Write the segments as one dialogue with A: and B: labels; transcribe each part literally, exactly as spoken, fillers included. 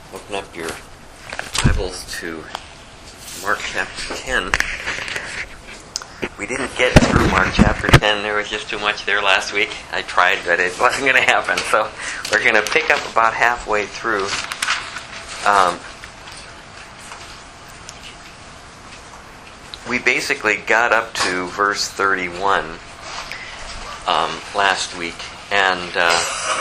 A: Open up your Bibles to Mark chapter ten. We didn't get through Mark chapter ten. There was just too much there last week. I tried, but it wasn't going to happen. So we're going to pick up about halfway through. Um, we basically got up to verse thirty-one um, last week. And uh,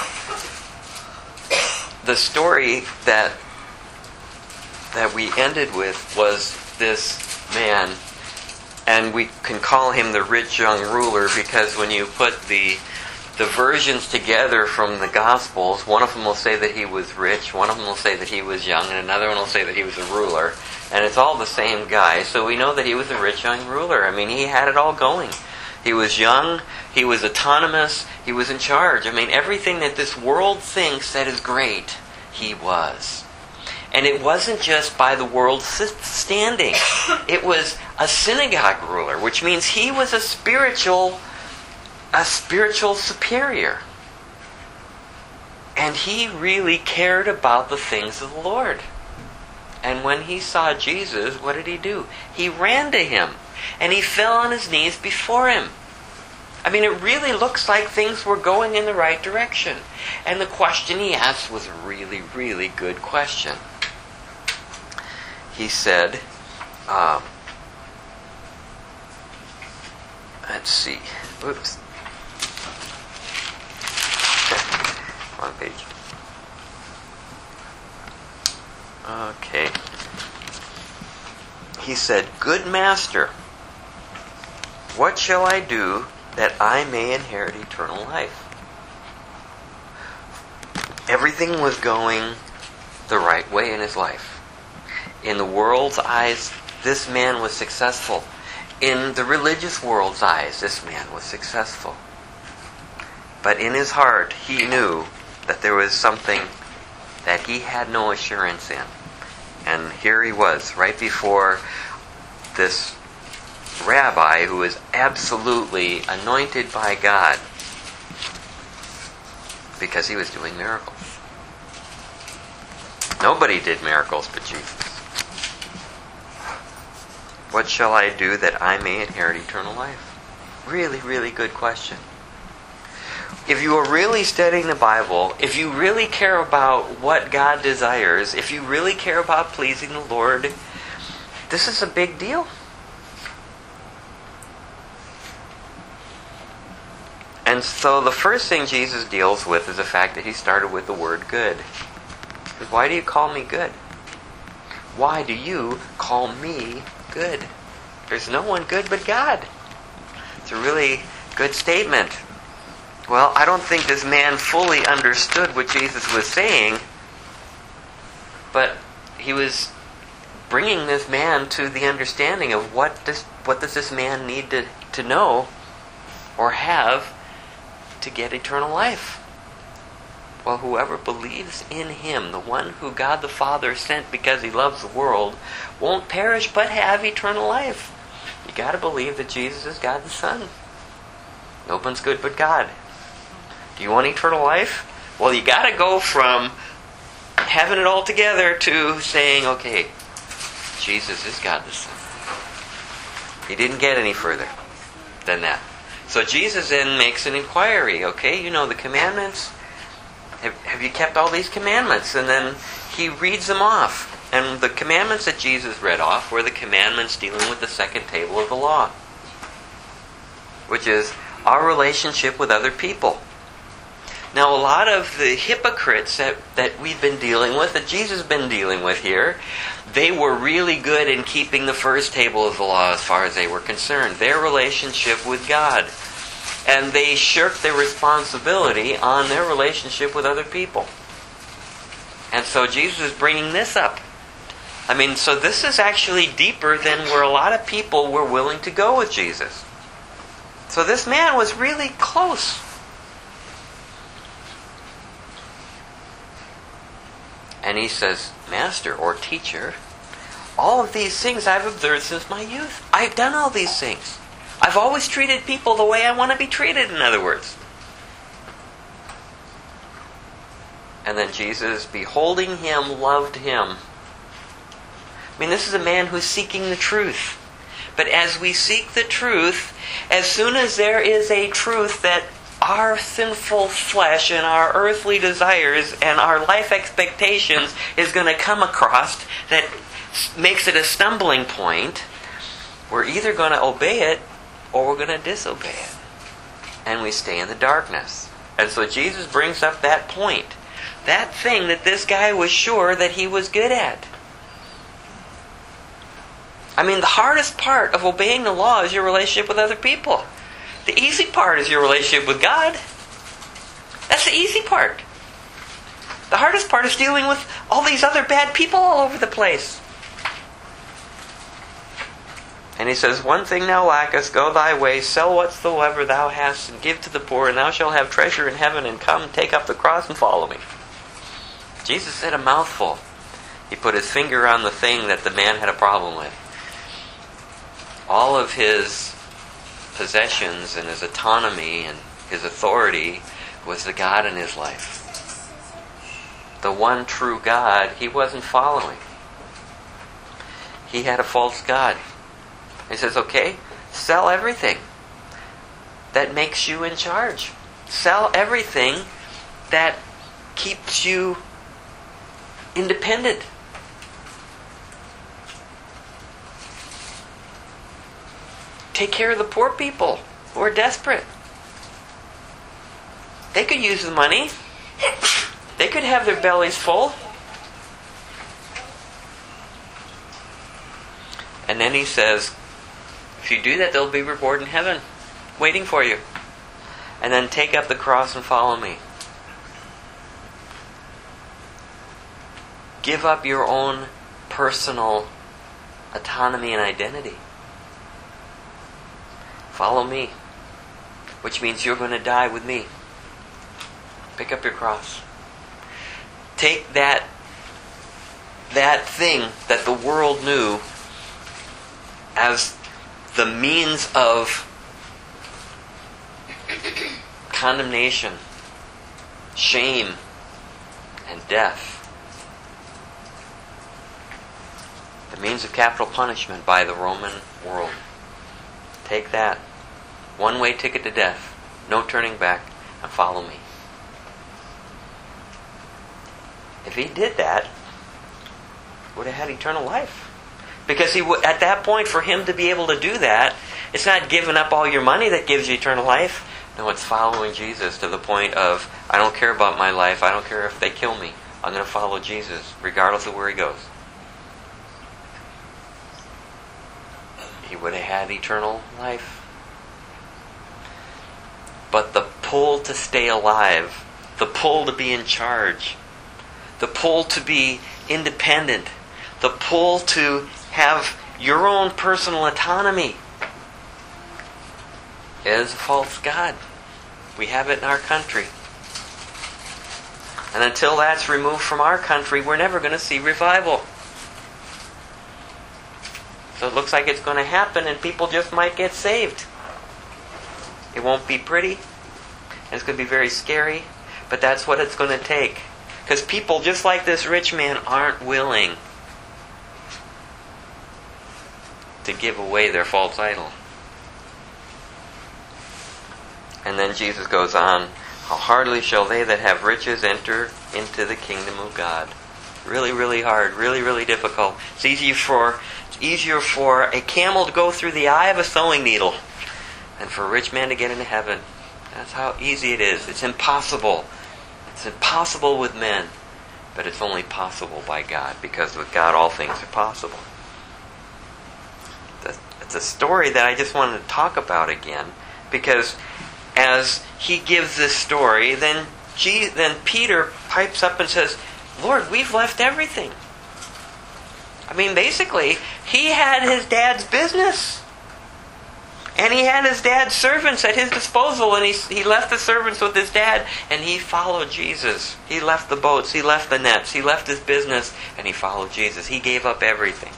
A: the story that that we ended with was this man, and we can call him the rich young ruler because when you put the the versions together from the Gospels, one of them will say that he was rich, one of them will say that he was young, and another one will say that he was a ruler. And it's all the same guy, so we know that he was a rich young ruler. I mean, he had it all going. He was young, he was autonomous, he was in charge. I mean, everything that this world thinks that is great, he was. And it wasn't just by the world's standing. It was a synagogue ruler, which means he was a spiritual, a spiritual superior. And he really cared about the things of the Lord. And when he saw Jesus, what did he do? He ran to him. And he fell on his knees before him. I mean, it really looks like things were going in the right direction. And the question he asked was a really, really good question. He said, um, let's see. Oops. Wrong page. Okay. He said, "Good master, what shall I do that I may inherit eternal life?" Everything was going the right way in his life. In the world's eyes, this man was successful. In the religious world's eyes, this man was successful. But in his heart, he knew that there was something that he had no assurance in. And here he was, right before this rabbi who was absolutely anointed by God because he was doing miracles. Nobody did miracles but Jesus. What shall I do that I may inherit eternal life? Really, really good question. If you are really studying the Bible, if you really care about what God desires, if you really care about pleasing the Lord, this is a big deal. And so the first thing Jesus deals with is the fact that he started with the word good. Why do you call me good? Why do you call me good? There's no one good but God. It's a really good statement. Well, I don't think this man fully understood what Jesus was saying, but he was bringing this man to the understanding of what this, what does this man need to, to know or have to get eternal life. Well, whoever believes in him, the one who God the Father sent because he loves the world, won't perish but have eternal life. You got to believe that Jesus is God the Son. No one's good but God. Do you want eternal life? Well, you got to go from having it all together to saying, okay, Jesus is God the Son. He didn't get any further than that. So Jesus then makes an inquiry. Okay, you know the commandments. Have, have you kept all these commandments? And then he reads them off. And the commandments that Jesus read off were the commandments dealing with the second table of the law, which is our relationship with other people. Now, a lot of the hypocrites that, that we've been dealing with, that Jesus has been dealing with here, they were really good in keeping the first table of the law as far as they were concerned, their relationship with God. And they shirked their responsibility on their relationship with other people. And so Jesus is bringing this up. I mean, so this is actually deeper than where a lot of people were willing to go with Jesus. So this man was really close. And he says, "Master," or teacher, "all of these things I've observed since my youth. I've done all these things. I've always treated people the way I want to be treated, in other words." And then Jesus, beholding him, loved him. I mean, this is a man who's seeking the truth. But as we seek the truth, as soon as there is a truth that our sinful flesh and our earthly desires and our life expectations is going to come across that makes it a stumbling point, we're either going to obey it or we're going to disobey it. And we stay in the darkness. And so Jesus brings up that point. That thing that this guy was sure that he was good at. I mean, the hardest part of obeying the law is your relationship with other people. The easy part is your relationship with God. That's the easy part. The hardest part is dealing with all these other bad people all over the place. And he says, one thing thou lackest, go thy way, sell whatsoever thou hast, and give to the poor, and thou shalt have treasure in heaven, and come, take up the cross, and follow me. Jesus said a mouthful. He put his finger on the thing that the man had a problem with. All of his possessions and his autonomy and his authority was the God in his life. The one true God he wasn't following. He had a false God. He says, okay, sell everything that makes you in charge. Sell everything that keeps you independent. Take care of the poor people who are desperate. They could use the money. They could have their bellies full. And then he says, if you do that, there'll be reward in heaven waiting for you. And then take up the cross and follow me. Give up your own personal autonomy and identity. Follow me. Which means you're going to die with me. Pick up your cross. Take that, that thing that the world knew as the means of condemnation, shame, and death. The means of capital punishment by the Roman world. Take that. One-way ticket to death. No turning back. And follow me. If he did that, he would have had eternal life. Because he w- at that point, for him to be able to do that, it's not giving up all your money that gives you eternal life. No, it's following Jesus to the point of, I don't care about my life. I don't care if they kill me. I'm going to follow Jesus, regardless of where he goes. He would have had eternal life. But the pull to stay alive, the pull to be in charge, the pull to be independent, the pull to have your own personal autonomy is a false god. We have it in our country. And until that's removed from our country, we're never going to see revival. So it looks like it's going to happen and people just might get saved. It won't be pretty. And it's going to be very scary. But that's what it's going to take. Because people, just like this rich man, aren't willing to give away their false idol. And then Jesus goes on, how hardly shall they that have riches enter into the kingdom of God. Really, really hard. Really, really difficult. It's easier for, it's easier for a camel to go through the eye of a sewing needle than for a rich man to get into heaven. That's how easy it is. It's impossible. It's impossible with men. But it's only possible by God. Because with God all things are possible. It's a story that I just wanted to talk about again. Because as he gives this story, then Jesus, then Peter pipes up and says, Lord, we've left everything. I mean, basically, he had his dad's business. And he had his dad's servants at his disposal. And he, he left the servants with his dad. And he followed Jesus. He left the boats. He left the nets. He left his business. And he followed Jesus. He gave up everything.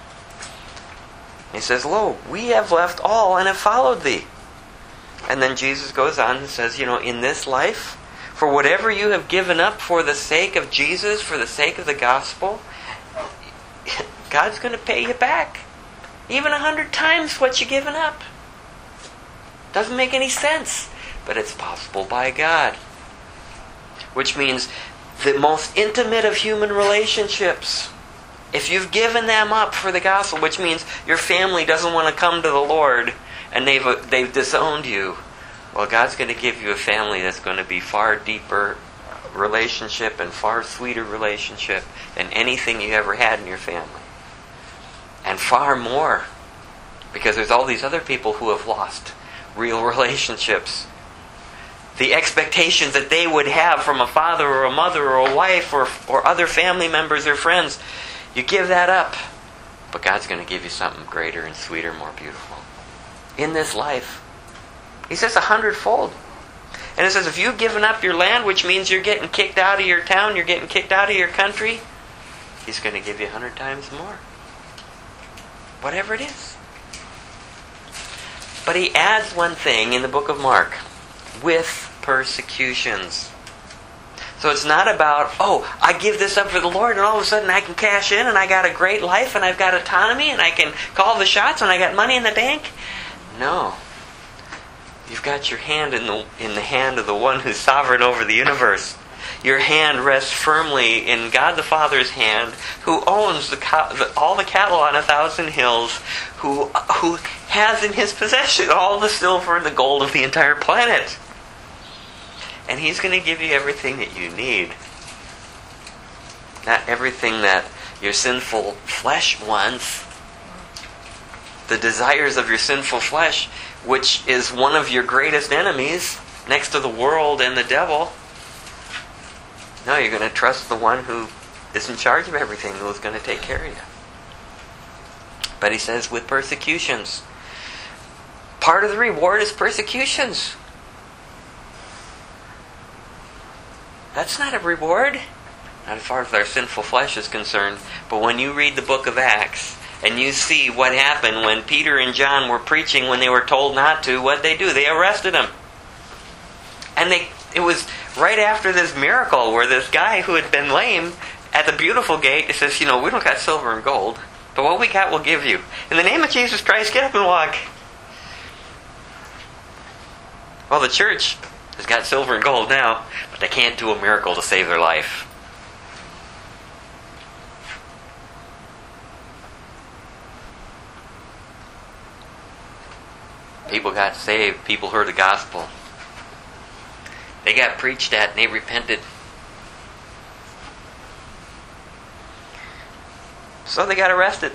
A: He says, lo, we have left all and have followed thee. And then Jesus goes on and says, you know, in this life, For whatever you have given up for the sake of Jesus, for the sake of the gospel, God's going to pay you back. Even a hundred times what you've given up. Doesn't make any sense. But it's possible by God. Which means the most intimate of human relationships, if you've given them up for the gospel, which means your family doesn't want to come to the Lord and they've they've disowned you, well, God's going to give you a family that's going to be far deeper relationship and far sweeter relationship than anything you ever had in your family. And far more. Because there's all these other people who have lost real relationships. The expectations that they would have from a father or a mother or a wife or, or other family members or friends, you give that up. But God's going to give you something greater and sweeter, more beautiful. In this life. He says a hundredfold. And it says if you've given up your land, which means you're getting kicked out of your town, you're getting kicked out of your country, He's going to give you a hundred times more. Whatever it is. But He adds one thing in the book of Mark. With persecutions. So it's not about, oh, I give this up for the Lord and all of a sudden I can cash in and I got a great life and I've got autonomy and I can call the shots and I got money in the bank. No. You've got your hand in the in the hand of the one who's sovereign over the universe. Your hand rests firmly in God the Father's hand, who owns the, the, all the cattle on a thousand hills, who who has in His possession all the silver and the gold of the entire planet. And He's going to give you everything that you need. Not everything that your sinful flesh wants. The desires of your sinful flesh, which is one of your greatest enemies, next to the world and the devil. No, you're going to trust the one who is in charge of everything, who is going to take care of you. But He says, with persecutions. Part of the reward is persecutions. That's not a reward. Not as far as our sinful flesh is concerned. But when you read the book of Acts, and you see what happened when Peter and John were preaching when they were told not to, what they do? They arrested them. And they it was right after this miracle where this guy who had been lame at the beautiful gate, he says, you know, we don't got silver and gold, but what we got we'll give you. In the name of Jesus Christ, get up and walk. Well, the church has got silver and gold now, but they can't do a miracle to save their life. People got saved. People heard the gospel. They got preached at and they repented. So they got arrested.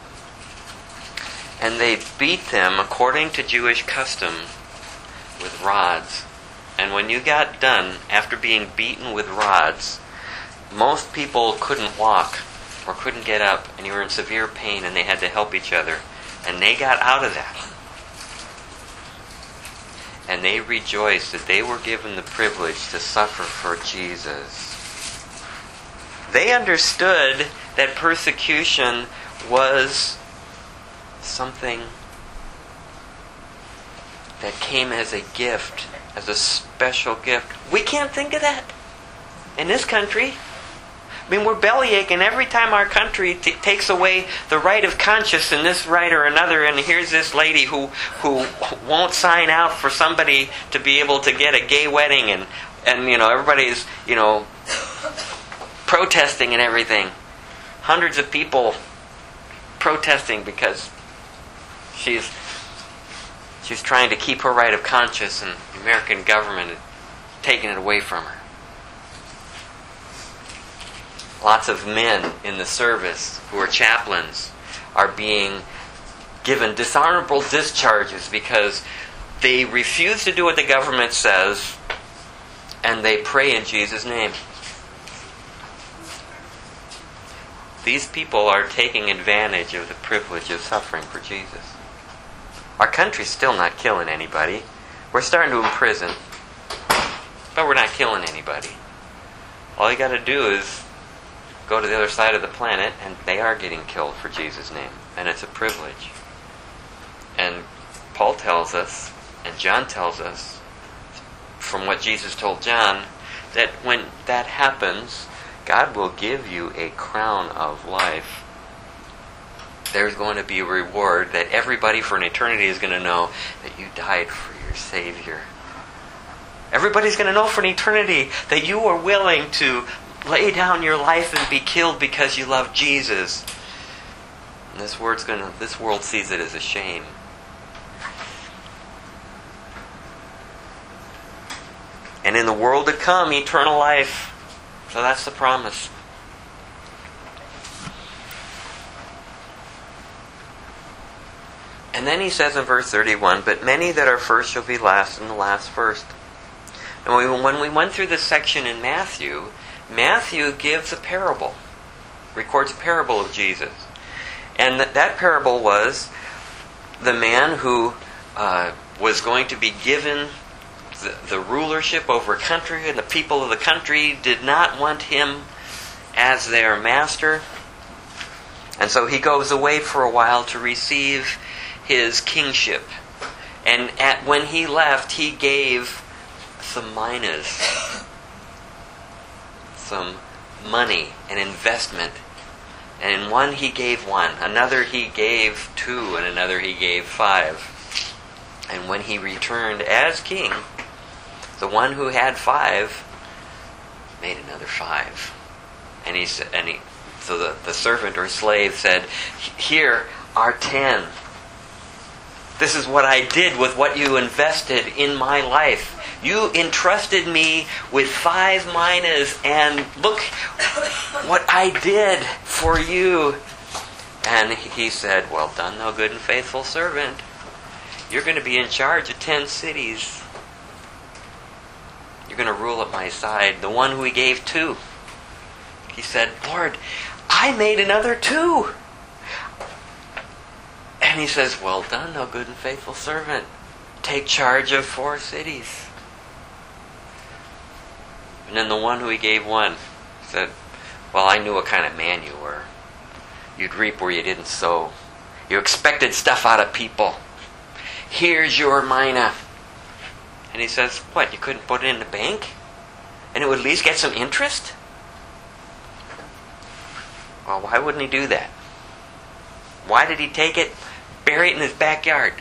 A: And they beat them according to Jewish custom with rods. And when you got done, after being beaten with rods, most people couldn't walk or couldn't get up, and you were in severe pain and they had to help each other. And they got out of that. And they rejoiced that they were given the privilege to suffer for Jesus. They understood that persecution was something that came as a gift, as a special gift. We can't think of that in this country. I mean, we're bellyaching every time our country t- takes away the right of conscience in this right or another, and here's this lady who who won't sign out for somebody to be able to get a gay wedding, and, and you know, everybody's, you know, protesting and everything. Hundreds of people protesting because she's she's trying to keep her right of conscience, and the American government is taking it away from her. Lots of men in the service who are chaplains are being given dishonorable discharges because they refuse to do what the government says and they pray in Jesus' name. These people are taking advantage of the privilege of suffering for Jesus. Our country's still not killing anybody. We're starting to imprison, but we're not killing anybody. All you got to do is go to the other side of the planet, and they are getting killed for Jesus' name. And it's a privilege. And Paul tells us, and John tells us, from what Jesus told John, that when that happens, God will give you a crown of life. There's going to be a reward that everybody for an eternity is going to know that you died for your Savior. Everybody's going to know for an eternity that you were willing to lay down your life and be killed because you love Jesus. And this world's going to, this world sees it as a shame. And in the world to come, eternal life. So that's the promise. And then he says in verse thirty-one, but many that are first shall be last, and the last first. And we, when we went through this section in Matthew, Matthew gives a parable, records a parable of Jesus. And that, that parable was the man who uh, was going to be given the, the rulership over a country, and the people of the country did not want him as their master. And so he goes away for a while to receive his kingship. And at, when he left, he gave some minas, some money, an investment. And in one he gave one, another he gave two, and another he gave five. And when he returned as king, the one who had five made another five. And he said, and he, so the, the servant or slave said, here are ten. This is what I did with what you invested in my life. You entrusted me with five minas, and look what I did for you. And he said, well done, thou good and faithful servant. You're going to be in charge of ten cities. You're going to rule at my side. The one who he gave two, he said, Lord, I made another two. And he says, well done, thou good and faithful servant. Take charge of four cities. And then the one who he gave one said, well, I knew what kind of man you were. You'd reap where you didn't sow. You expected stuff out of people. Here's your mina. And he says, what, you couldn't put it in the bank? And it would at least get some interest? Well, why wouldn't he do that? Why did he take it, bury it in his backyard?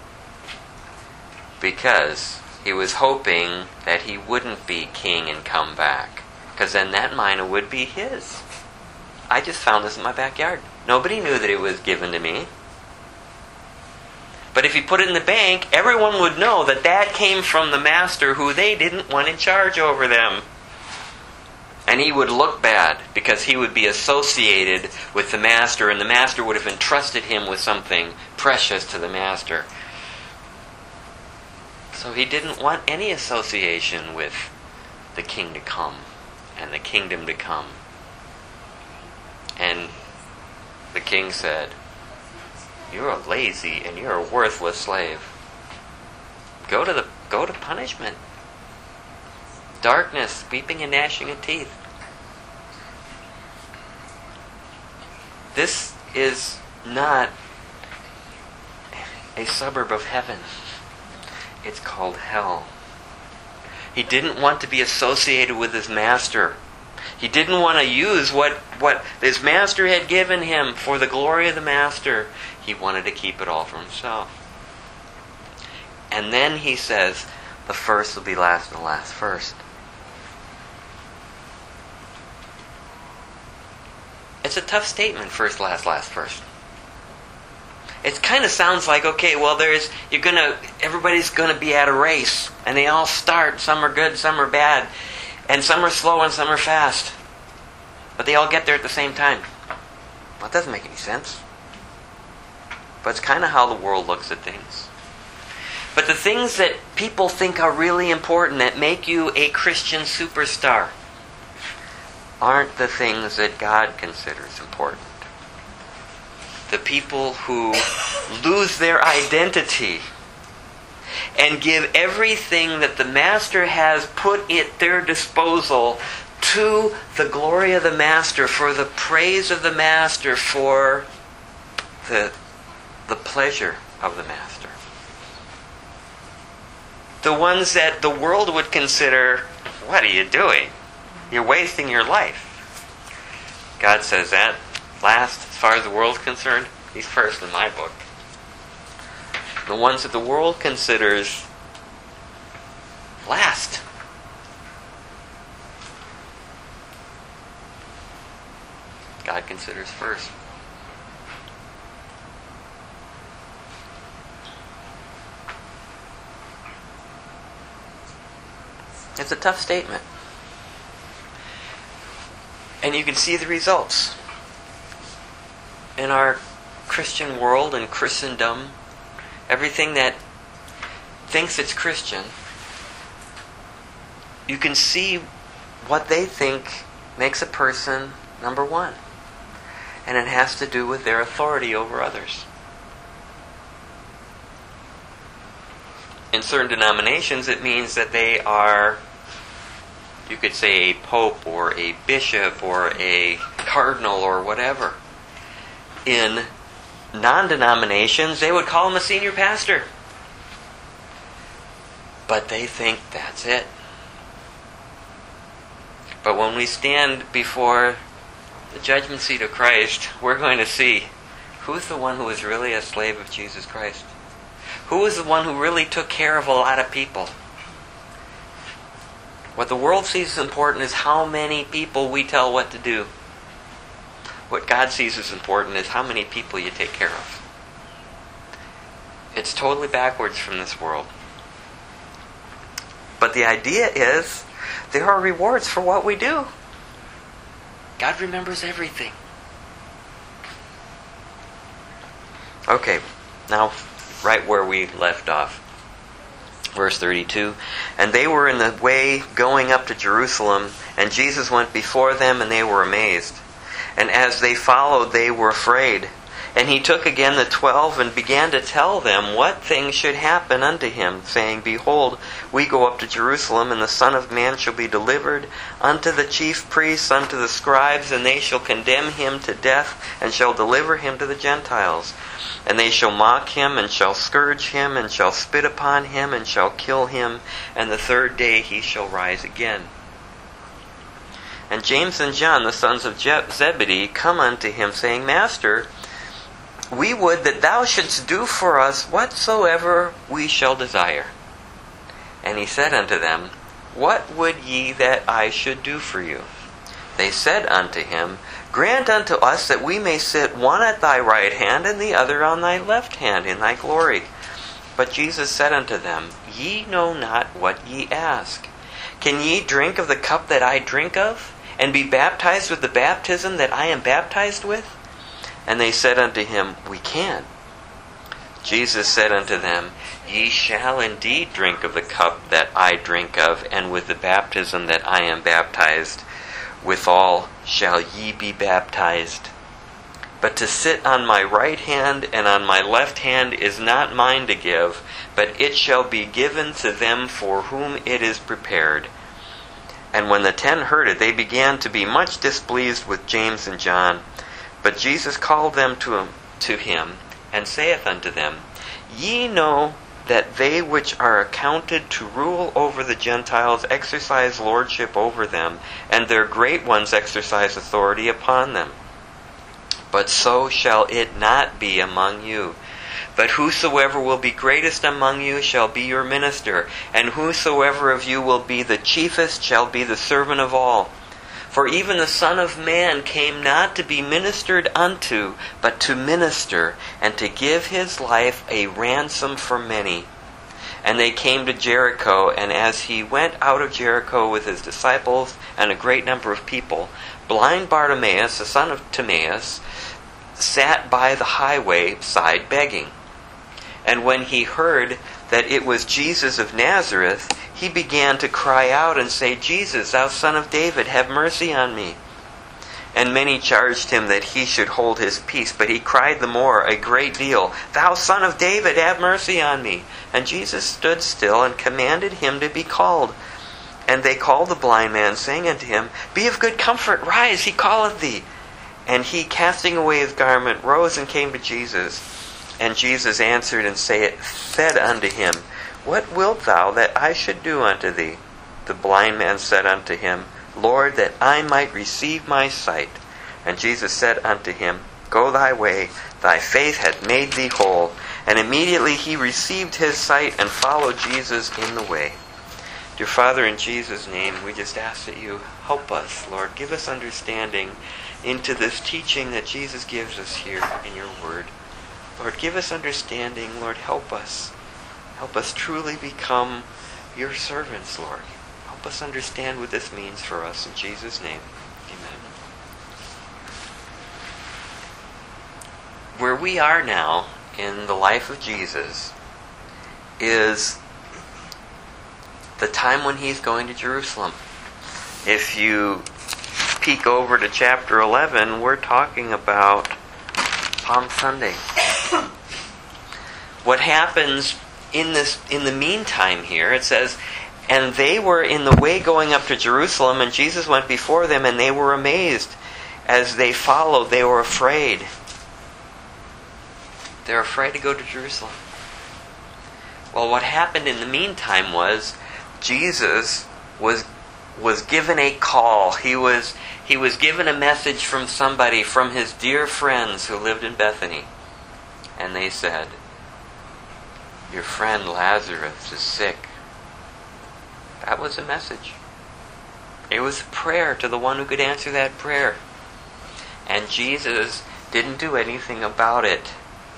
A: Because he was hoping that he wouldn't be king and come back. Because then that mina would be his. I just found this in my backyard. Nobody knew that it was given to me. But if he put it in the bank, everyone would know that that came from the master who they didn't want in charge over them. And he would look bad because he would be associated with the master, and the master would have entrusted him with something precious to the master. So he didn't want any association with the king to come and the kingdom to come. And the king said, you're a lazy and you're a worthless slave. Go to the go to punishment. Darkness, weeping and gnashing of teeth. This is not a suburb of heaven. It's called hell. He didn't want to be associated with his master. He didn't want to use what, what his master had given him for the glory of the master. He wanted to keep it all for himself. And then he says, the first will be last and the last first. It's a tough statement, first, last, last, first. It kind of sounds like, okay, well, there's you're gonna everybody's gonna be at a race, and they all start. Some are good, some are bad, and some are slow and some are fast. But they all get there at the same time. Well, it doesn't make any sense. But it's kind of how the world looks at things. But the things that people think are really important, that make you a Christian superstar, aren't the things that God considers important. The people who lose their identity and give everything that the Master has put at their disposal to the glory of the Master, for the praise of the Master, for the, the pleasure of the Master. The ones that the world would consider What are you doing? You're wasting your life. God says that last, as far as the world's concerned, he's first in my book. The ones that the world considers last. God considers first. It's a tough statement. And you can see the results. In our Christian world and Christendom, everything that thinks it's Christian, you can see what they think makes a person number one. And it has to do with their authority over others. In certain denominations, it means that they are, you could say, a pope or a bishop or a cardinal or whatever. In non-denominations, they would call him a senior pastor. But they think that's it. But when we stand before the judgment seat of Christ, we're going to see who's the one who is really a slave of Jesus Christ. Who is the one who really took care of a lot of people? What the world sees as important is how many people we tell what to do. What God sees as important is how many people you take care of. It's totally backwards from this world. But the idea is there are rewards for what we do. God remembers everything. Okay, now right where we left off. Verse thirty-two. And they were in the way going up to Jerusalem, and Jesus went before them, and they were amazed. And as they followed, they were afraid. And he took again the twelve, and began to tell them what things should happen unto him, saying, Behold, we go up to Jerusalem, and the Son of Man shall be delivered unto the chief priests, unto the scribes, and they shall condemn him to death, and shall deliver him to the Gentiles. And they shall mock him, and shall scourge him, and shall spit upon him, and shall kill him, and the third day he shall rise again. And James and John, the sons of Zebedee, come unto him, saying, Master, we would that thou shouldst do for us whatsoever we shall desire. And he said unto them, What would ye that I should do for you? They said unto him, Grant unto us that we may sit one at thy right hand, and the other on thy left hand in thy glory. But Jesus said unto them, Ye know not what ye ask. Can ye drink of the cup that I drink of, and be baptized with the baptism that I am baptized with? And they said unto him, We can. Jesus said unto them, Ye shall indeed drink of the cup that I drink of, and with the baptism that I am baptized withal shall ye be baptized. But to sit on my right hand and on my left hand is not mine to give, but it shall be given to them for whom it is prepared. And when the ten heard it, they began to be much displeased with James and John. But Jesus called them to him, to him, and saith unto them, Ye know that they which are accounted to rule over the Gentiles exercise lordship over them, and their great ones exercise authority upon them. But so shall it not be among you. But whosoever will be greatest among you shall be your minister, and whosoever of you will be the chiefest shall be the servant of all. For even the Son of Man came not to be ministered unto, but to minister, and to give his life a ransom for many. And they came to Jericho, and as he went out of Jericho with his disciples and a great number of people, blind Bartimaeus, the son of Timaeus, sat by the highway side begging. And when he heard that it was Jesus of Nazareth, he began to cry out and say, Jesus, thou son of David, have mercy on me. And many charged him that he should hold his peace, but he cried the more a great deal, Thou son of David, have mercy on me. And Jesus stood still and commanded him to be called. And they called the blind man, saying unto him, Be of good comfort, rise, he calleth thee. And he, casting away his garment, rose and came to Jesus. And Jesus answered and said unto him, What wilt thou that I should do unto thee? The blind man said unto him, Lord, that I might receive my sight. And Jesus said unto him, Go thy way, thy faith hath made thee whole. And immediately he received his sight and followed Jesus in the way. Dear Father, in Jesus' name, we just ask that you help us, Lord. Give us understanding into this teaching that Jesus gives us here in your word. Lord, give us understanding. Lord, help us. Help us truly become your servants, Lord. Help us understand what this means for us. In Jesus' name, amen. Where we are now in the life of Jesus is the time when he's going to Jerusalem. If you peek over to chapter eleven, we're talking about Palm Sunday. What happens in this in the meantime here, it says, and they were in the way going up to Jerusalem, and Jesus went before them, and they were amazed. As they followed, they were afraid. They're afraid to go to Jerusalem. Well, what happened in the meantime was Jesus was was given a call. He was he was given a message from somebody, from his dear friends who lived in Bethany. And they said, your friend Lazarus is sick. That was a message. It was a prayer to the one who could answer that prayer. And Jesus didn't do anything about it.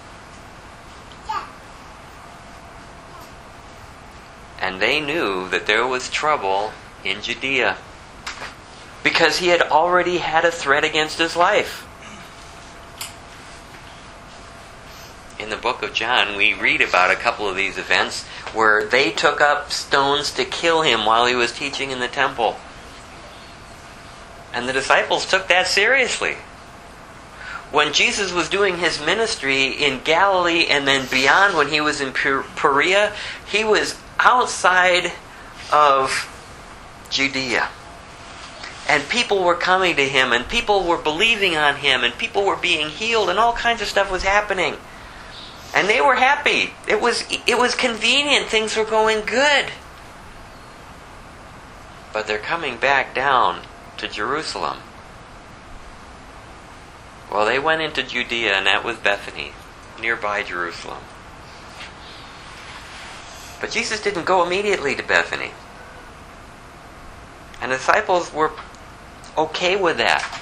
A: And they knew that there was trouble in Judea, because he had already had a threat against his life. In the book of John, we read about a couple of these events where they took up stones to kill him while he was teaching in the temple. And the disciples took that seriously. When Jesus was doing his ministry in Galilee and then beyond, when he was in Perea, he was outside of Judea. And people were coming to him, and people were believing on him, and people were being healed, and all kinds of stuff was happening. And they were happy. It was it was convenient. Things were going good. But they're coming back down to Jerusalem. Well, they went into Judea, and that was Bethany, nearby Jerusalem. But Jesus didn't go immediately to Bethany. And the disciples were okay with that.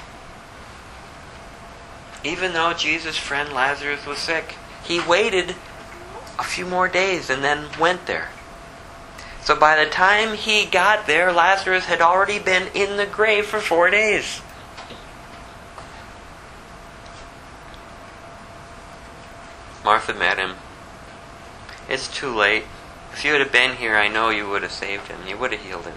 A: Even though Jesus' friend Lazarus was sick, he waited a few more days and then went there. So by the time he got there, Lazarus had already been in the grave for four days. Martha met him. It's too late. If you would have been here, I know you would have saved him. You would have healed him.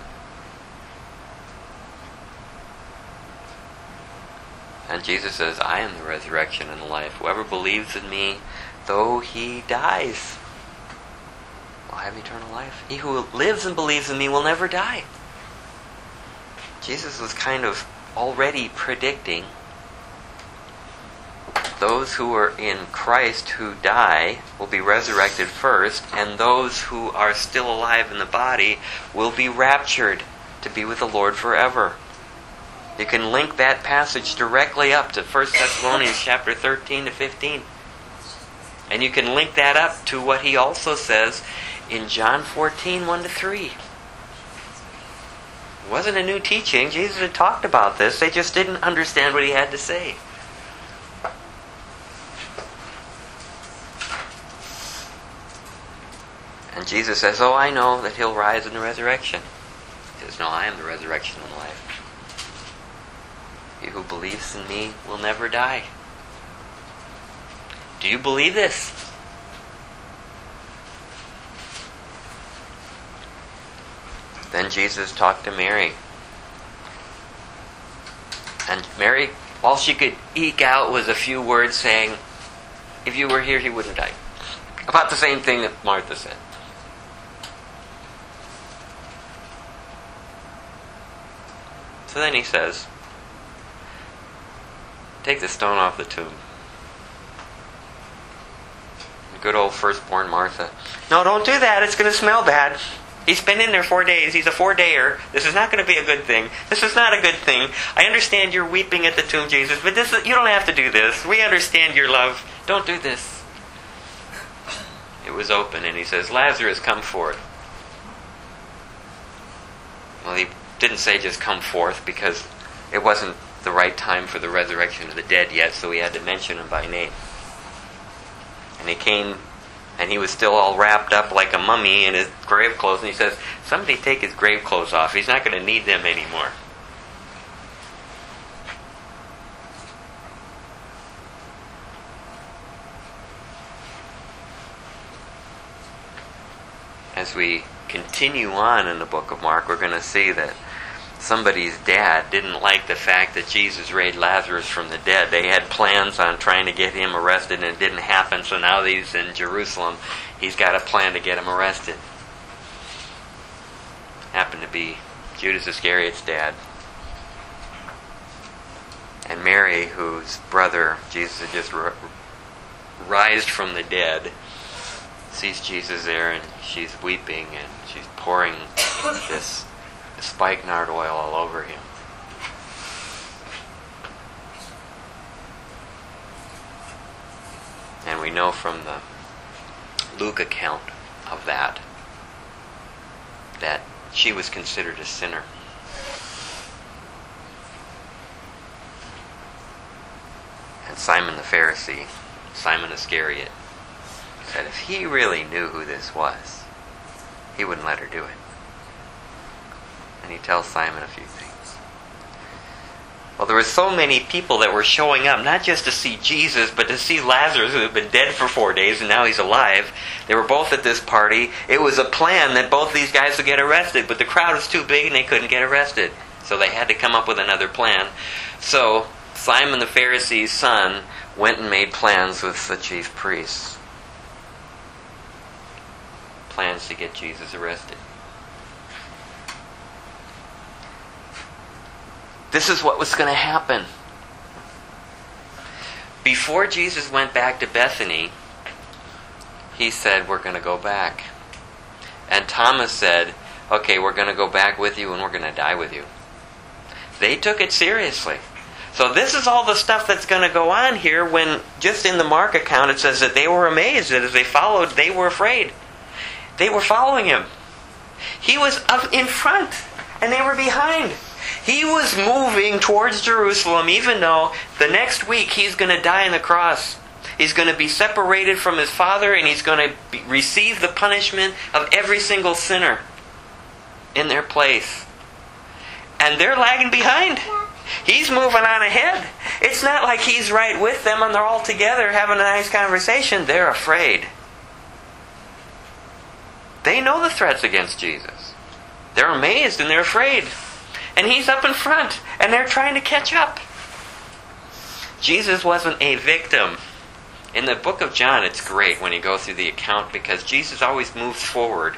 A: And Jesus says, I am the resurrection and the life. Whoever believes in me, though he dies, will have eternal life. He who lives and believes in me will never die. Jesus was kind of already predicting those who are in Christ who die will be resurrected first, and those who are still alive in the body will be raptured to be with the Lord forever. You can link that passage directly up to First Thessalonians chapter thirteen to fifteen. And you can link that up to what he also says in John fourteen, one to three. It wasn't a new teaching. Jesus had talked about this. They just didn't understand what he had to say. And Jesus says, oh, I know that he'll rise in the resurrection. He says, no, I am the resurrection and the life. He who believes in me will never die. Do you believe this? Then Jesus talked to Mary. And Mary, all she could eke out was a few words saying, if you were here, he wouldn't die. About the same thing that Martha said. So then he says, take the stone off the tomb. Good old firstborn Martha. No, don't do that. It's going to smell bad. He's been in there four days. He's a four-dayer. This is not going to be a good thing. This is not a good thing. I understand you're weeping at the tomb, Jesus, but this is, you don't have to do this. We understand your love. Don't do this. It was open, and he says, Lazarus, come forth. Well, he didn't say just come forth because it wasn't the right time for the resurrection of the dead yet, so he had to mention him by name. And he came, and he was still all wrapped up like a mummy in his grave clothes, and he says, somebody take his grave clothes off. He's not going to need them anymore. As we continue on in the book of Mark, we're going to see that somebody's dad didn't like the fact that Jesus raised Lazarus from the dead. They had plans on trying to get him arrested, and it didn't happen, so now that he's in Jerusalem, he's got a plan to get him arrested. Happened to be Judas Iscariot's dad. And Mary, whose brother Jesus had just r- rised from the dead, sees Jesus there, and she's weeping, and she's pouring this spikenard oil all over him. And we know from the Luke account of that that she was considered a sinner. And Simon the Pharisee, Simon Iscariot, said if he really knew who this was, he wouldn't let her do it. And he tells Simon a few things. Well, there were so many people that were showing up, not just to see Jesus, but to see Lazarus, who had been dead for four days, and now he's alive. They were both at this party. It was a plan that both these guys would get arrested, but the crowd was too big and they couldn't get arrested. So they had to come up with another plan. So Simon the Pharisee's son went and made plans with the chief priests. Plans to get Jesus arrested. This is what was going to happen. Before Jesus went back to Bethany, he said, we're going to go back. And Thomas said, okay, we're going to go back with you and we're going to die with you. They took it seriously. So this is all the stuff that's going to go on here when, just in the Mark account, it says that they were amazed, that as they followed, they were afraid. They were following him. He was up in front and they were behind. He was moving towards Jerusalem, even though the next week he's going to die on the cross. He's going to be separated from his Father, and he's going to be, receive the punishment of every single sinner in their place. And they're lagging behind. He's moving on ahead. It's not like he's right with them and they're all together having a nice conversation. They're afraid. They know the threats against Jesus. They're amazed and they're afraid. And he's up in front, and they're trying to catch up. Jesus wasn't a victim. In the book of John, it's great when you go through the account because Jesus always moves forward.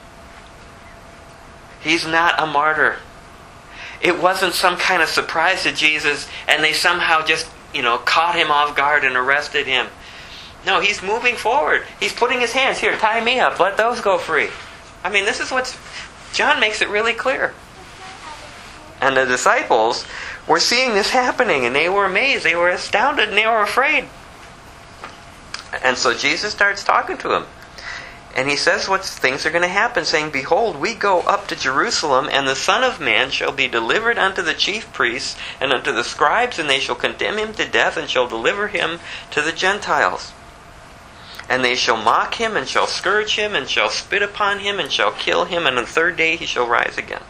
A: He's not a martyr. It wasn't some kind of surprise to Jesus, and they somehow just, you know, caught him off guard and arrested him. No, he's moving forward. He's putting his hands, here, tie me up, let those go free. I mean, this is what's... John makes it really clear. And the disciples were seeing this happening, and they were amazed, they were astounded, and they were afraid. And so Jesus starts talking to them. And he says what things are going to happen, saying, behold, we go up to Jerusalem, and the Son of Man shall be delivered unto the chief priests and unto the scribes, and they shall condemn him to death, and shall deliver him to the Gentiles. And they shall mock him, and shall scourge him, and shall spit upon him, and shall kill him, and on the third day he shall rise again.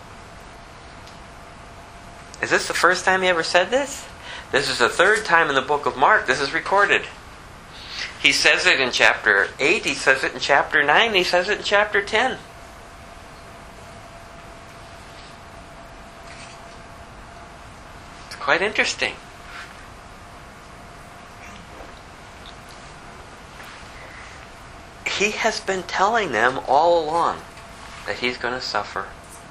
A: Is this the first time he ever said this? This is the third time in the book of Mark this is recorded. He says it in chapter eight, he says it in chapter nine, he says it in chapter ten. It's quite interesting. He has been telling them all along that he's going to suffer.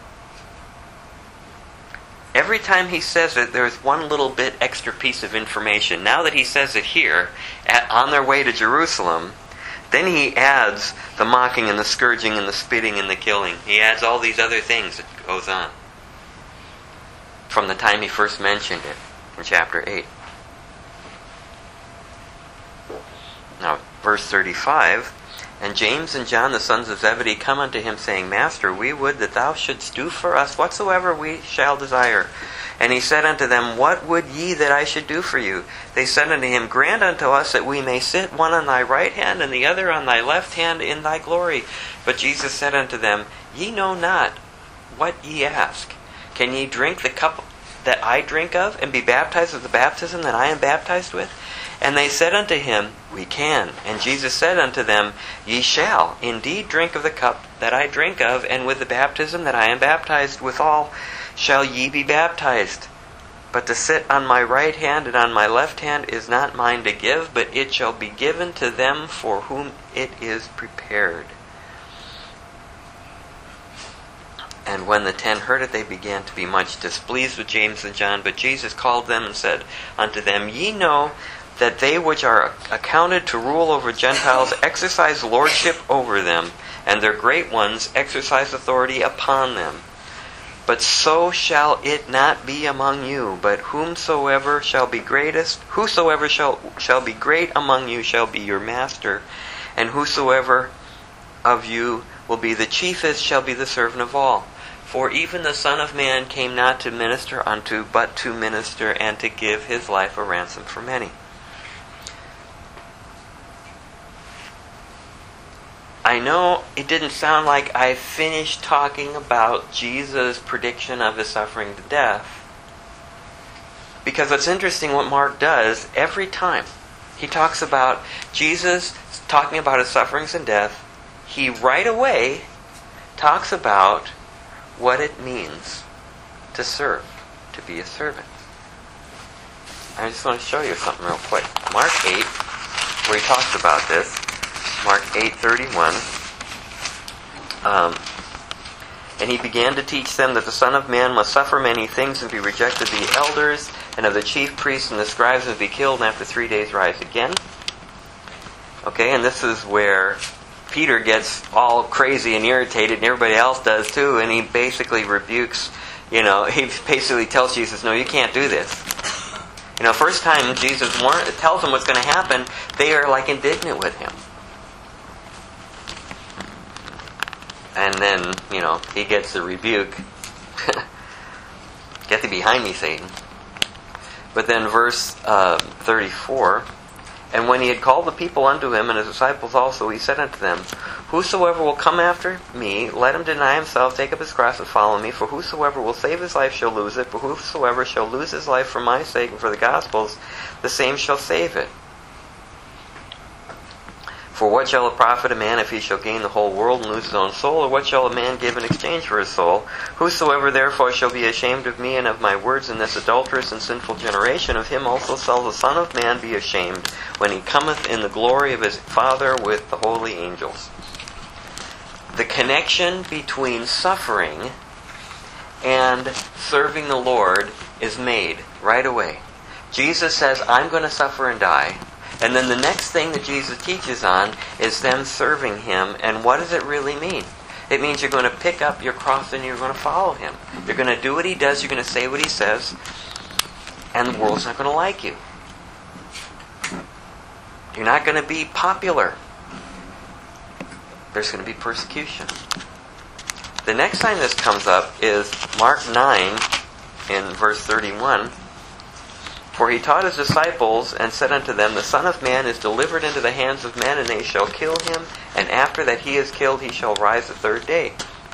A: Every time he says it, there's one little bit extra piece of information. Now that he says it here, at, on their way to Jerusalem, Then he adds the mocking and the scourging and the spitting and the killing. He adds all these other things that goes on from the time he first mentioned it in chapter eight. Now, verse thirty-five, and James and John, the sons of Zebedee, come unto him, saying, Master, we would that thou shouldst do for us whatsoever we shall desire. And he said unto them, What would ye that I should do for you? They said unto him, Grant unto us that we may sit one on thy right hand, and the other on thy left hand in thy glory. But Jesus said unto them, Ye know not what ye ask. Can ye drink the cup that I drink of, and be baptized with the baptism that I am baptized with? And they said unto him, We can. And Jesus said unto them, Ye shall indeed drink of the cup that I drink of, and with the baptism that I am baptized withal shall ye be baptized. But to sit on my right hand and on my left hand is not mine to give, but it shall be given to them for whom it is prepared. And when the ten heard it, they began to be much displeased with James and John. But Jesus called them and said unto them, Ye know that they which are accounted to rule over Gentiles exercise lordship over them, and their great ones exercise authority upon them. But so shall it not be among you, but whomsoever shall be greatest, whosoever shall shall be great among you shall be your master, and whosoever of you will be the chiefest shall be the servant of all. For even the Son of Man came not to minister unto, but to minister, and to give his life a ransom for many. I know it didn't sound like I finished talking about Jesus' prediction of his suffering to death. Because it's interesting what Mark does every time. He talks about Jesus talking about his sufferings and death. He right away talks about what it means to serve, to be a servant. I just want to show you something real quick. Mark eight, where he talks about this. Mark eight thirty-one. Um, and he began to teach them that the Son of Man must suffer many things and be rejected of the elders and of the chief priests and the scribes and be killed, and after three days rise again. Okay, and this is where Peter gets all crazy and irritated, and everybody else does too, and he basically rebukes, you know, he basically tells Jesus, no, you can't do this. You know, first time Jesus warn, tells them what's going to happen, they are like indignant with him. And then, you know, he gets the rebuke. Get thee behind me, Satan. But then verse uh, thirty-four, and when he had called the people unto him, and his disciples also, he said unto them, Whosoever will come after me, let him deny himself, take up his cross, and follow me. For whosoever will save his life shall lose it, but whosoever shall lose his life for my sake and for the gospel's, the same shall save it. For what shall it profit a man if he shall gain the whole world and lose his own soul? Or what shall a man give in exchange for his soul? Whosoever therefore shall be ashamed of me and of my words in this adulterous and sinful generation, of him also shall the Son of Man be ashamed, when he cometh in the glory of his Father with the holy angels. The connection between suffering and serving the Lord is made right away. Jesus says, I'm going to suffer and die. And then the next thing that Jesus teaches on is them serving him. And what does it really mean? It means you're going to pick up your cross and you're going to follow him. You're going to do what he does, you're going to say what he says, and the world's not going to like you. You're not going to be popular. There's going to be persecution. The next time this comes up is Mark nine in verse thirty-one. For he taught his disciples, and said unto them, The Son of Man is delivered into the hands of men, and they shall kill him, and after that he is killed, he shall rise the third day.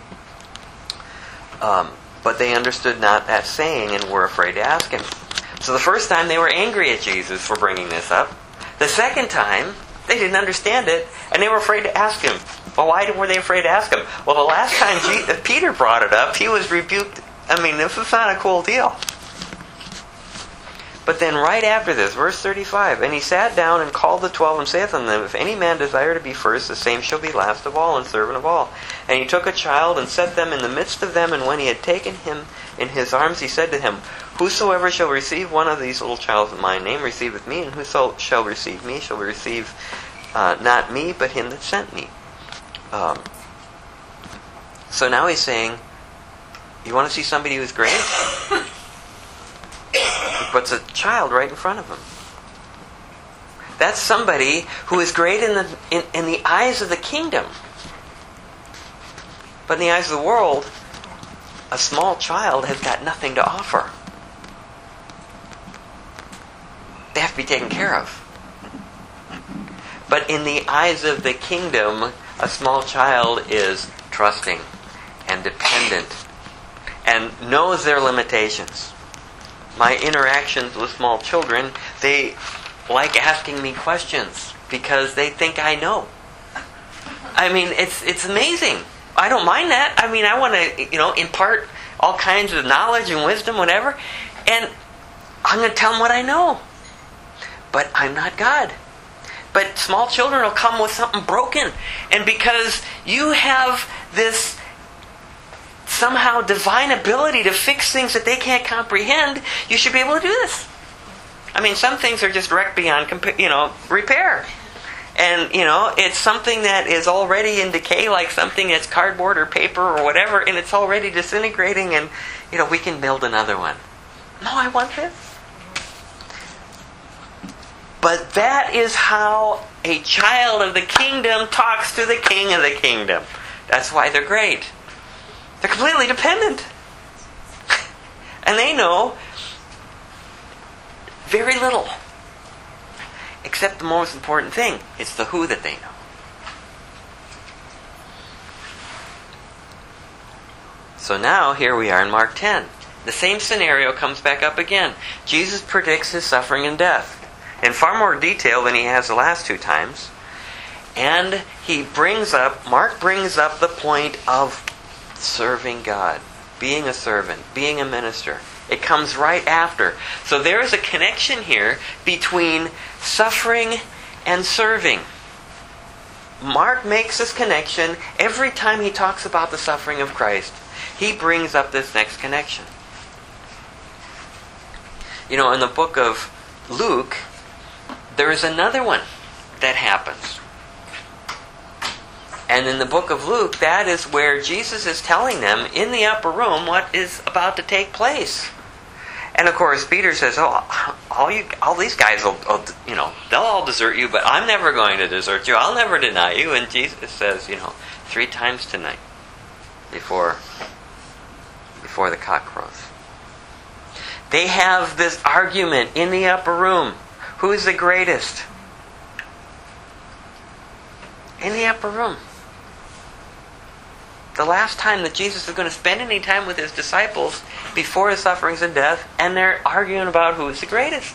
A: Um, but they understood not that saying, and were afraid to ask him. So the first time they were angry at Jesus for bringing this up. The second time, they didn't understand it, and they were afraid to ask him. Well, why were they afraid to ask him? Well, the last time G- Peter brought it up, he was rebuked. I mean, this was not a cool deal. But then right after this, verse thirty-five, And he sat down and called the twelve, and saith unto them, If any man desire to be first, the same shall be last of all, and servant of all. And he took a child, and set them in the midst of them, and when he had taken him in his arms, he said to him, Whosoever shall receive one of these little children in my name receiveth me, and whoso shall receive me shall receive uh, not me, but him that sent me. Um, so now he's saying, you want to see somebody who's great? He puts a child right in front of him. That's somebody who is great in the in, in the eyes of the kingdom. But in the eyes of the world, a small child has got nothing to offer. They have to be taken care of. But in the eyes of the kingdom, a small child is trusting and dependent and knows their limitations. My interactions with small children, they like asking me questions because they think I know. I mean, it's it's amazing. I don't mind that. I mean, I want to, you know, impart all kinds of knowledge and wisdom, whatever, and I'm going to tell them what I know. But I'm not God. But small children will come with something broken, and because you have this somehow divine ability to fix things that they can't comprehend, you should be able to do this. I mean, some things are just wrecked beyond, you know, repair. And, you know, it's something that is already in decay, like something that's cardboard or paper or whatever, and it's already disintegrating, and, you know, we can build another one. No, I want this. But that is how a child of the kingdom talks to the king of the kingdom. That's why they're great. They're completely dependent. And they know very little. Except the most important thing. It's the who that they know. So now, here we are in Mark ten. The same scenario comes back up again. Jesus predicts his suffering and death in far more detail than he has the last two times. And he brings up, Mark brings up the point of serving God. Being a servant. Being a minister. It comes right after. So there is a connection here between suffering and serving. Mark makes this connection every time he talks about the suffering of Christ. He brings up this next connection. You know, in the book of Luke, there is another one that happens. And in the book of Luke, that is where Jesus is telling them in the upper room what is about to take place. And of course, Peter says, "Oh, all you, all these guys will, will, you know, they'll all desert you, but I'm never going to desert you. I'll never deny you." And Jesus says, you know, three times tonight, before, before the cock crows. They have this argument in the upper room. Who's the greatest? In the upper room. The last time that Jesus is going to spend any time with his disciples before his sufferings and death, and they're arguing about who is the greatest.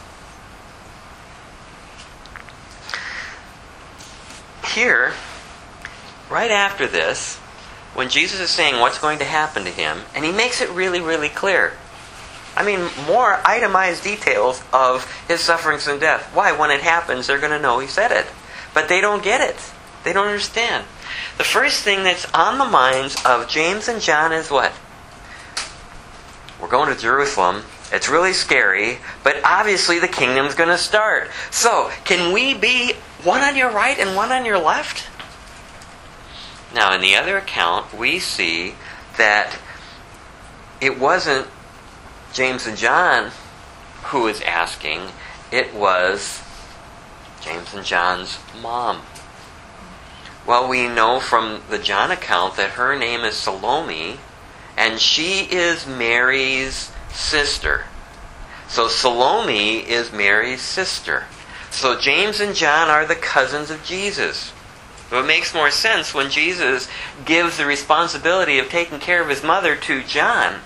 A: Here, right after this, when Jesus is saying what's going to happen to him, and he makes it really, really clear. I mean, more itemized details of his sufferings and death. Why? When it happens, they're going to know he said it. But they don't get it. They don't understand. The first thing that's on the minds of James and John is what? We're going to Jerusalem. It's really scary, but obviously the kingdom's going to start. So, can we be one on your right and one on your left? Now, in the other account, we see that it wasn't James and John who was asking. It was James and John's mom. Well, we know from the John account that her name is Salome, and she is Mary's sister. So Salome is Mary's sister. So James and John are the cousins of Jesus. So it makes more sense when Jesus gives the responsibility of taking care of his mother to John,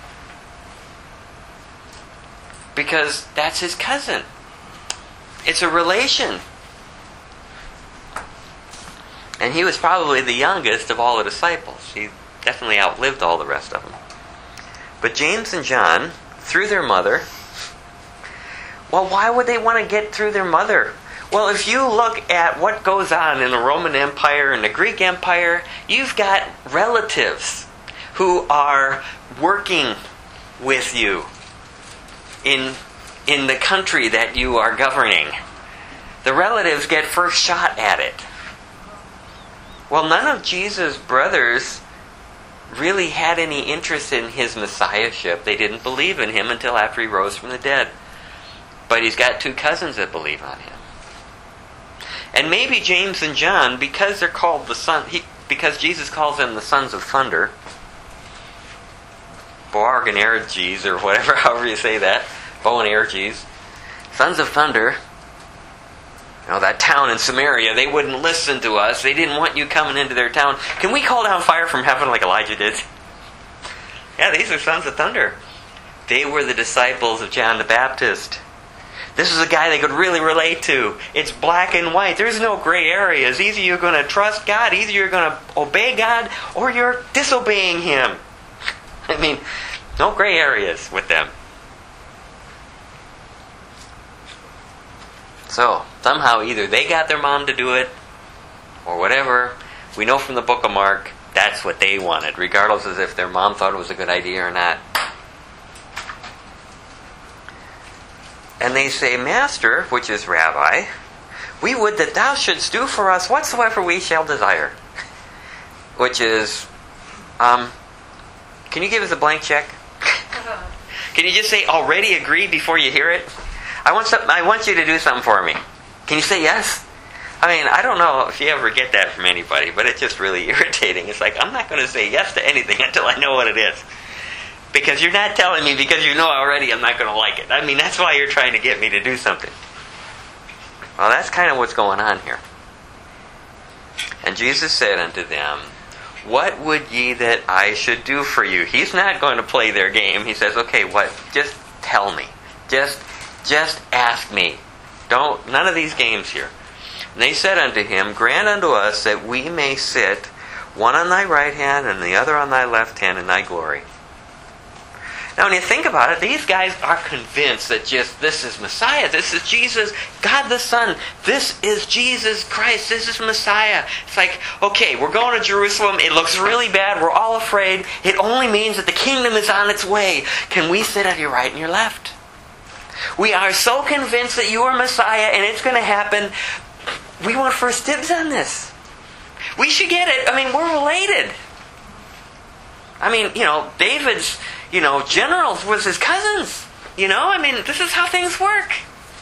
A: because that's his cousin. It's a relation. And he was probably the youngest of all the disciples. He definitely outlived all the rest of them. But James and John, through their mother, well, why would they want to get through their mother? Well, if you look at what goes on in the Roman Empire and the Greek Empire, you've got relatives who are working with you in, in the country that you are governing. The relatives get first shot at it. Well, none of Jesus' brothers really had any interest in his messiahship. They didn't believe in him until after he rose from the dead. But he's got two cousins that believe on him. And maybe James and John, because they're called the son, he, because Jesus calls them the sons of thunder, Boanerges, or whatever, however you say that, Boanerges, sons of thunder. You know, that town in Samaria, they wouldn't listen to us. They didn't want you coming into their town. Can we call down fire from heaven like Elijah did? Yeah, these are sons of thunder. They were the disciples of John the Baptist. This is a guy they could really relate to. It's black and white. There's no gray areas. Either you're going to trust God, either you're going to obey God, or you're disobeying Him. I mean, no gray areas with them. So, somehow either they got their mom to do it, or whatever. We know from the book of Mark, that's what they wanted, regardless of if their mom thought it was a good idea or not. And they say, Master, which is Rabbi, we would that thou shouldst do for us whatsoever we shall desire. Which is, um, can you give us a blank check? Can you just say, already agree before you hear it? I want some, I want you to do something for me. Can you say yes? I mean, I don't know if you ever get that from anybody, but it's just really irritating. It's like, I'm not going to say yes to anything until I know what it is. Because you're not telling me because you know already I'm not going to like it. I mean, that's why you're trying to get me to do something. Well, that's kind of what's going on here. And Jesus said unto them, what would ye that I should do for you? He's not going to play their game. He says, okay, what? Just tell me. Just, just ask me. Don't, none of these games here. And they said unto him, grant unto us that we may sit, one on thy right hand and the other on thy left hand in thy glory. Now, when you think about it, these guys are convinced that just this is Messiah. This is Jesus, God the Son. This is Jesus Christ. This is Messiah. It's like, okay, we're going to Jerusalem. It looks really bad. We're all afraid. It only means that the kingdom is on its way. Can we sit at your right and your left? We are so convinced that you are Messiah and it's going to happen. We want first dibs on this. We should get it. I mean, we're related. I mean, you know, David's, you know, generals was his cousins. You know, I mean, this is how things work.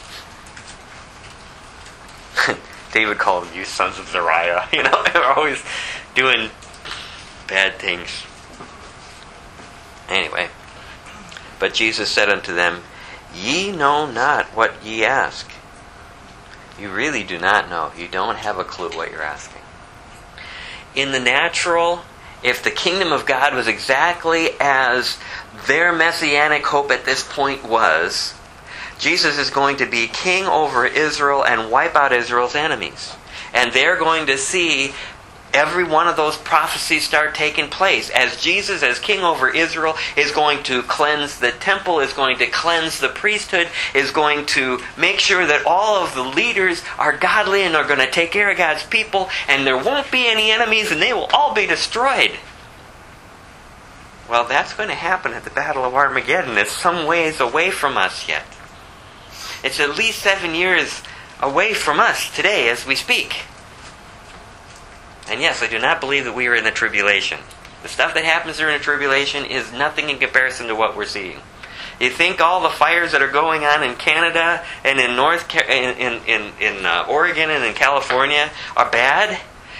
A: David called them, you sons of Zariah. You know, they're always doing bad things. Anyway, but Jesus said unto them, ye know not what ye ask. You really do not know. You don't have a clue what you're asking. In the natural, if the kingdom of God was exactly as their messianic hope at this point was, Jesus is going to be king over Israel and wipe out Israel's enemies. And they're going to see every one of those prophecies start taking place. As Jesus, as king over Israel, is going to cleanse the temple, is going to cleanse the priesthood, is going to make sure that all of the leaders are godly and are going to take care of God's people, and there won't be any enemies and they will all be destroyed. Well, that's going to happen at the Battle of Armageddon. It's some ways away from us yet. It's at least seven years away from us today as we speak. And yes, I do not believe that we are in the tribulation. The stuff that happens during the tribulation is nothing in comparison to what we're seeing. You think all the fires that are going on in Canada and in North in in in, in uh, Oregon and in California are bad?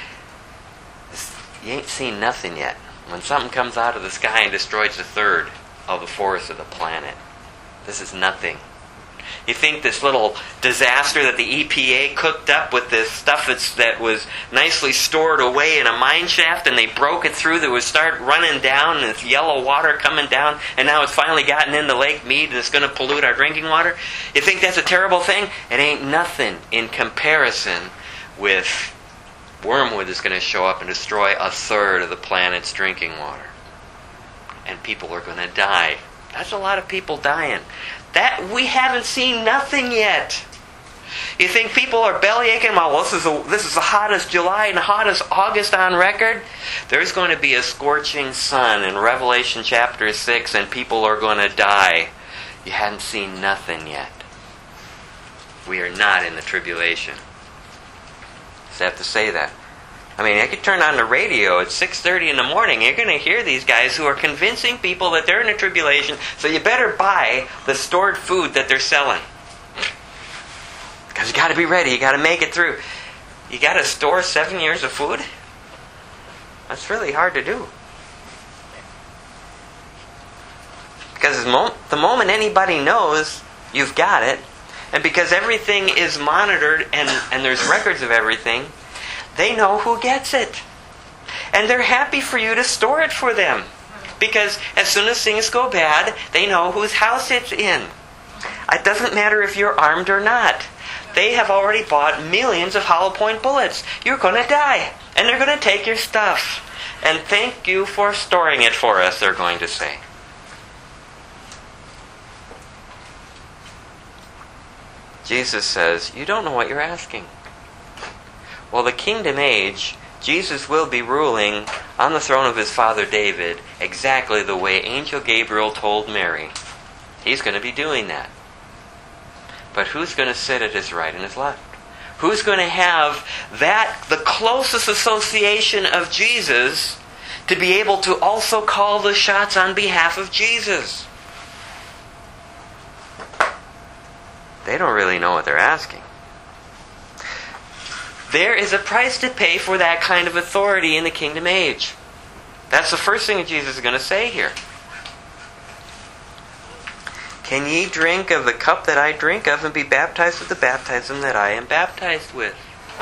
A: You ain't seen nothing yet. When something comes out of the sky and destroys a third of the forest of the planet, this is nothing. You think this little disaster that the E P A cooked up with this stuff that's, that was nicely stored away in a mine shaft and they broke it through, that would start running down and this yellow water coming down, and now it's finally gotten into Lake Mead and it's going to pollute our drinking water? You think that's a terrible thing? It ain't nothing in comparison with wormwood that's going to show up and destroy a third of the planet's drinking water. And people are going to die. That's a lot of people dying. That we haven't seen nothing yet. You think people are bellyaching? Well, this is a, this is the hottest July and the hottest August on record. There's going to be a scorching sun in Revelation chapter six, and people are going to die. You haven't seen nothing yet. We are not in the tribulation. Just have to say that. I mean, I could turn on the radio at six thirty in the morning. You're going to hear these guys who are convincing people that they're in a tribulation, so you better buy the stored food that they're selling. Because you got to be ready. You got to make it through. You got to store seven years of food? That's really hard to do. Because the moment anybody knows you've got it, and because everything is monitored and, and there's records of everything, they know who gets it. And they're happy for you to store it for them. Because as soon as things go bad, they know whose house it's in. It doesn't matter if you're armed or not. They have already bought millions of hollow point bullets. You're going to die. And they're going to take your stuff. And thank you for storing it for us, they're going to say. Jesus says, you don't know what you're asking. Well, the kingdom age, Jesus will be ruling on the throne of his father David exactly the way Angel Gabriel told Mary. He's going to be doing that. But who's going to sit at his right and his left? Who's going to have that, the closest association of Jesus, to be able to also call the shots on behalf of Jesus? They don't really know what they're asking. There is a price to pay for that kind of authority in the kingdom age. That's the first thing that Jesus is going to say here. Can ye drink of the cup that I drink of and be baptized with the baptism that I am baptized with?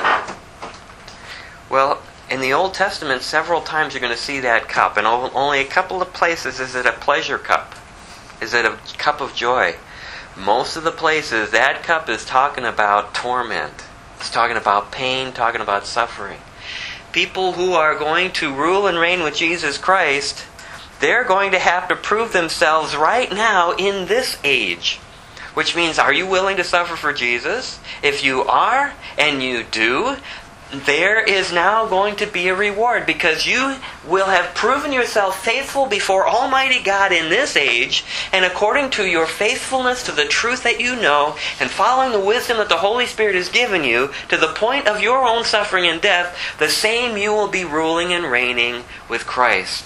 A: Well, in the Old Testament, several times you're going to see that cup. And only a couple of places is it a pleasure cup. Is it a cup of joy? Most of the places, that cup is talking about torment. It's talking about pain, talking about suffering. People who are going to rule and reign with Jesus Christ, they're going to have to prove themselves right now in this age. Which means, are you willing to suffer for Jesus? If you are, and you do, there is now going to be a reward, because you will have proven yourself faithful before Almighty God in this age, and according to your faithfulness to the truth that you know, and following the wisdom that the Holy Spirit has given you, to the point of your own suffering and death, the same you will be ruling and reigning with Christ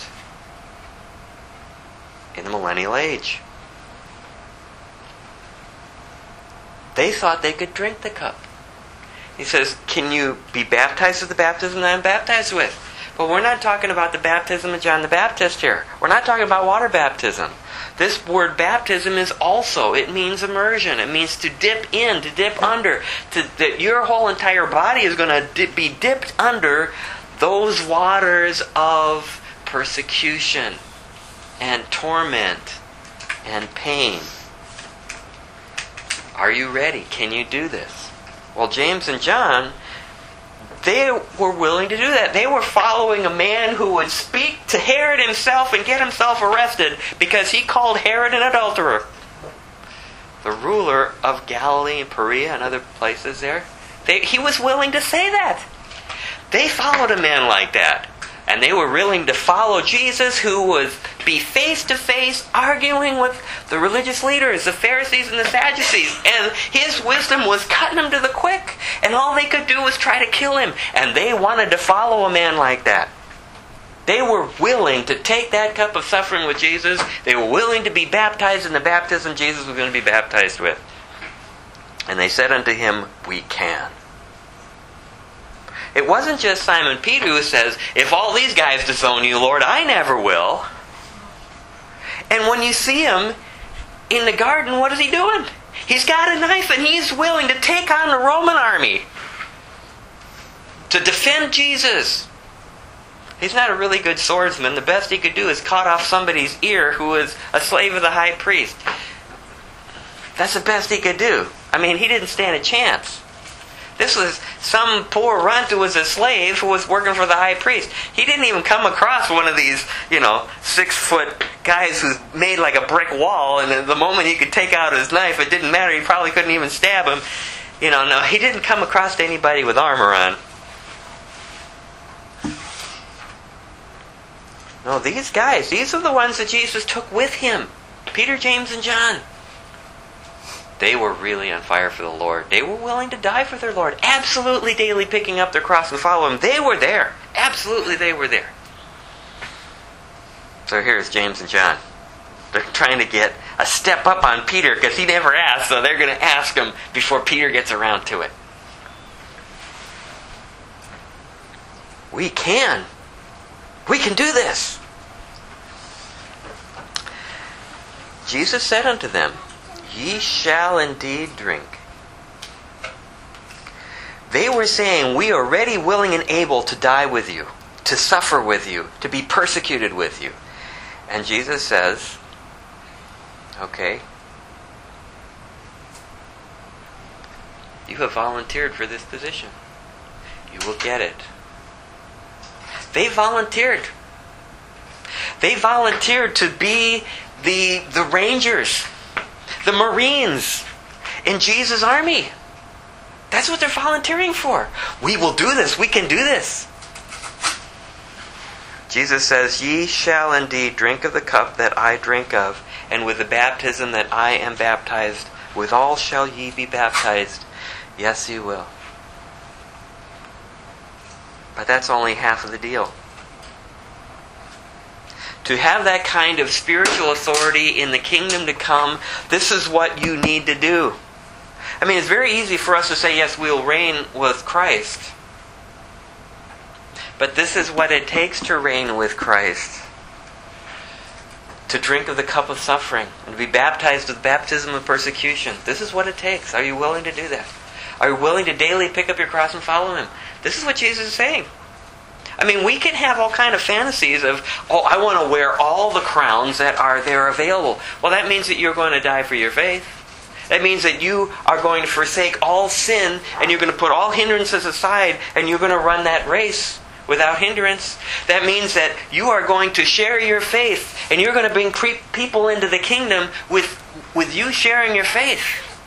A: in the millennial age. They thought they could drink the cup. He says, can you be baptized with the baptism that I'm baptized with? But we're not talking about the baptism of John the Baptist here. We're not talking about water baptism. This word baptism is also, it means immersion. It means to dip in, to dip under. To, that your whole entire body is going to dip, be dipped under those waters of persecution and torment and pain. Are you ready? Can you do this? Well, James and John, they were willing to do that. They were following a man who would speak to Herod himself and get himself arrested because he called Herod an adulterer. The ruler of Galilee and Perea and other places there, they, he was willing to say that. They followed a man like that. And they were willing to follow Jesus, who would be face to face arguing with the religious leaders, the Pharisees and the Sadducees. And his wisdom was cutting them to the quick. And all they could do was try to kill him. And they wanted to follow a man like that. They were willing to take that cup of suffering with Jesus. They were willing to be baptized in the baptism Jesus was going to be baptized with. And they said unto him, we can. It wasn't just Simon Peter who says, if all these guys disown you, Lord, I never will. And when you see him in the garden, what is he doing? He's got a knife and he's willing to take on the Roman army to defend Jesus. He's not a really good swordsman. The best he could do is cut off somebody's ear who was a slave of the high priest. That's the best he could do. I mean, he didn't stand a chance. This was some poor runt who was a slave who was working for the high priest. He didn't even come across one of these, you know, six-foot guys who's made like a brick wall, and the moment he could take out his knife, it didn't matter. He probably couldn't even stab him. You know, no, he didn't come across anybody with armor on. No, these guys, these are the ones that Jesus took with him. Peter, James, and John. They were really on fire for the Lord. They were willing to die for their Lord. Absolutely daily picking up their cross and following Him. They were there. Absolutely they were there. So here's James and John. They're trying to get a step up on Peter because he never asked, so they're going to ask him before Peter gets around to it. We can. We can do this. Jesus said unto them, Ye shall indeed drink. They were saying, we are ready, willing, and able to die with you, to suffer with you, to be persecuted with you. And Jesus says, okay, you have volunteered for this position. You will get it. They volunteered. They volunteered to be the, the Rangers, the Marines in Jesus' army. That's what they're volunteering for. We will do this. We can do this. Jesus says, Ye shall indeed drink of the cup that I drink of, and with the baptism that I am baptized, withal shall ye be baptized. Yes, you will. But that's only half of the deal. To have that kind of spiritual authority in the kingdom to come, this is what you need to do. I mean, it's very easy for us to say, yes, we'll reign with Christ. But this is what it takes to reign with Christ. To drink of the cup of suffering and to be baptized with the baptism of persecution. This is what it takes. Are you willing to do that? Are you willing to daily pick up your cross and follow Him? This is what Jesus is saying. I mean, we can have all kind of fantasies of, oh, I want to wear all the crowns that are there available. Well, that means that you're going to die for your faith. That means that you are going to forsake all sin and you're going to put all hindrances aside and you're going to run that race without hindrance. That means that you are going to share your faith and you're going to bring pre- people into the kingdom with, with you sharing your faith.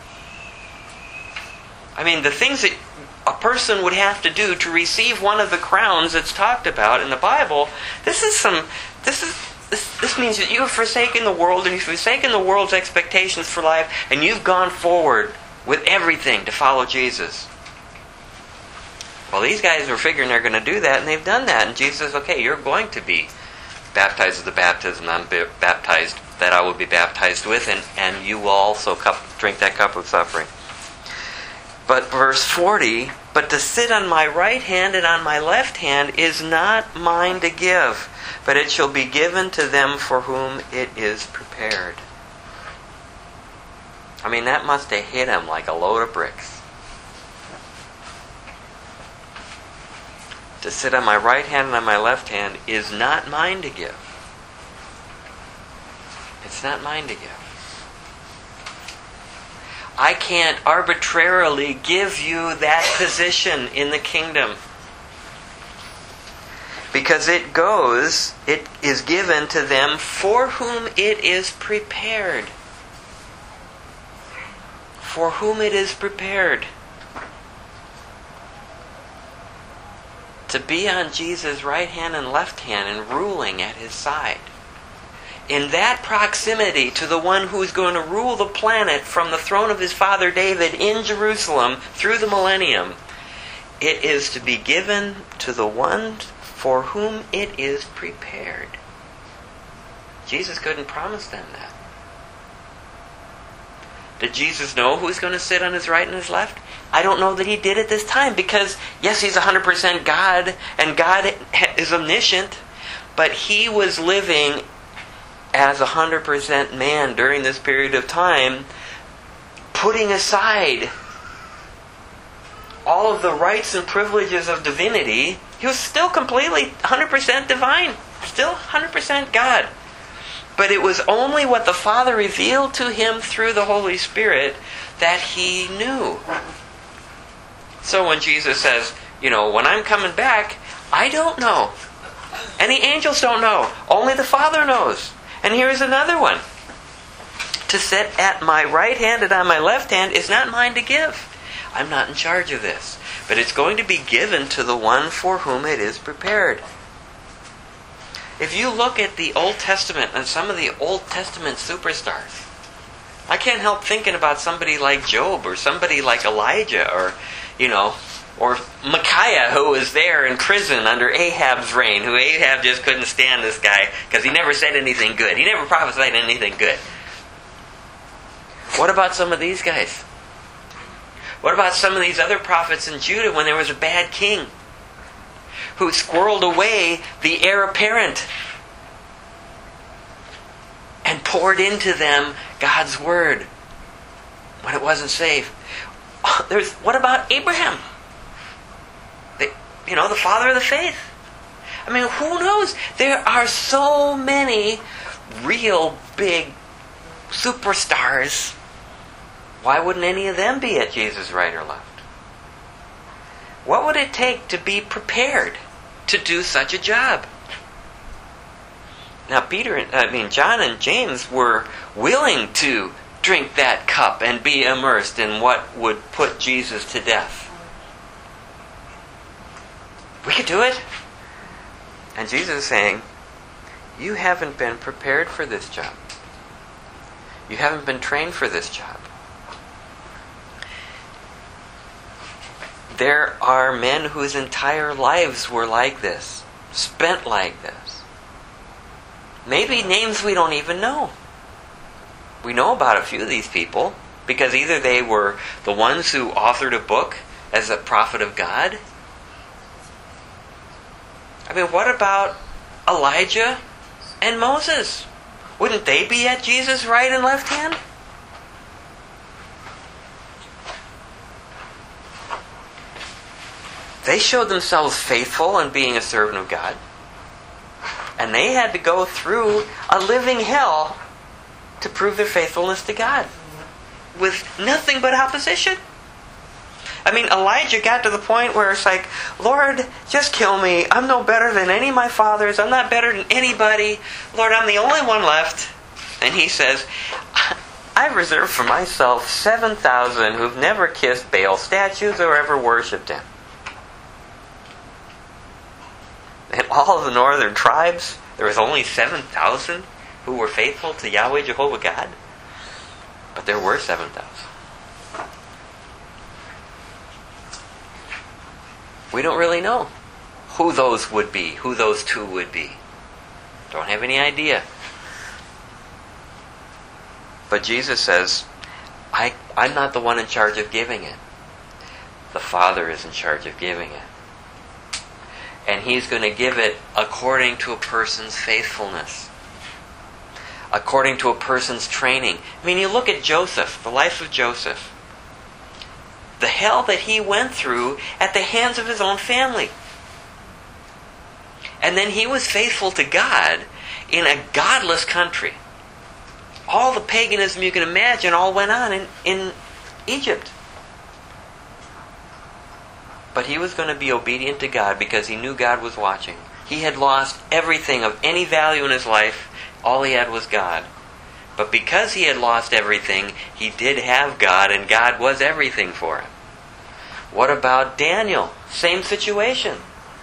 A: I mean, the things that a person would have to do to receive one of the crowns that's talked about in the Bible, this is some, this is, this, this means that you have forsaken the world and you've forsaken the world's expectations for life and you've gone forward with everything to follow Jesus. Well, these guys were figuring they're going to do that and they've done that. And Jesus says, okay, you're going to be baptized with the baptism I'm baptized, that I will be baptized with, and, and you will also cup, drink that cup of suffering. But verse forty, but to sit on my right hand and on my left hand is not mine to give, but it shall be given to them for whom it is prepared. I mean, that must have hit him like a load of bricks. To sit on my right hand and on my left hand is not mine to give. It's not mine to give. I can't arbitrarily give you that position in the kingdom. Because it goes, it is given to them for whom it is prepared. For whom it is prepared. To be on Jesus' right hand and left hand and ruling at His side. In that proximity to the one who is going to rule the planet from the throne of his father David in Jerusalem through the millennium, it is to be given to the one for whom it is prepared. Jesus couldn't promise them that. Did Jesus know who's going to sit on His right and His left? I don't know that He did at this time because, yes, He's one hundred percent God and God is omniscient, but He was living as a one hundred percent man during this period of time, putting aside all of the rights and privileges of divinity. He was still completely one hundred percent divine, still one hundred percent God. But it was only what the Father revealed to Him through the Holy Spirit that He knew. So when Jesus says, you know, when I'm coming back, I don't know. And the angels don't know. Only the Father knows. And here's another one. To sit at my right hand and on my left hand is not mine to give. I'm not in charge of this. But it's going to be given to the one for whom it is prepared. If you look at the Old Testament and some of the Old Testament superstars, I can't help thinking about somebody like Job or somebody like Elijah or, you know, or Micaiah, who was there in prison under Ahab's reign, who Ahab just couldn't stand this guy because he never said anything good. He never prophesied anything good. What about some of these guys? What about some of these other prophets in Judah when there was a bad king who squirreled away the heir apparent and poured into them God's word when it wasn't safe? There's what about Abraham? The, you know, the father of the faith. I mean, who knows? There are so many real big superstars. Why wouldn't any of them be at Jesus' right or left? What would it take to be prepared to do such a job? Now, Peter, I mean, John and James were willing to drink that cup and be immersed in what would put Jesus to death. We could do it. And Jesus is saying, you haven't been prepared for this job. You haven't been trained for this job. There are men whose entire lives were like this, spent like this. Maybe names we don't even know. We know about a few of these people because either they were the ones who authored a book as a prophet of God. I mean, what about Elijah and Moses? Wouldn't they be at Jesus' right and left hand? They showed themselves faithful in being a servant of God. And they had to go through a living hell to prove their faithfulness to God with nothing but opposition. I mean, Elijah got to the point where it's like, Lord, just kill me. I'm no better than any of my fathers. I'm not better than anybody. Lord, I'm the only one left. And he says, I've reserved for myself seven thousand who've never kissed Baal statues or ever worshipped him. And all of the northern tribes, there was only seven thousand who were faithful to Yahweh Jehovah God. But there were seven thousand. We don't really know who those would be, who those two would be. Don't have any idea. But Jesus says, I, I'm not the one in charge of giving it. The Father is in charge of giving it. And He's going to give it according to a person's faithfulness. According to a person's training. I mean, you look at Joseph, the life of Joseph. The hell that he went through at the hands of his own family. And then he was faithful to God in a godless country. All the paganism you can imagine all went on in, in Egypt. But he was going to be obedient to God because he knew God was watching. He had lost everything of any value in his life. All he had was God. But because he had lost everything, he did have God, and God was everything for him. What about Daniel? Same situation.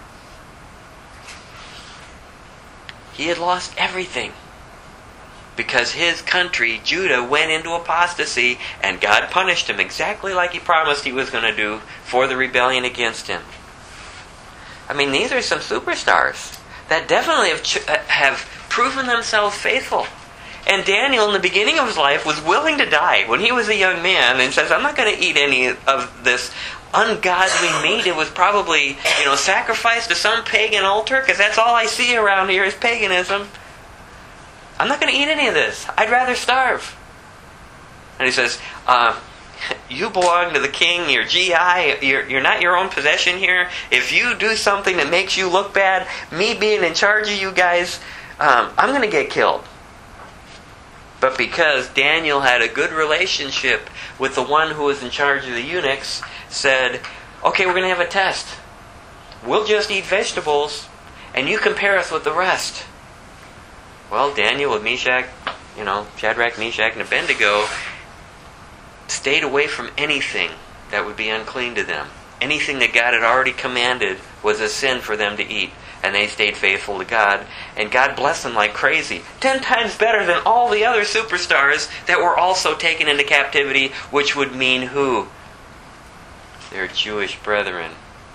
A: He had lost everything because his country, Judah, went into apostasy, and God punished him exactly like He promised He was going to do for the rebellion against Him. I mean, these are some superstars that definitely have, ch- have proven themselves faithful. And Daniel, in the beginning of his life, was willing to die when he was a young man and says, I'm not going to eat any of this ungodly meat. It was probably, you know, sacrificed to some pagan altar, because that's all I see around here is paganism. I'm not going to eat any of this. I'd rather starve. And he says, uh, you belong to the king. You're G I. You're, you're not your own possession here. If you do something that makes you look bad, me being in charge of you guys, um, I'm going to get killed. But because Daniel had a good relationship with the one who was in charge of the eunuchs, said, okay, we're going to have a test. We'll just eat vegetables, and you compare us with the rest. Well, Daniel with Meshach, you know, Shadrach, Meshach, and Abednego stayed away from anything that would be unclean to them. Anything that God had already commanded was a sin for them to eat. and they stayed faithful to God, and God blessed them like crazy. Ten times better than all the other superstars that were also taken into captivity, which would mean who? Their Jewish brethren.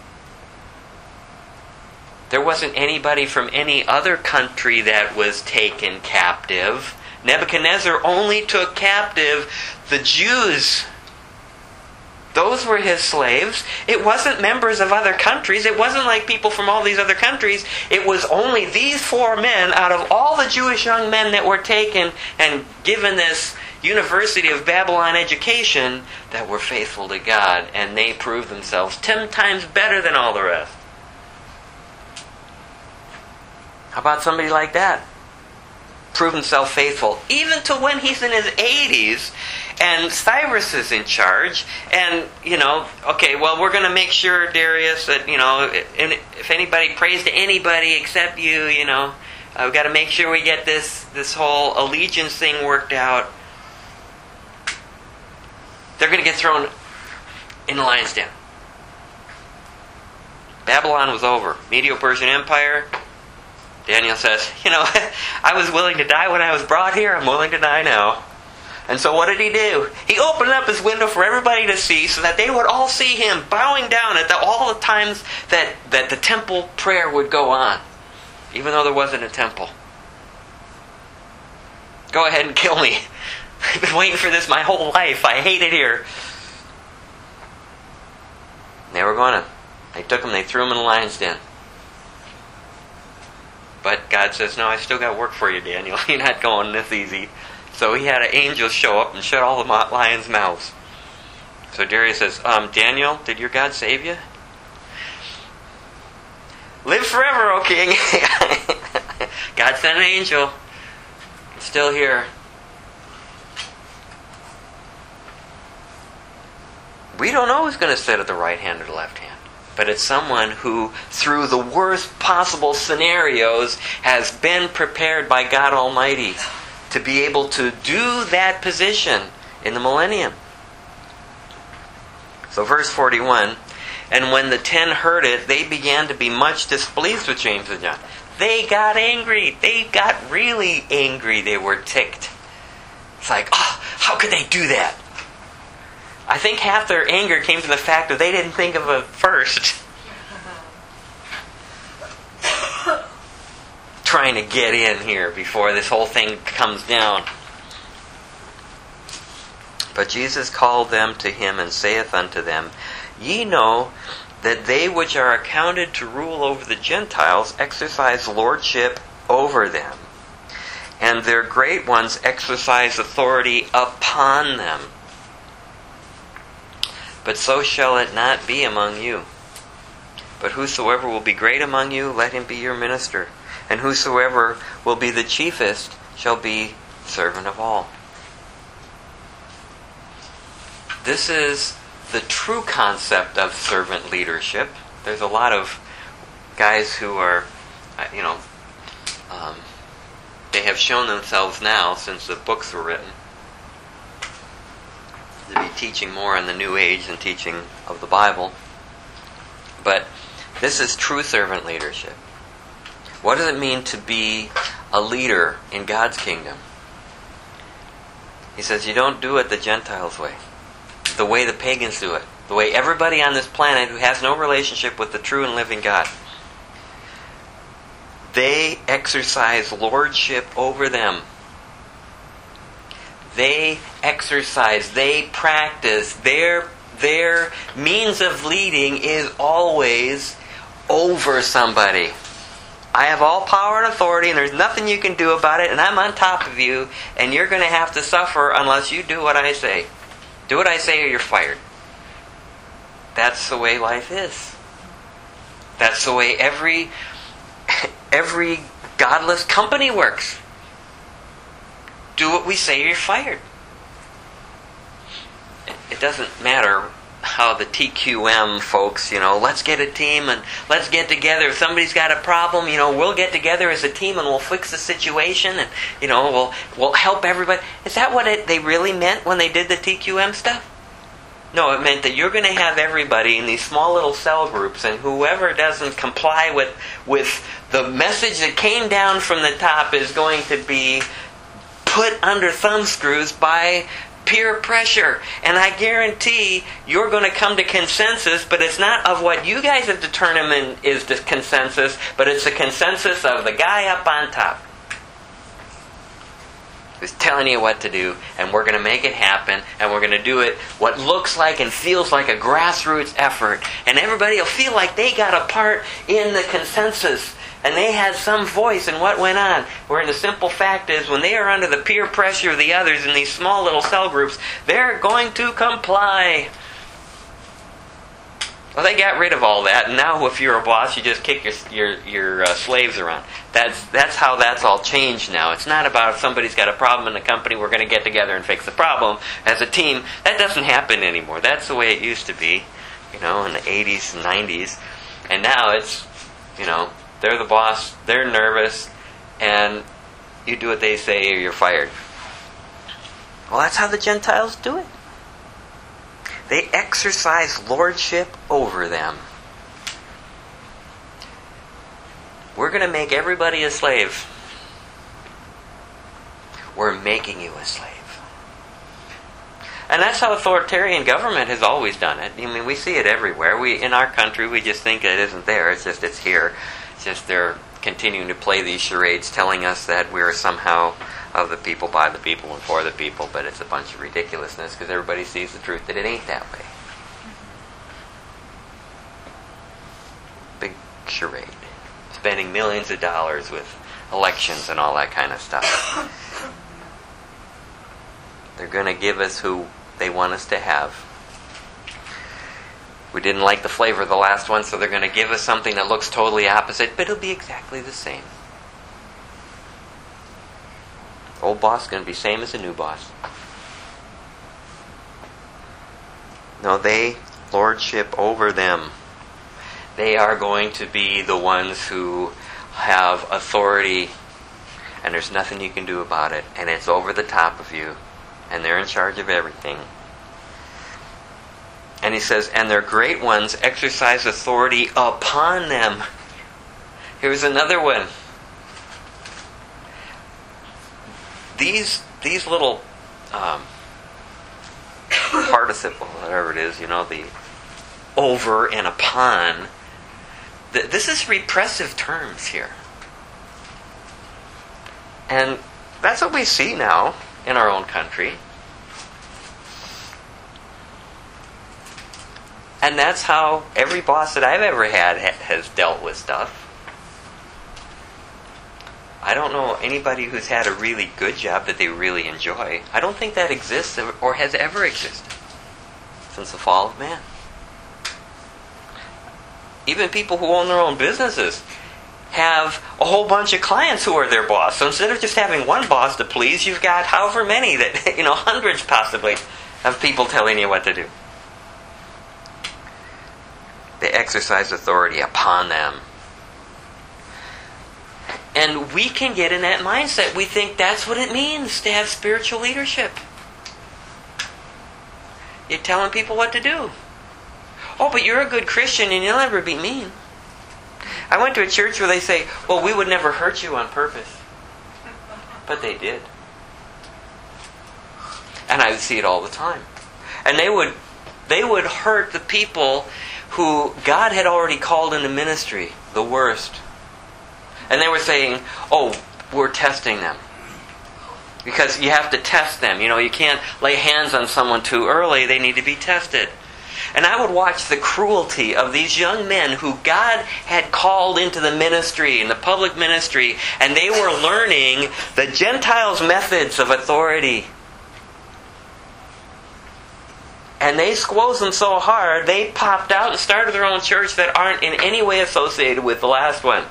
A: There wasn't anybody from any other country that was taken captive. Nebuchadnezzar only took captive the Jews. Those were his slaves. It wasn't members of other countries. It wasn't like people from all these other countries. It was only these four men out of all the Jewish young men that were taken and given this University of Babylon education that were faithful to God. And they proved themselves ten times better than all the rest. How about somebody like that? Prove himself faithful, even to when he's in his eighties, and Cyrus is in charge, and, you know, okay, well, we're going to make sure, Darius, that, you know, if anybody prays to anybody except you, you know, uh, we've got to make sure we get this, this whole allegiance thing worked out. They're going to get thrown in the lion's den. Babylon was over. Medo-Persian Empire. Daniel says, you know, I was willing to die when I was brought here. I'm willing to die now. And so what did he do? He opened up his window for everybody to see so that they would all see him bowing down at the, all the times that, that the temple prayer would go on, even though there wasn't a temple. Go ahead and kill me. I've been waiting for this my whole life. I hate it here. And they were going to. They took him, they threw him in the lion's den. But God says, no, I still got work for you, Daniel. You're not going this easy. So he had an angel show up and shut all the lions' mouths. So Darius says, um, Daniel, did your God save you? Live forever, O king. God sent an angel. It's still here. We don't know who's going to sit at the right hand or the left hand. But it's someone who, through the worst possible scenarios, has been prepared by God Almighty to be able to do that position in the millennium. So verse forty-one, and when the ten heard it, they began to be much displeased with James and John. They got angry. They got really angry. They were ticked. It's like, oh, how could they do that? I think half their anger came from the fact that they didn't think of it first. Trying to get in here before this whole thing comes down. But Jesus called them to him and saith unto them, Ye know that they which are accounted to rule over the Gentiles exercise lordship over them, and their great ones exercise authority upon them. But so shall it not be among you. But whosoever will be great among you, let him be your minister. And whosoever will be the chiefest shall be servant of all. This is the true concept of servant leadership. There's a lot of guys who are, you know, um, they have shown themselves now, since the books were written, to be teaching more on the New Age than teaching of the Bible. But this is true servant leadership. What does it mean to be a leader in God's kingdom? He says you don't do it the Gentiles' way, the way the pagans do it, the way everybody on this planet who has no relationship with the true and living God. They exercise lordship over them. They exercise, they practice, their, their means of leading is always over somebody. I have all power and authority and there's nothing you can do about it, and I'm on top of you, and you're going to have to suffer unless you do what I say. Do what I say or you're fired. That's the way life is. That's the way every every godless company works. Do what we say or you're fired. It doesn't matter how the T Q M folks, you know, let's get a team and let's get together. If somebody's got a problem, you know, we'll get together as a team and we'll fix the situation, and, you know, we'll we'll help everybody. Is that what it, they really meant when they did the T Q M stuff? No, it meant that you're going to have everybody in these small little cell groups, and whoever doesn't comply with, with the message that came down from the top is going to be put under thumb screws by peer pressure. And I guarantee you're going to come to consensus, but it's not of what you guys have determined is the consensus, but it's the consensus of the guy up on top who's telling you what to do, and we're going to make it happen, and we're going to do it what looks like and feels like a grassroots effort, and everybody will feel like they got a part in the consensus, and they had some voice in what went on. Where the simple fact is, when they are under the peer pressure of the others in these small little cell groups, they're going to comply. Well, they got rid of all that, and now if you're a boss, you just kick your your, your uh, slaves around. That's that's how that's all changed now. It's not about if somebody's got a problem in the company, we're going to get together and fix the problem as a team. That doesn't happen anymore. That's the way it used to be, you know, in the eighties and nineties. And now it's, you know, they're the boss, they're nervous, and you do what they say or you're fired. Well, that's how the Gentiles do it. They exercise lordship over them. We're going to make everybody a slave. We're making you a slave. And that's how authoritarian government has always done it. I mean, we see it everywhere. We, in our country, we just think it isn't there. It's just it's here. It's just they're continuing to play these charades telling us that we're somehow of the people, by the people, and for the people, but it's a bunch of ridiculousness because everybody sees the truth that it ain't that way. Big charade. Spending millions of dollars with elections and all that kind of stuff. They're going to give us who they want us to have. We didn't like the flavor of the last one, so they're going to give us something that looks totally opposite, but it'll be exactly the same. Old boss is going to be same as the new boss. No, they lordship over them. They are going to be the ones who have authority, and there's nothing you can do about it, and it's over the top of you, and they're in charge of everything. And he says, and their great ones exercise authority upon them. Here's another one. These these little um, participle, whatever it is, you know, the over and upon, th- this is repressive terms here. And that's what we see now in our own country. And that's how every boss that I've ever had ha- has dealt with stuff. I don't know anybody who's had a really good job that they really enjoy. I don't think that exists or has ever existed since the fall of man. Even people who own their own businesses have a whole bunch of clients who are their boss. So instead of just having one boss to please, you've got however many that, you know, hundreds possibly of people telling you what to do. They exercise authority upon them. And we can get in that mindset. We think that's what it means to have spiritual leadership. You're telling people what to do. Oh, but you're a good Christian and you'll never be mean. I went to a church where they say, well, we would never hurt you on purpose. But they did. And I would see it all the time. And they would they would hurt the people who God had already called into ministry, the worst. And they were saying, oh, we're testing them. Because you have to test them. You know, you can't lay hands on someone too early. They need to be tested. And I would watch the cruelty of these young men who God had called into the ministry, in the public ministry, and they were learning the Gentiles' methods of authority. And they squoze them so hard, they popped out and started their own church that aren't in any way associated with the last one.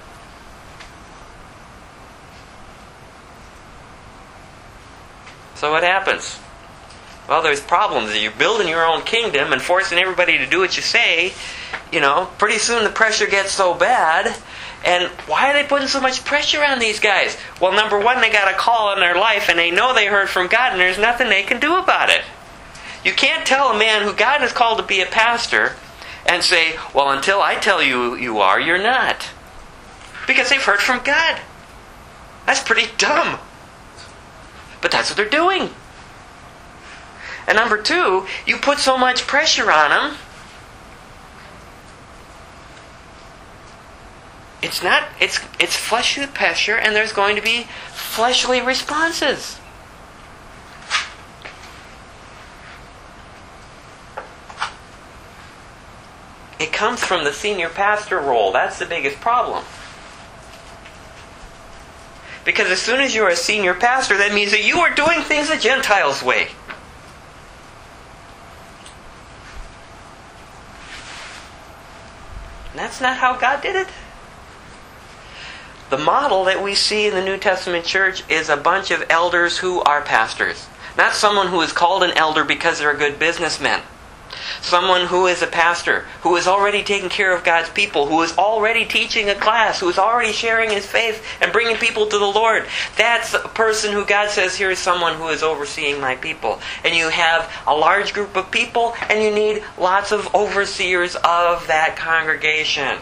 A: So what happens? Well, there's problems. You're building your own kingdom and forcing everybody to do what you say. You know, pretty soon the pressure gets so bad. And why are they putting so much pressure on these guys? Well, number one, they got a call in their life and they know they heard from God and there's nothing they can do about it. You can't tell a man who God has called to be a pastor and say, well, until I tell you you are, you're not. Because they've heard from God. That's pretty dumb. But that's what they're doing. And number two, you put so much pressure on them. It's not, it's, it's fleshly pressure, and there's going to be fleshly responses. It comes from the senior pastor role. That's the biggest problem. Because as soon as you're a senior pastor, that means that you are doing things the Gentiles' way. And that's not how God did it. The model that we see in the New Testament church is a bunch of elders who are pastors. Not someone who is called an elder because they're a good businessman. Someone who is a pastor, who is already taking care of God's people, who is already teaching a class, who is already sharing his faith and bringing people to the Lord. That's a person who God says, here is someone who is overseeing my people. And you have a large group of people, and you need lots of overseers of that congregation.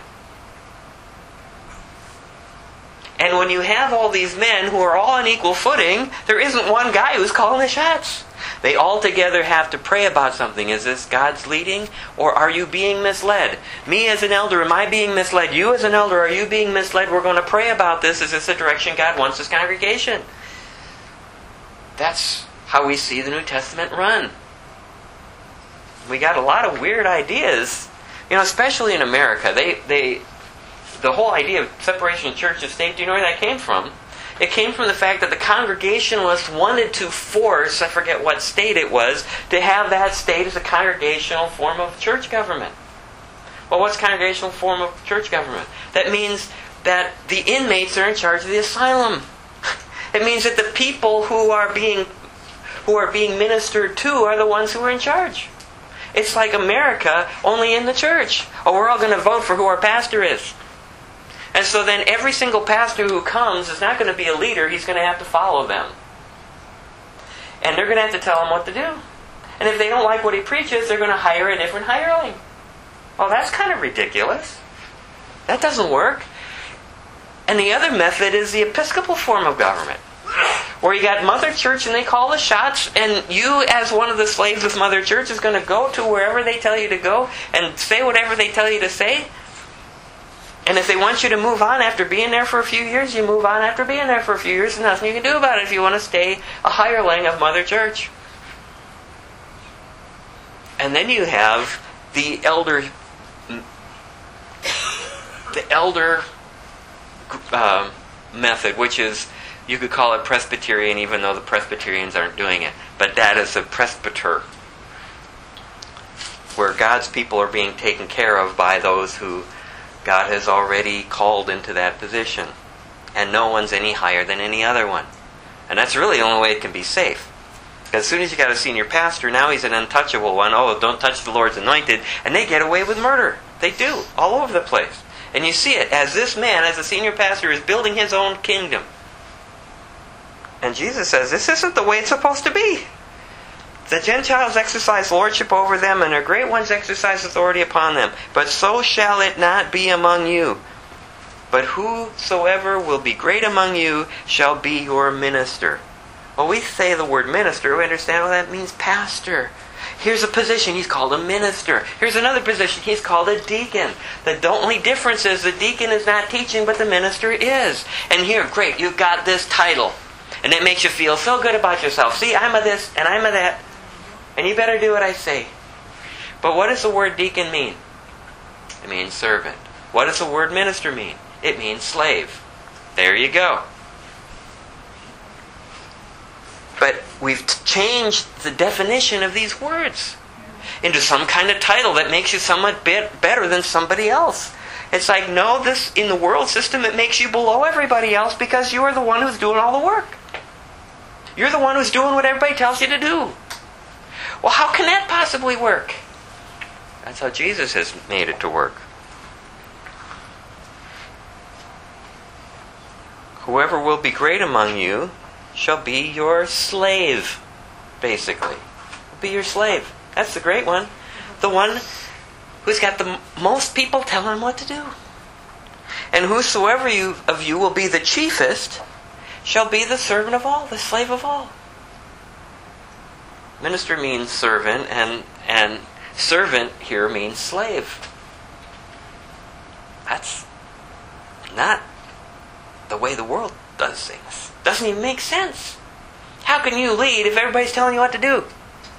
A: And when you have all these men who are all on equal footing, there isn't one guy who's calling the shots. They all together have to pray about something. Is this God's leading, or are you being misled? Me as an elder, am I being misled? You as an elder, are you being misled? We're going to pray about this. Is this the direction God wants this congregation? That's how we see the New Testament run. We got a lot of weird ideas. You know, especially in America. They, they, the whole idea of separation of church and state, do you know where that came from? It came from the fact that the Congregationalists wanted to force, I forget what state it was, to have that state as a congregational form of church government. Well, what's congregational form of church government? That means that the inmates are in charge of the asylum. It means that the people who are being who are being ministered to are the ones who are in charge. It's like America, only in the church. Oh, we're all going to vote for who our pastor is. And so then every single pastor who comes is not going to be a leader. He's going to have to follow them. And they're going to have to tell him what to do. And if they don't like what he preaches, they're going to hire a different hireling. Well, that's kind of ridiculous. That doesn't work. And the other method is the Episcopal form of government, where you got Mother Church and they call the shots, and you as one of the slaves of Mother Church is going to go to wherever they tell you to go and say whatever they tell you to say. And if they want you to move on after being there for a few years, you move on after being there for a few years, and nothing you can do about it if you want to stay a hireling of Mother Church. And then you have the elder, the elder uh, method, which is, you could call it Presbyterian, even though the Presbyterians aren't doing it. But that is a presbyter, where God's people are being taken care of by those who God has already called into that position. And no one's any higher than any other one. And that's really the only way it can be safe. Because as soon as you got a senior pastor, now he's an untouchable one. Oh, don't touch the Lord's anointed. And they get away with murder. They do, all over the place. And you see it as this man, as a senior pastor, is building his own kingdom. And Jesus says, this isn't the way it's supposed to be. The Gentiles exercise lordship over them, and their great ones exercise authority upon them. But so shall it not be among you. But whosoever will be great among you shall be your minister. Well, we say the word minister, we understand what that means, pastor. Here's a position, he's called a minister. Here's another position, he's called a deacon. The only difference is the deacon is not teaching, but the minister is. And here, great, you've got this title. And it makes you feel so good about yourself. See, I'm a this, and I'm a that. And you better do what I say. But what does the word deacon mean? It means servant. What does the word minister mean? It means slave. There you go. But we've t- changed the definition of these words into some kind of title that makes you somewhat bit better than somebody else. It's like, no, this in the world system, it makes you below everybody else because you are the one who's doing all the work. You're the one who's doing what everybody tells you to do. Well, how can that possibly work? That's how Jesus has made it to work. Whoever will be great among you shall be your slave, basically. will be your slave. That's the great one. The one who's got the m- most people telling him what to do. And whosoever you, of you will be the chiefest shall be the servant of all, the slave of all. Minister means servant, and, and servant here means slave. That's not the way the world does things. Doesn't even make sense. How can you lead if everybody's telling you what to do?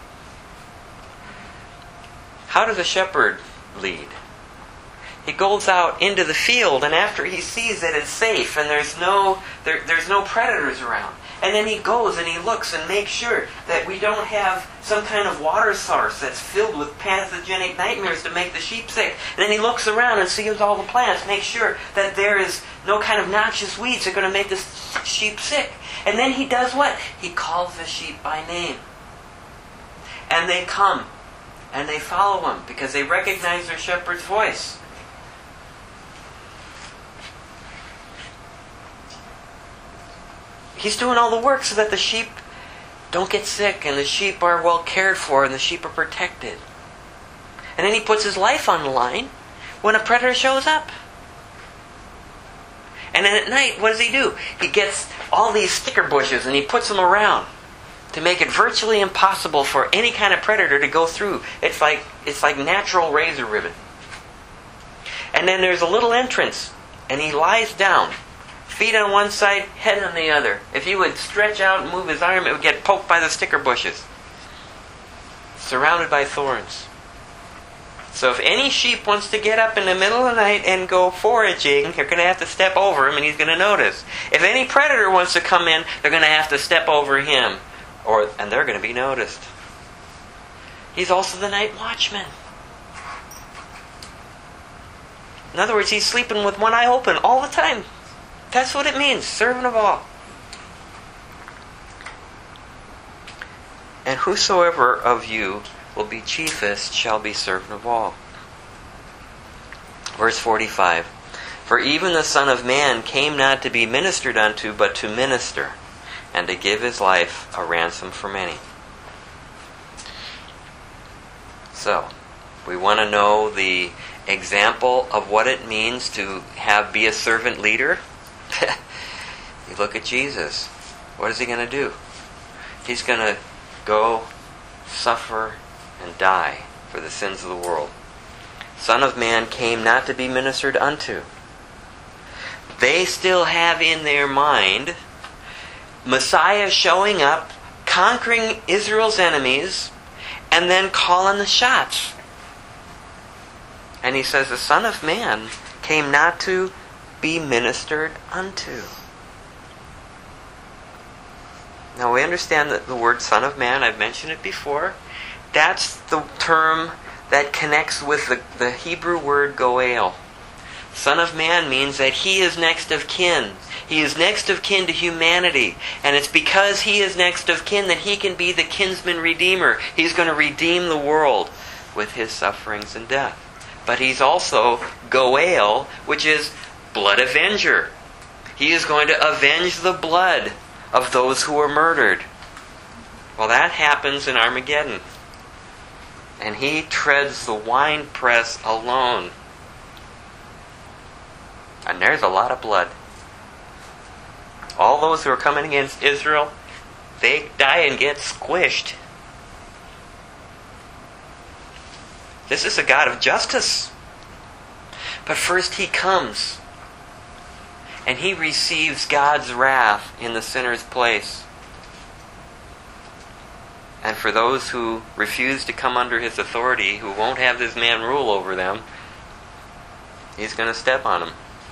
A: How does a shepherd lead? He goes out into the field, and after he sees that it's safe and there's no there, there's no predators around, and then he goes and he looks and makes sure that we don't have some kind of water source that's filled with pathogenic nightmares to make the sheep sick. And then he looks around and sees all the plants, makes sure that there is no kind of noxious weeds that are going to make the sheep sick. And then he does what? He calls the sheep by name. And they come and they follow him because they recognize their shepherd's voice. He's doing all the work so that the sheep don't get sick and the sheep are well cared for and the sheep are protected. And then he puts his life on the line when a predator shows up. And then at night, what does he do? He gets all these sticker bushes and he puts them around to make it virtually impossible for any kind of predator to go through. It's like it's like natural razor ribbon. And then there's a little entrance, and he lies down, feet on one side, head on the other. If he would stretch out and move his arm, it would get poked by the sticker bushes. Surrounded by thorns. So if any sheep wants to get up in the middle of the night and go foraging, they're going to have to step over him and he's going to notice. If any predator wants to come in, they're going to have to step over him, or and they're going to be noticed. He's also the night watchman. In other words, he's sleeping with one eye open all the time. That's what it means, servant of all. And whosoever of you will be chiefest shall be servant of all. Verse forty-five. For even the Son of Man came not to be ministered unto, but to minister, and to give his life a ransom for many. So, we want to know the example of what it means to have be a servant leader. You look at Jesus. What is he going to do? He's going to go, suffer, and die for the sins of the world. Son of Man came not to be ministered unto. They still have in their mind Messiah showing up, conquering Israel's enemies, and then calling the shots. And he says, the Son of Man came not to be ministered unto. Now we understand that the word Son of Man, I've mentioned it before, that's the term that connects with the, the Hebrew word goel. Son of Man means that he is next of kin. He is next of kin to humanity. And it's because he is next of kin that he can be the kinsman redeemer. He's going to redeem the world with his sufferings and death. But he's also goel, which is blood avenger. He is going to avenge the blood of those who were murdered. Well, that happens in Armageddon. And he treads the winepress alone. And there's a lot of blood. All those who are coming against Israel, they die and get squished. This is a God of justice. But first he comes. And he receives God's wrath in the sinner's place. And for those who refuse to come under his authority, who won't have this man rule over them, he's going to step on them.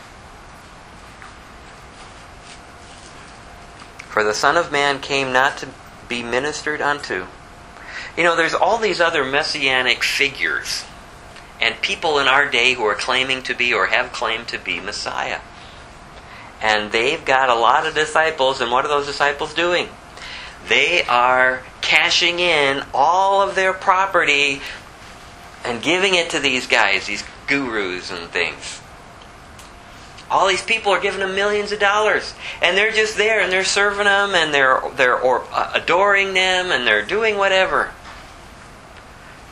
A: For the Son of Man came not to be ministered unto. You know, there's all these other messianic figures and people in our day who are claiming to be or have claimed to be Messiah. And they've got a lot of disciples, and what are those disciples doing? They are cashing in all of their property and giving it to these guys, these gurus and things. All these people are giving them millions of dollars, and they're just there, and they're serving them, and they're they're or, uh, adoring them, and they're doing whatever.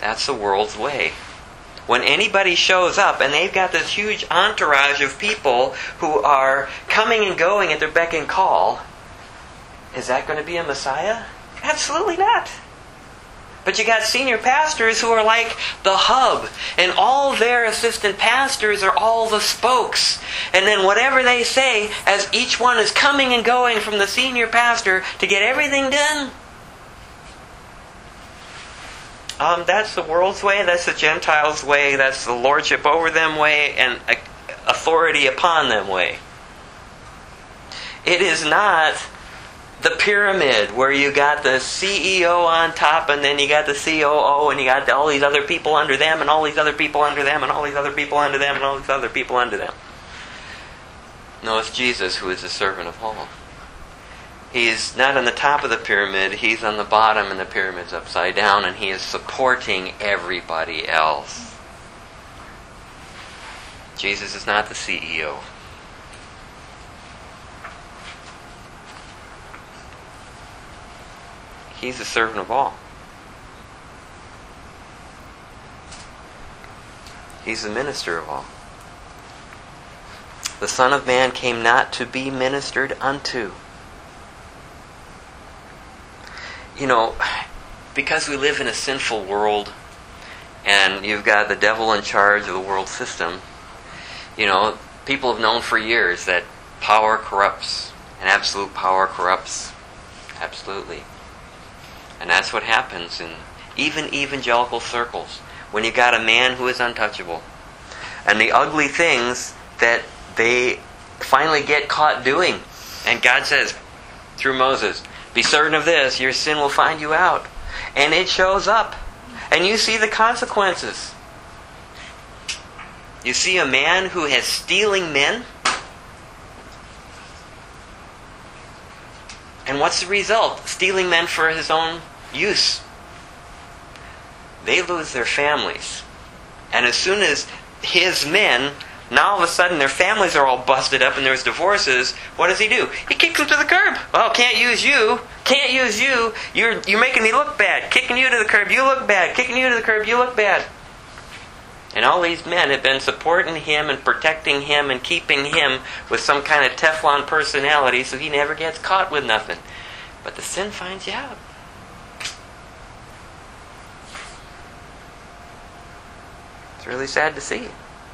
A: That's the world's way. When anybody shows up and they've got this huge entourage of people who are coming and going at their beck and call, is that going to be a Messiah? Absolutely not. But you got senior pastors who are like the hub, and all their assistant pastors are all the spokes. And then whatever they say, as each one is coming and going from the senior pastor to get everything done, um, that's the world's way, that's the Gentiles' way, that's the lordship over them way, and authority upon them way. It is not the pyramid where you got the C E O on top, and then you got the C O O, and you got all these other people under them, and all these other people under them, and all these other people under them, and all these other people under them. No, it's Jesus who is the servant of all. He's not on the top of the pyramid, he's on the bottom, and the pyramid's upside down, and he is supporting everybody else. Jesus is not the C E O. He's the servant of all. He's the minister of all. The Son of Man came not to be ministered unto. You know, because we live in a sinful world, and you've got the devil in charge of the world system, you know, people have known for years that power corrupts, and absolute power corrupts. Absolutely. And that's what happens in even evangelical circles, when you got a man who is untouchable. And the ugly things that they finally get caught doing. And God says, through Moses, be certain of this, your sin will find you out. And it shows up. And you see the consequences. You see a man who has stealing men. And what's the result? Stealing men for his own use. They lose their families. And as soon as his men, now all of a sudden their families are all busted up and there's divorces, what does he do? He kicks them to the curb. Well, can't use you. Can't use you. You're, you're making me look bad. Kicking you to the curb, you look bad. Kicking you to the curb, you look bad. And all these men have been supporting him and protecting him and keeping him with some kind of Teflon personality so he never gets caught with nothing. But the sin finds you out. It's really sad to see.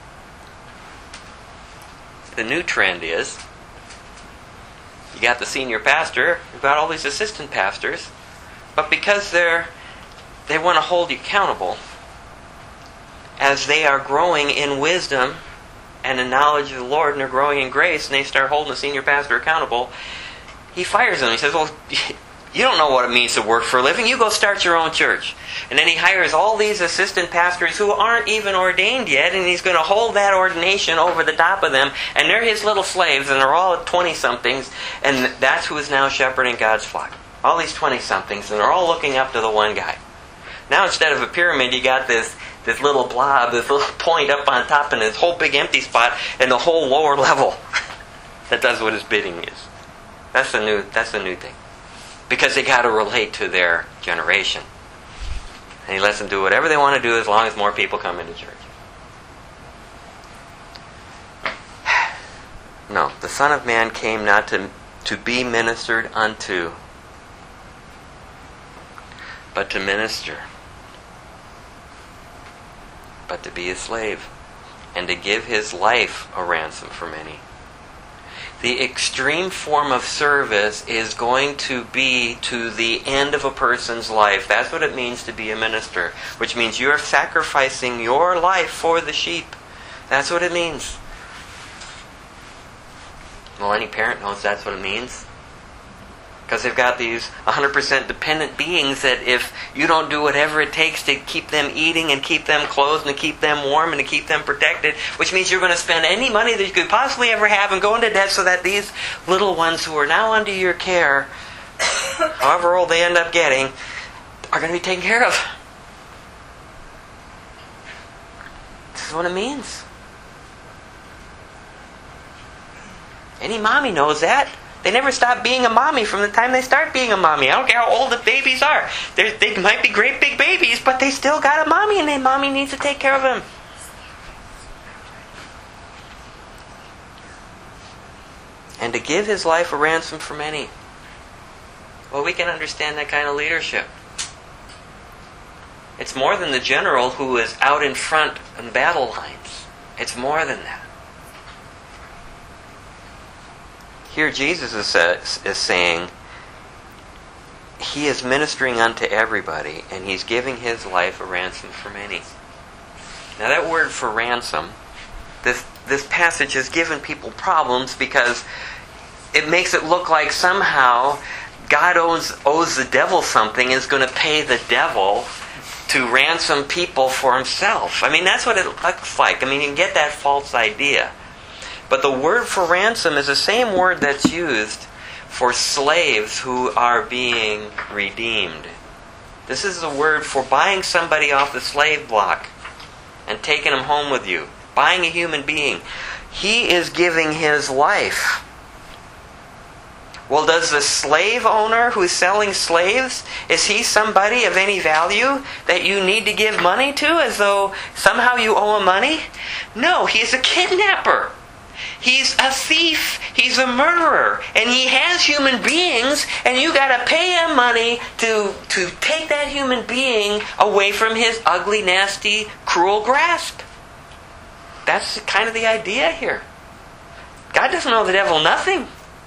A: The new trend is, you got the senior pastor, you've got all these assistant pastors, but because they're they want to hold you accountable, as they are growing in wisdom and in knowledge of the Lord, and they're growing in grace, and they start holding the senior pastor accountable, he fires them. He says, well, you don't know what it means to work for a living. You go start your own church. And then he hires all these assistant pastors who aren't even ordained yet, and he's going to hold that ordination over the top of them, and they're his little slaves, and they're all twenty-somethings, and that's who is now shepherding God's flock. All these twenty-somethings, and they're all looking up to the one guy. Now instead of a pyramid, you got this this little blob, this little point up on top, and this whole big empty spot, and the whole lower level that does what his bidding is. That's the new. That's the new thing, because they got to relate to their generation, and he lets them do whatever they want to do as long as more people come into church. No, the Son of Man came not to to be ministered unto, but to minister, but to be a slave, and to give his life a ransom for many. The extreme form of service is going to be to the end of a person's life. That's what it means to be a minister, which means you're sacrificing your life for the sheep. That's what it means. Well, any parent knows that's what it means. Because they've got these one hundred percent dependent beings that if you don't do whatever it takes to keep them eating and keep them clothed and to keep them warm and to keep them protected, which means you're going to spend any money that you could possibly ever have and go into debt so that these little ones who are now under your care, however old they end up getting, are going to be taken care of. This is what it means. Any mommy knows that. They never stop being a mommy from the time they start being a mommy. I don't care how old the babies are. They're, they might be great big babies, but they still got a mommy, and their mommy needs to take care of them. And to give his life a ransom for many. Well, we can understand that kind of leadership. It's more than the general who is out in front in battle lines. It's more than that. Here Jesus is, says, is saying he is ministering unto everybody, and he's giving his life a ransom for many. Now that word for ransom, this this passage has given people problems because it makes it look like somehow God owes, owes the devil something and is going to pay the devil to ransom people for himself. I mean, that's what it looks like. I mean, you can get that false idea. But the word for ransom is the same word that's used for slaves who are being redeemed. This is the word for buying somebody off the slave block and taking them home with you. Buying a human being. He is giving his life. Well, does the slave owner who's selling slaves, is he somebody of any value that you need to give money to as though somehow you owe him money? No, he's a kidnapper. He's a thief. He's a murderer. And he has human beings, and you got to pay him money to, to take that human being away from his ugly, nasty, cruel grasp. That's kind of the idea here. God doesn't owe the devil nothing.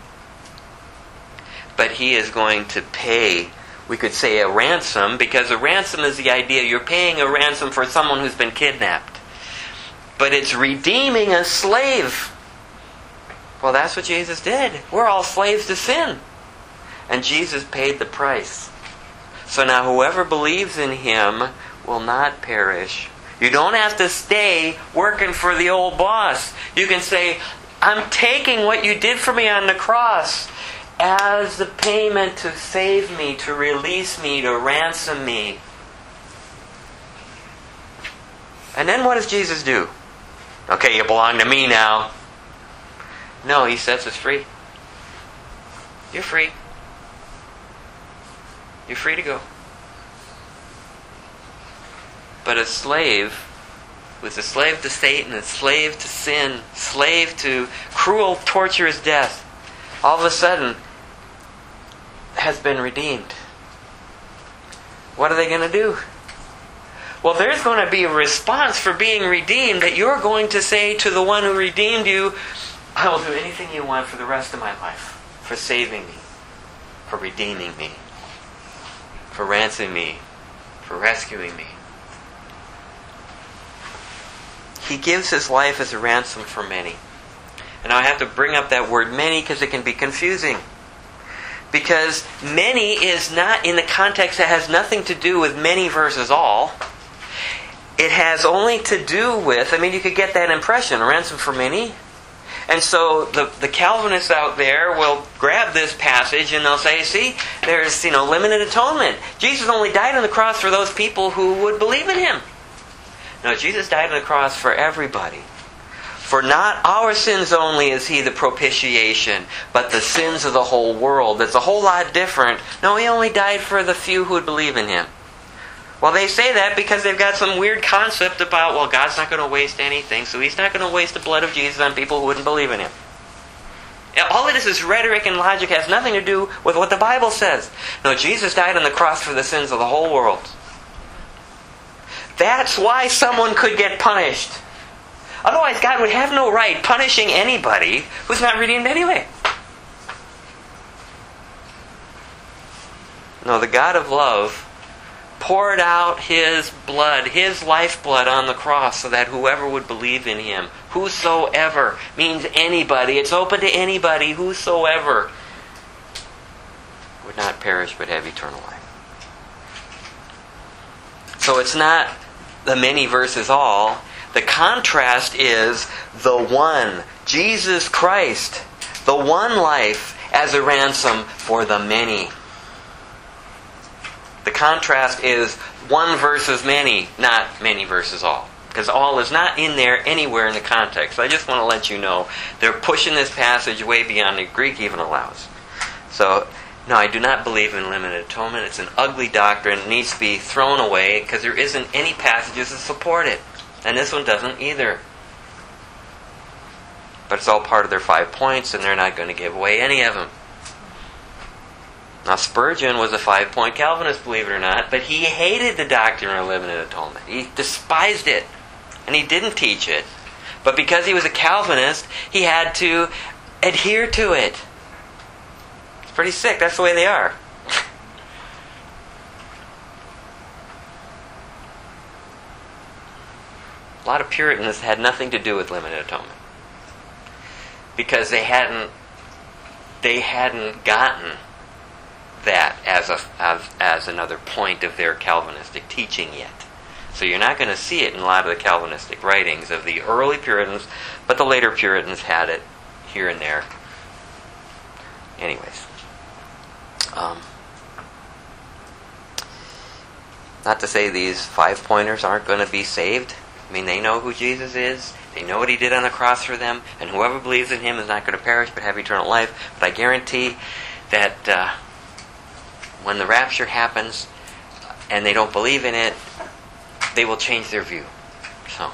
A: But he is going to pay, we could say, a ransom, because a ransom is the idea you're paying a ransom for someone who's been kidnapped. But it's redeeming a slave. Well, that's what Jesus did. We're all slaves to sin. And Jesus paid the price. So now whoever believes in him will not perish. You don't have to stay working for the old boss. You can say, I'm taking what you did for me on the cross as the payment to save me, to release me, to ransom me. And then what does Jesus do? Okay, you belong to me now. No, he sets us free. You're free. You're free to go. But a slave was a slave to Satan, a slave to sin, slave to cruel, torturous death, all of a sudden has been redeemed. What are they going to do? Well, there's going to be a response for being redeemed that you're going to say to the one who redeemed you, I will do anything you want for the rest of my life, for saving me, for redeeming me, for ransoming me, for rescuing me. He gives his life as a ransom for many. And I have to bring up that word many because it can be confusing. Because many is not in the context that has nothing to do with many versus all. It has only to do with, I mean, you could get that impression, a ransom for many. And so the, the Calvinists out there will grab this passage and they'll say, see, there's, you know, limited atonement. Jesus only died on the cross for those people who would believe in him. No, Jesus died on the cross for everybody. For not our sins only is he the propitiation, but the sins of the whole world. That's a whole lot different. No, he only died for the few who would believe in him. Well, they say that because they've got some weird concept about, well, God's not going to waste anything, so he's not going to waste the blood of Jesus on people who wouldn't believe in him. All of this is rhetoric and logic, has nothing to do with what the Bible says. No, Jesus died on the cross for the sins of the whole world. That's why someone could get punished. Otherwise, God would have no right punishing anybody who's not redeemed anyway. No, the God of love poured out his blood, his lifeblood on the cross so that whoever would believe in him, whosoever means anybody, it's open to anybody, whosoever, would not perish but have eternal life. So it's not the many versus all. The contrast is the one, Jesus Christ, the one life as a ransom for the many. The contrast is one versus many, not many versus all. Because all is not in there anywhere in the context. I just want to let you know they're pushing this passage way beyond the Greek even allows. So, no, I do not believe in limited atonement. It's an ugly doctrine. It needs to be thrown away because there isn't any passages to support it. And this one doesn't either. But it's all part of their five points, and they're not going to give away any of them. Now, Spurgeon was a five-point Calvinist, believe it or not, but he hated the doctrine of limited atonement. He despised it, and he didn't teach it. But because he was a Calvinist, he had to adhere to it. It's pretty sick. That's the way they are. A lot of Puritans had nothing to do with limited atonement because they hadn't they hadn't gotten that as a as, as another point of their Calvinistic teaching yet. So you're not going to see it in a lot of the Calvinistic writings of the early Puritans, but the later Puritans had it here and there. Anyways, um, not to say these five-pointers aren't going to be saved. I mean, they know who Jesus is. They know what He did on the cross for them. And whoever believes in Him is not going to perish but have eternal life. But I guarantee that uh, when the rapture happens and they don't believe in it, they will change their view. So,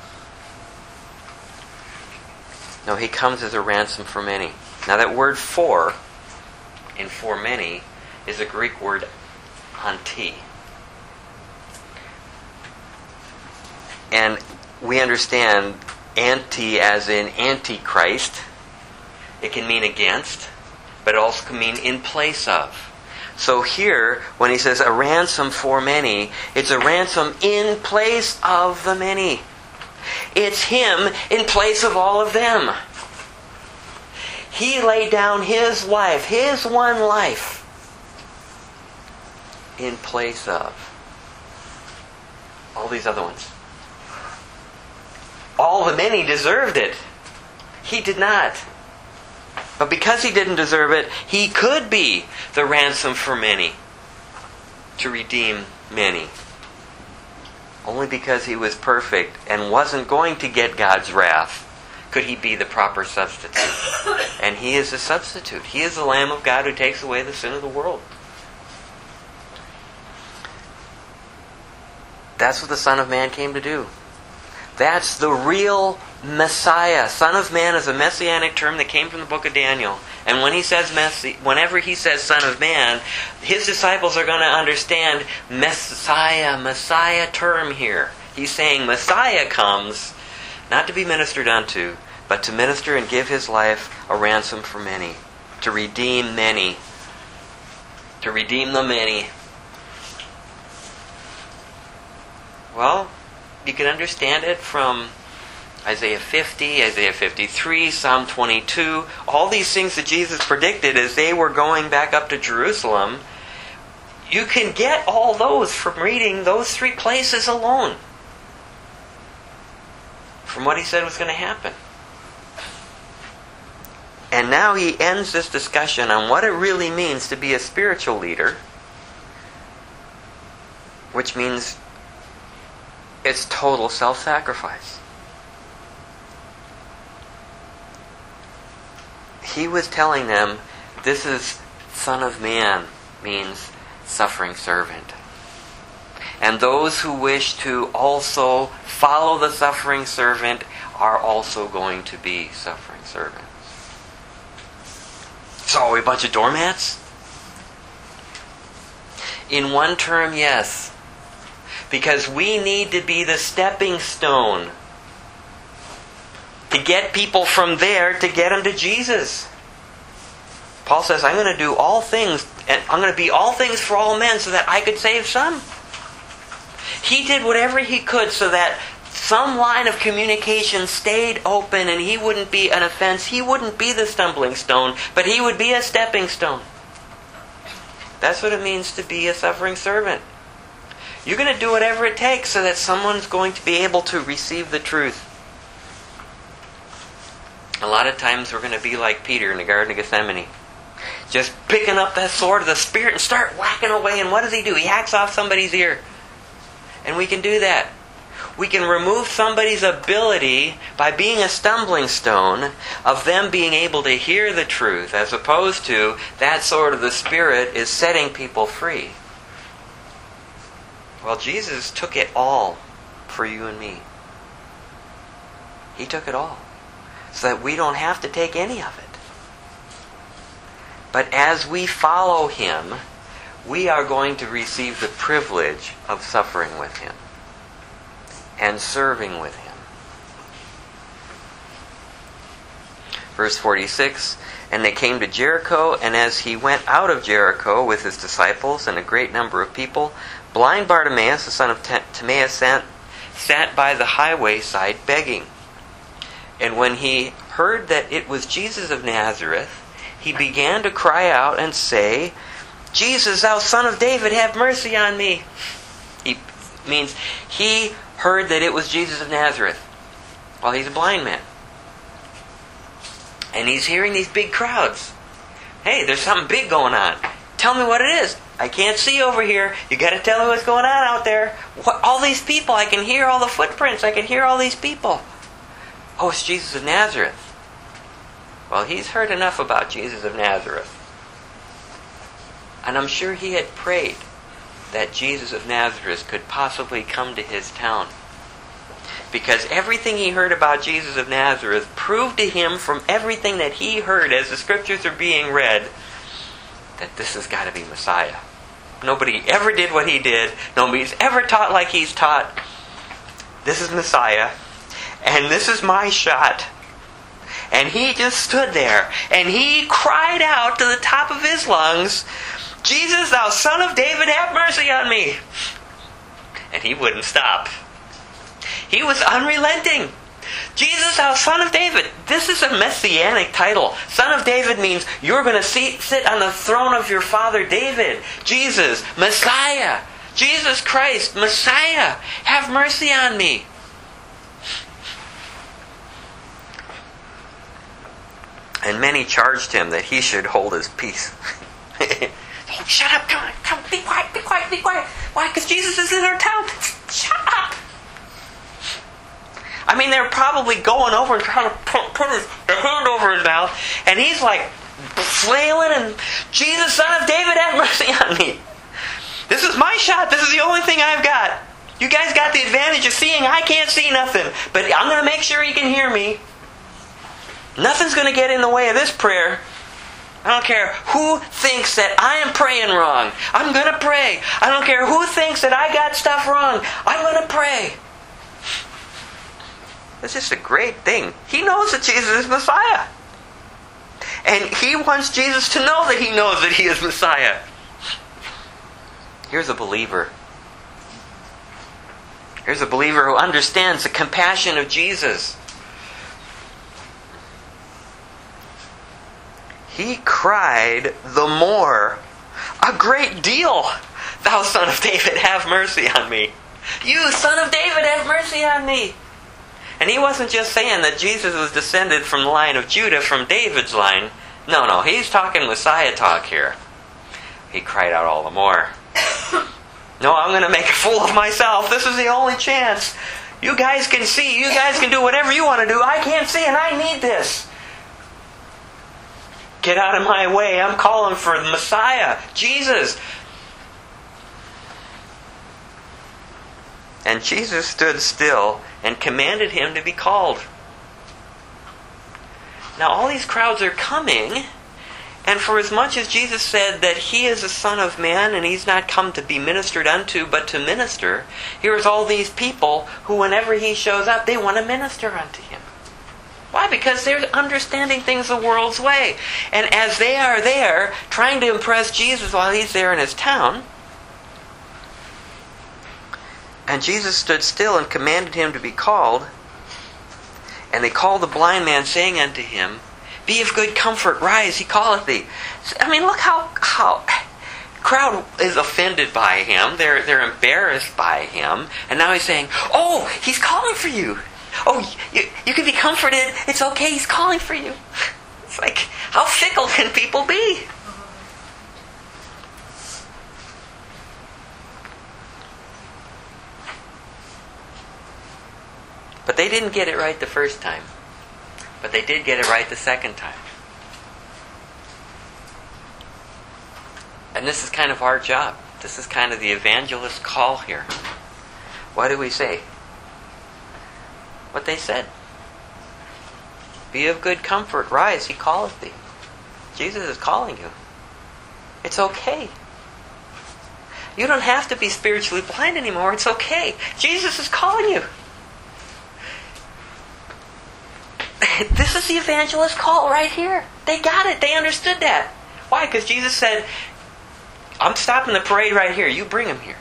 A: no, He comes as a ransom for many. Now that word for, in for many, is a Greek word anti. And we understand anti as in antichrist. It can mean against, but it also can mean in place of. So here, when he says a ransom for many, it's a ransom in place of the many. It's Him in place of all of them. He laid down His life, His one life, in place of all these other ones. All the many deserved it. He did not. But because He didn't deserve it, He could be the ransom for many, to redeem many. Only because He was perfect and wasn't going to get God's wrath could He be the proper substitute. And He is the substitute. He is the Lamb of God who takes away the sin of the world. That's what the Son of Man came to do. That's the real Messiah. Son of Man is a messianic term that came from the book of Daniel. And when he says messi- whenever he says Son of Man, his disciples are going to understand Messiah, Messiah term here. He's saying Messiah comes not to be ministered unto, but to minister and give His life a ransom for many. To redeem many. To redeem the many. Well, you can understand it from Isaiah fifty, Isaiah fifty-three, Psalm twenty-two. All these things that Jesus predicted as they were going back up to Jerusalem. You can get all those from reading those three places alone. From what He said was going to happen. And now He ends this discussion on what it really means to be a spiritual leader. Which means it's total self-sacrifice. He was telling them, this is Son of Man, means suffering servant. And those who wish to also follow the suffering servant are also going to be suffering servants. So are we a bunch of doormats? In one term, yes. Because we need to be the stepping stone to get people from there to get them to Jesus. Paul says, I'm going to do all things, and I'm going to be all things for all men so that I could save some. He did whatever He could so that some line of communication stayed open and He wouldn't be an offense. He wouldn't be the stumbling stone, but He would be a stepping stone. That's what it means to be a suffering servant. You're going to do whatever it takes so that someone's going to be able to receive the truth. A lot of times we're going to be like Peter in the Garden of Gethsemane. Just picking up that sword of the Spirit and start whacking away. And what does he do? He hacks off somebody's ear. And we can do that. We can remove somebody's ability by being a stumbling stone of them being able to hear the truth, as opposed to that sort of the Spirit is setting people free. Well, Jesus took it all for you and me. He took it all, so that we don't have to take any of it. But as we follow Him, we are going to receive the privilege of suffering with Him and serving with Him. Verse forty-six, and they came to Jericho, and as he went out of Jericho with his disciples and a great number of people, blind Bartimaeus, the son of Timaeus, sat, sat by the highway side begging. And when he heard that it was Jesus of Nazareth, he began to cry out and say, Jesus, thou son of David, have mercy on me. He means he heard that it was Jesus of Nazareth. Well, he's a blind man. And he's hearing these big crowds. Hey, there's something big going on. Tell me what it is. I can't see over here. You got to tell me what's going on out there. What, all these people. I can hear all the footprints. I can hear all these people. Oh, it's Jesus of Nazareth. Well, he's heard enough about Jesus of Nazareth. And I'm sure he had prayed that Jesus of Nazareth could possibly come to his town. Because everything he heard about Jesus of Nazareth proved to him from everything that he heard as the scriptures are being read that this has got to be Messiah. Nobody ever did what he did. Nobody's ever taught like he's taught. This is Messiah. And this is my shot. And he just stood there. And he cried out to the top of his lungs, Jesus, thou son of David, have mercy on me. And he wouldn't stop. He was unrelenting. Jesus, thou son of David. This is a messianic title. Son of David means you're going to sit on the throne of your father David. Jesus, Messiah. Jesus Christ, Messiah. Have mercy on me. And many charged him that he should hold his peace. Oh, shut up, come on, come on, be quiet, be quiet, be quiet. Why? Because Jesus is in our town. Shut up. I mean, they're probably going over and trying to put, put his the hand over his mouth, and he's like flailing and, Jesus, son of David, have mercy on me. This is my shot. This is the only thing I've got. You guys got the advantage of seeing. I can't see nothing, but I'm going to make sure he can hear me. Nothing's going to get in the way of this prayer. I don't care who thinks that I am praying wrong. I'm going to pray. I don't care who thinks that I got stuff wrong. I'm going to pray. It's just a great thing. He knows that Jesus is Messiah. And he wants Jesus to know that he knows that he is Messiah. Here's a believer. Here's a believer who understands the compassion of Jesus. He cried the more, a great deal, thou son of David, have mercy on me. You, son of David, have mercy on me. And he wasn't just saying that Jesus was descended from the line of Judah, from David's line. No, no, he's talking Messiah talk here. He cried out all the more. No, I'm going to make a fool of myself. This is the only chance. You guys can see. You guys can do whatever you want to do. I can't see and I need this. Get out of my way. I'm calling for the Messiah, Jesus. And Jesus stood still and commanded him to be called. Now all these crowds are coming, and for as much as Jesus said that he is the Son of Man and he's not come to be ministered unto but to minister, here's all these people who whenever he shows up they want to minister unto him. Why? Because they're understanding things the world's way. And as they are there trying to impress Jesus while he's there in his town, and Jesus stood still and commanded him to be called. And they called the blind man, saying unto him, Be of good comfort, rise, he calleth thee. I mean, look how how crowd is offended by him. They're they're embarrassed by him. And now he's saying, Oh, he's calling for you. Oh, you, you can be comforted. It's okay, he's calling for you. It's like, how fickle can people be? But they didn't get it right the first time. But they did get it right the second time. And this is kind of our job. This is kind of the evangelist call here. What do we say? What they said. Be of good comfort. Rise, he calleth thee. Jesus is calling you. It's okay. You don't have to be spiritually blind anymore. It's okay. Jesus is calling you. This is the evangelist call right here. They got it. They understood that. Why? Because Jesus said, I'm stopping the parade right here. You bring him here.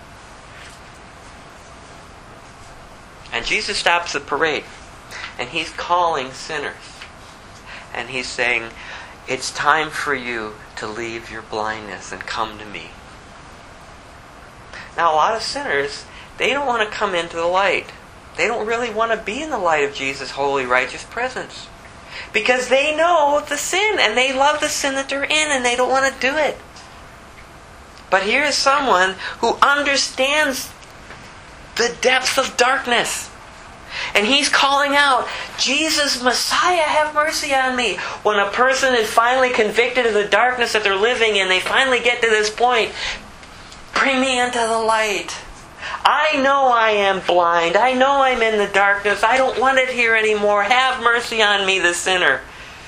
A: And Jesus stops the parade. And he's calling sinners. And he's saying, it's time for you to leave your blindness and come to me. Now, a lot of sinners, they don't want to come into the light. They don't really want to be in the light of Jesus' holy, righteous presence. Because they know the sin, and they love the sin that they're in, and they don't want to do it. But here is someone who understands the depths of darkness. And he's calling out, Jesus, Messiah, have mercy on me. When a person is finally convicted of the darkness that they're living in, they finally get to this point, bring me into the light. I know I am blind. I know I'm in the darkness. I don't want it here anymore. Have mercy on me, the sinner.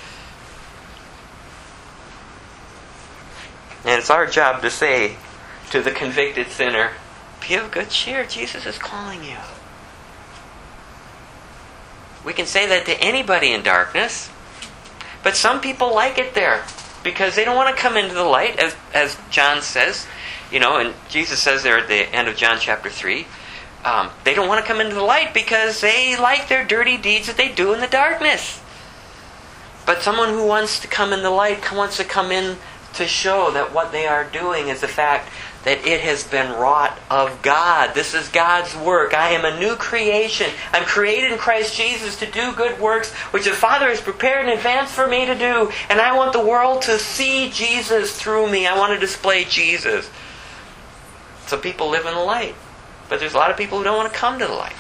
A: And it's our job to say to the convicted sinner, be of good cheer. Jesus is calling you. We can say that to anybody in darkness. But some people like it there because they don't want to come into the light, as, as John says. You know, and Jesus says there at the end of John chapter three, um, they don't want to come into the light because they like their dirty deeds that they do in the darkness. But someone who wants to come in the light wants to come in to show that what they are doing is the fact that it has been wrought of God. This is God's work. I am a new creation. I'm created in Christ Jesus to do good works, which the Father has prepared in advance for me to do. And I want the world to see Jesus through me. I want to display Jesus. So people live in the light. But there's a lot of people who don't want to come to the light.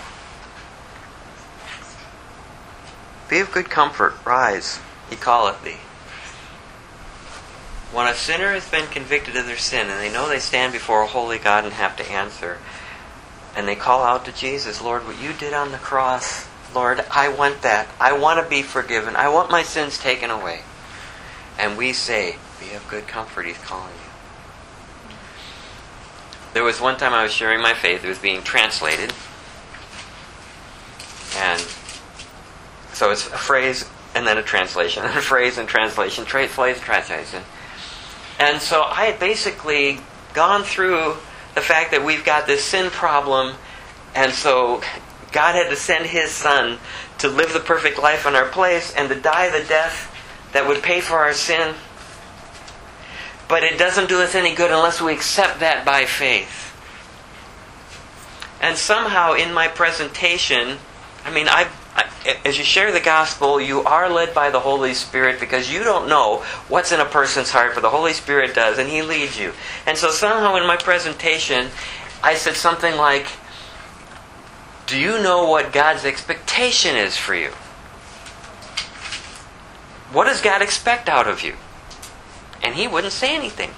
A: Be of good comfort. Rise, he calleth thee. When a sinner has been convicted of their sin and they know they stand before a holy God and have to answer, and they call out to Jesus, Lord, what you did on the cross, Lord, I want that. I want to be forgiven. I want my sins taken away. And we say, be of good comfort, he's calling you. There was one time I was sharing my faith. It was being translated. And so it's a phrase and then a translation. A phrase and translation. Tra- phrase and translation. And so I had basically gone through the fact that we've got this sin problem, and so God had to send His Son to live the perfect life in our place and to die the death that would pay for our sin. But it doesn't do us any good unless we accept that by faith. And somehow in my presentation, I mean, I, I, as you share the gospel, you are led by the Holy Spirit because you don't know what's in a person's heart, but the Holy Spirit does, and He leads you. And so somehow in my presentation, I said something like, do you know what God's expectation is for you? What does God expect out of you? And he wouldn't say anything.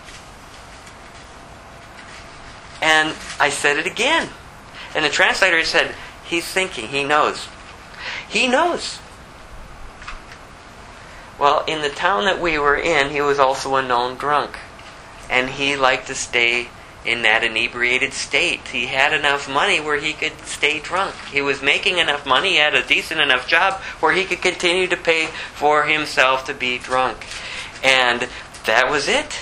A: And I said it again. And the translator said, he's thinking, he knows. He knows. Well, in the town that we were in, he was also a known drunk. And he liked to stay in that inebriated state. He had enough money where he could stay drunk. He was making enough money, he had a decent enough job where he could continue to pay for himself to be drunk. And that was it.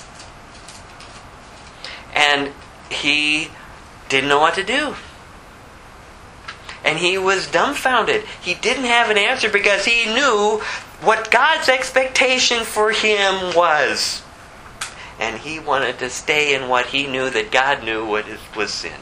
A: And he didn't know what to do. And he was dumbfounded. He didn't have an answer because he knew what God's expectation for him was. And he wanted to stay in what he knew that God knew what was sin.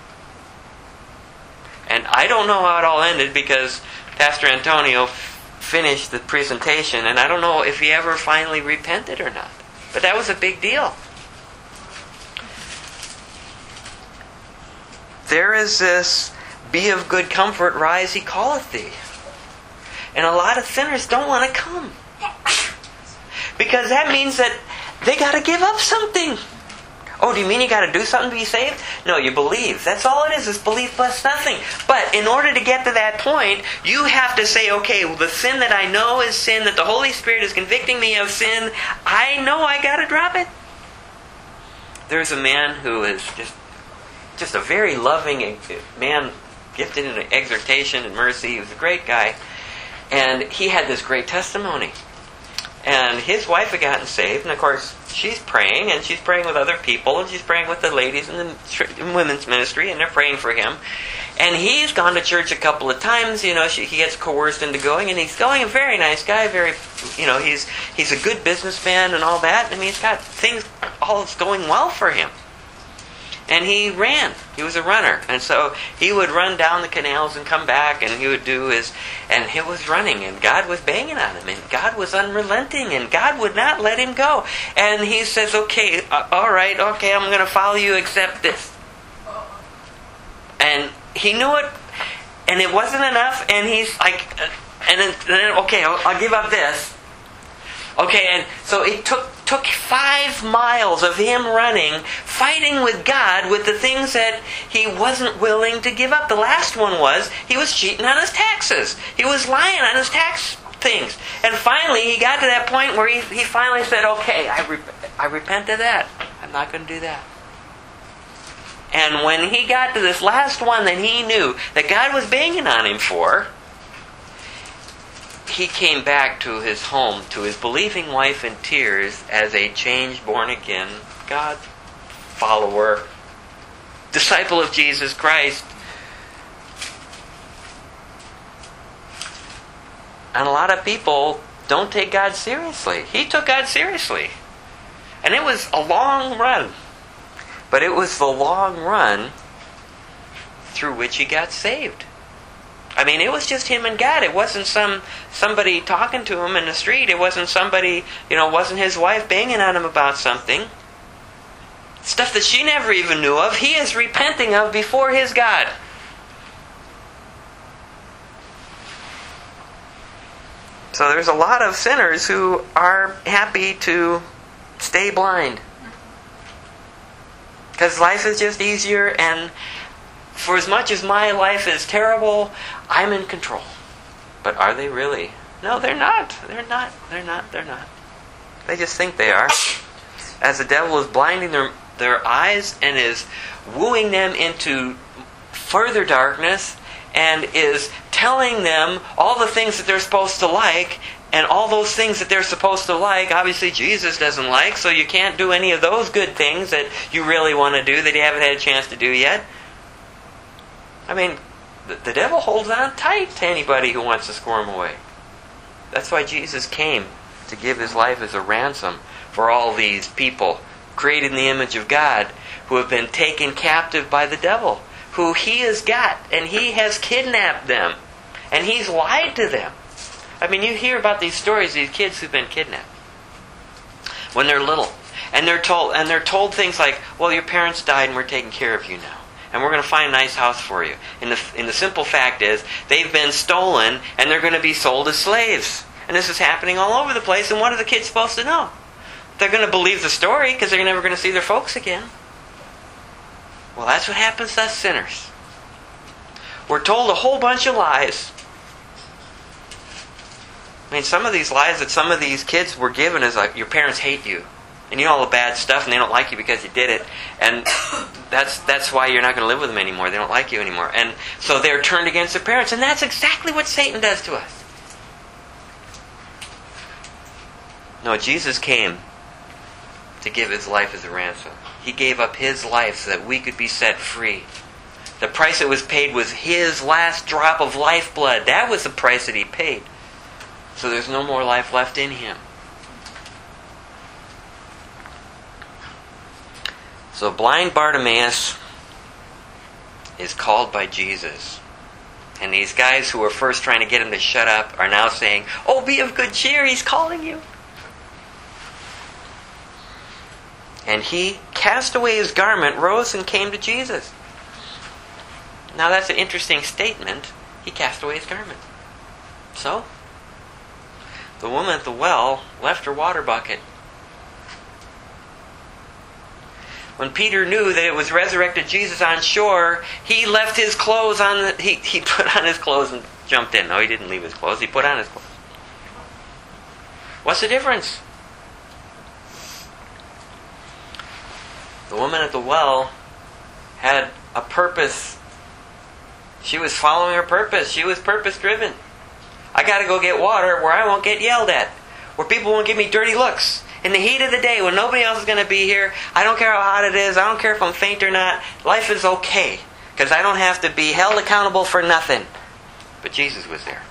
A: And I don't know how it all ended because Pastor Antonio finished the presentation, and I don't know if he ever finally repented or not. But that was a big deal. There is this Be of good comfort, rise, he calleth thee. And a lot of sinners don't want to come. Because that means that they got to give up something. Oh, do you mean you got to do something to be saved? No, you believe. That's all it is, is belief plus nothing. But in order to get to that point, you have to say, okay, well, the sin that I know is sin, that the Holy Spirit is convicting me of sin, I know I got to drop it. There's a man who is just, just a very loving man, gifted in exhortation and mercy. He was a great guy. And he had this great testimony. And his wife had gotten saved, and of course, she's praying, and she's praying with other people, and she's praying with the ladies in the women's ministry, and they're praying for him. And he's gone to church a couple of times, you know, she, he gets coerced into going, and he's going, a very nice guy, very, you know, he's he's a good businessman and all that. I mean, he's got things, all is going well for him. And he ran. He was a runner. And so he would run down the canals and come back, and he would do his... And he was running, and God was banging on him, and God was unrelenting, and God would not let him go. And he says, okay, uh, all right, okay, I'm going to follow you, except this. And he knew it, and it wasn't enough, and he's like... Uh, and then, then okay, I'll, I'll give up this. Okay, and so it took took five miles of him running, fighting with God with the things that he wasn't willing to give up. The last one was, he was cheating on his taxes. He was lying on his tax things. And finally, he got to that point where he, he finally said, okay, I, rep- I repent of that. I'm not going to do that. And when he got to this last one that he knew that God was banging on him for, he came back to his home, to his believing wife in tears, as a changed, born-again God follower, disciple of Jesus Christ. And a lot of people don't take God seriously. He took God seriously. And it was a long run. But it was the long run through which he got saved. I mean, it was just him and God. It wasn't some somebody talking to him in the street. It wasn't somebody, you know, it wasn't his wife banging on him about something. Stuff that she never even knew of. He is repenting of before his God. So there's a lot of sinners who are happy to stay blind. Because life is just easier, and for as much as my life is terrible, I'm in control. But are they really? No, they're not. They're not. They're not. They're not. They just think they are. As the devil is blinding their, their eyes and is wooing them into further darkness and is telling them all the things that they're supposed to like, and all those things that they're supposed to like, obviously Jesus doesn't like, so you can't do any of those good things that you really want to do that you haven't had a chance to do yet. I mean, the, the devil holds on tight to anybody who wants to squirm away. That's why Jesus came, to give his life as a ransom for all these people created in the image of God who have been taken captive by the devil, who he has got, and he has kidnapped them, and he's lied to them. I mean, you hear about these stories, these kids who've been kidnapped when they're little, and they're told and they're told things like, well, your parents died and we're taking care of you now, and we're going to find a nice house for you. And the, and the simple fact is, they've been stolen, and they're going to be sold as slaves. And this is happening all over the place, and what are the kids supposed to know? They're going to believe the story, because they're never going to see their folks again. Well, that's what happens to us sinners. We're told a whole bunch of lies. I mean, some of these lies that some of these kids were given is like, your parents hate you. And you know all the bad stuff, and they don't like you because you did it. And that's that's why you're not going to live with them anymore. They don't like you anymore. And so they're turned against their parents. And that's exactly what Satan does to us. No, Jesus came to give his life as a ransom. He gave up his life so that we could be set free. The price that was paid was his last drop of lifeblood. That was the price that he paid. So there's no more life left in him. So blind Bartimaeus is called by Jesus. And these guys who were first trying to get him to shut up are now saying, oh, be of good cheer, he's calling you. And he cast away his garment, rose, and came to Jesus. Now that's an interesting statement. He cast away his garment. So, the woman at the well left her water bucket. When Peter knew that it was resurrected Jesus on shore, he left his clothes on the, he, he put on his clothes and jumped in. No, he didn't leave his clothes. He put on his clothes. What's the difference? The woman at the well had a purpose. She was following her purpose. She was purpose driven. I got to go get water where I won't get yelled at, where people won't give me dirty looks. In the heat of the day, when nobody else is going to be here, I don't care how hot it is, I don't care if I'm faint or not, life is okay, because I don't have to be held accountable for nothing. But Jesus was there.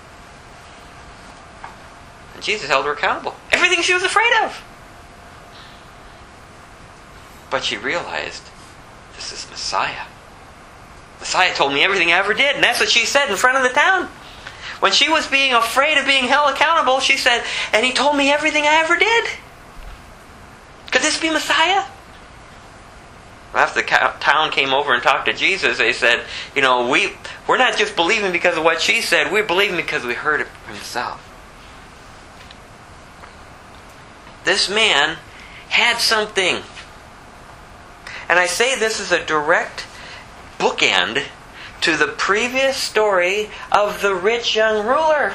A: And Jesus held her accountable. Everything she was afraid of. But she realized, this is Messiah. Messiah told me everything I ever did, and that's what she said in front of the town. When she was being afraid of being held accountable, she said, and he told me everything I ever did. Could this be Messiah? After the town came over and talked to Jesus, they said, you know, we, we're not just believing because of what she said, we're believing because we heard it from himself. This man had something. And I say this is a direct bookend to the previous story of the rich young ruler.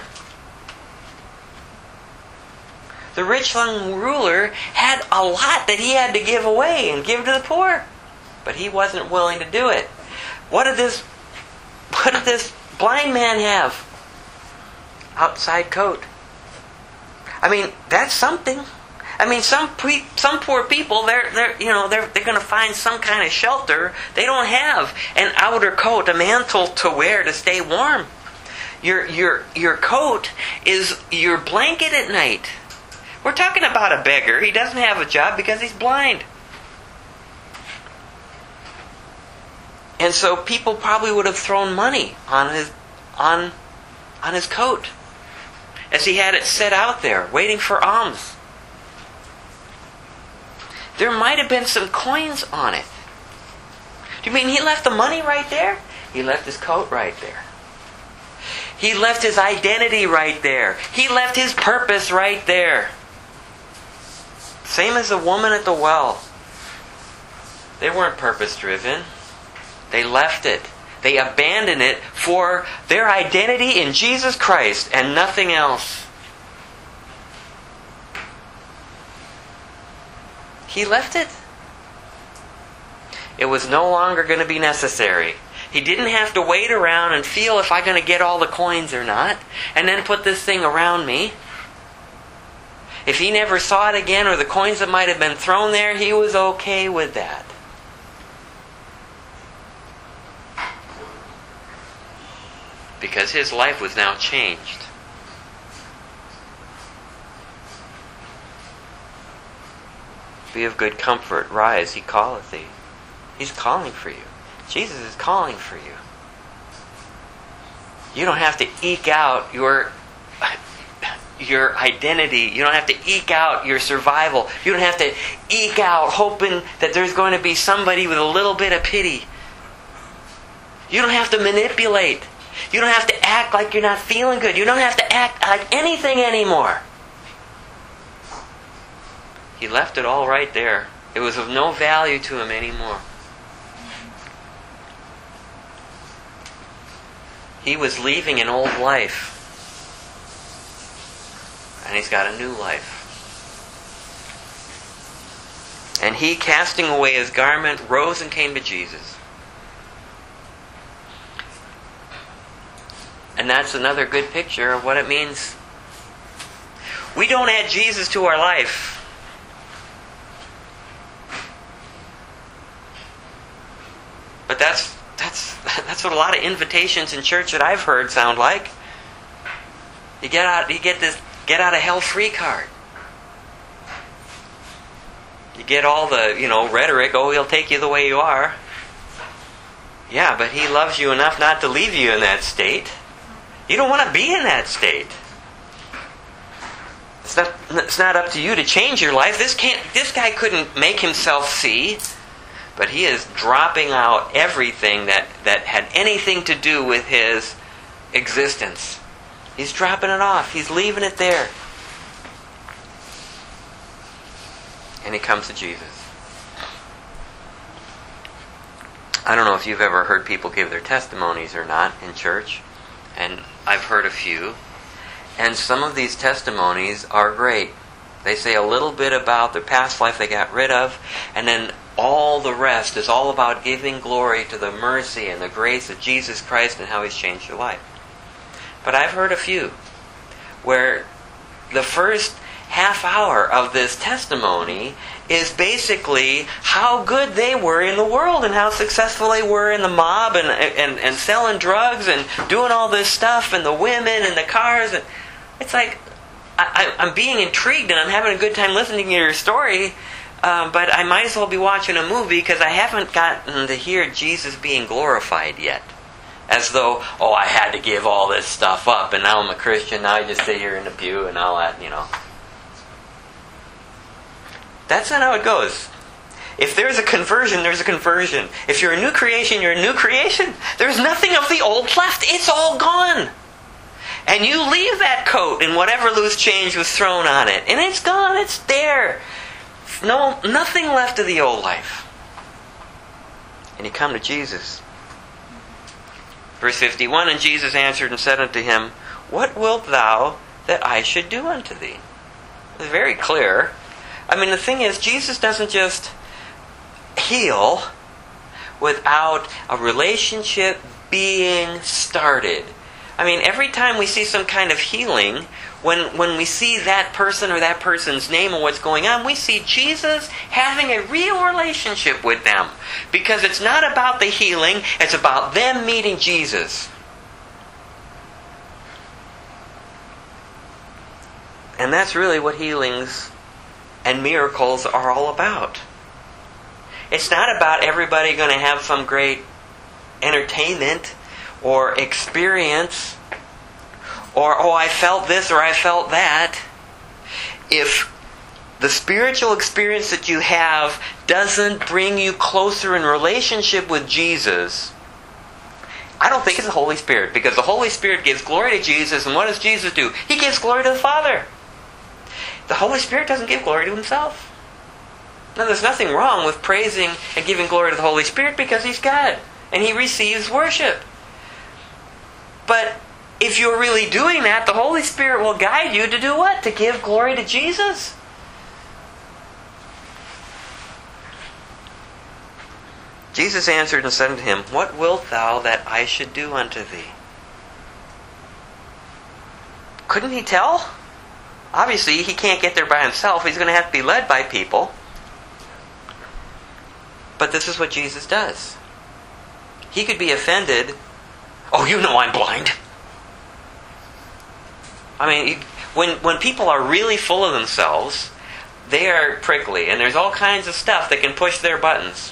A: The rich young ruler had a lot that he had to give away and give to the poor. But he wasn't willing to do it. What did this what did this blind man have? Outside coat. I mean, that's something. I mean, some pre, some poor people, they're they're you know they're they're going to find some kind of shelter. They don't have an outer coat, a mantle to wear to stay warm. Your your your coat is your blanket at night. We're talking about a beggar. He doesn't have a job because he's blind. And so people probably would have thrown money on his on on his coat as he had it set out there, waiting for alms. There might have been some coins on it. Do you mean he left the money right there? He left his coat right there. He left his identity right there. He left his purpose right there. Same as the woman at the well. They weren't purpose-driven. They left it. They abandoned it for their identity in Jesus Christ and nothing else. He left it. It was no longer going to be necessary. He didn't have to wait around and feel if I'm going to get all the coins or not, and then put this thing around me. If he never saw it again, or the coins that might have been thrown there, he was okay with that. Because his life was now changed. Be of good comfort, rise, he calleth thee. He's calling for you. Jesus is calling for you. You don't have to eke out your your identity. You don't have to eke out your survival. You don't have to eke out hoping that there's going to be somebody with a little bit of pity. You don't have to manipulate. You don't have to act like you're not feeling good. You don't have to act like anything anymore. He left it all right there. It was of no value to him anymore. He was leaving an old life. And he's got a new life. And he, casting away his garment, rose and came to Jesus. And that's another good picture of what it means. We don't add Jesus to our life. But that's that's that's what a lot of invitations in church that I've heard sound like. You get out you get this get out of hell free card. You get all the, you know, rhetoric, oh, he'll take you the way you are. Yeah, but he loves you enough not to leave you in that state. You don't want to be in that state. It's not it's not up to you to change your life. This can't this guy couldn't make himself see But he is dropping out everything that, that had anything to do with his existence. He's dropping it off. He's leaving it there. And he comes to Jesus. I don't know if you've ever heard people give their testimonies or not in church. And I've heard a few. And some of these testimonies are great. They say a little bit about their past life they got rid of, and then all the rest is all about giving glory to the mercy and the grace of Jesus Christ and how He's changed your life. But I've heard a few where the first half hour of this testimony is basically how good they were in the world and how successful they were in the mob and and, and selling drugs and doing all this stuff and the women and the cars. And it's like, I, I, I'm being intrigued and I'm having a good time listening to your story, uh, but I might as well be watching a movie because I haven't gotten to hear Jesus being glorified yet. As though, oh, I had to give all this stuff up and now I'm a Christian, now I just sit here in the pew and all that, you know. That's not how it goes. If there's a conversion, there's a conversion. If you're a new creation, you're a new creation. There's nothing of the old left. It's all gone. And you leave that coat and whatever loose change was thrown on it. And it's gone. It's there. No, nothing left of the old life. And you come to Jesus. Verse fifty-one, and Jesus answered and said unto him, What wilt thou that I should do unto thee? It's very clear. I mean, the thing is, Jesus doesn't just heal without a relationship being started. I mean, every time we see some kind of healing, when when we see that person or that person's name and what's going on, we see Jesus having a real relationship with them. Because it's not about the healing, it's about them meeting Jesus. And that's really what healings and miracles are all about. It's not about everybody going to have some great entertainment or experience or, oh, I felt this or I felt that. If the spiritual experience that you have doesn't bring you closer in relationship with Jesus, I don't think it's the Holy Spirit, because the Holy Spirit gives glory to Jesus, and what does Jesus do? He gives glory to the Father. The Holy Spirit doesn't give glory to Himself. Now, there's nothing wrong with praising and giving glory to the Holy Spirit because He's God and He receives worship. But if you're really doing that, the Holy Spirit will guide you to do what? To give glory to Jesus. Jesus answered and said unto him, What wilt thou that I should do unto thee? Couldn't he tell? Obviously, he can't get there by himself. He's going to have to be led by people. But this is what Jesus does. He could be offended. Oh, you know I'm blind. I mean, when when people are really full of themselves, they are prickly. And there's all kinds of stuff that can push their buttons.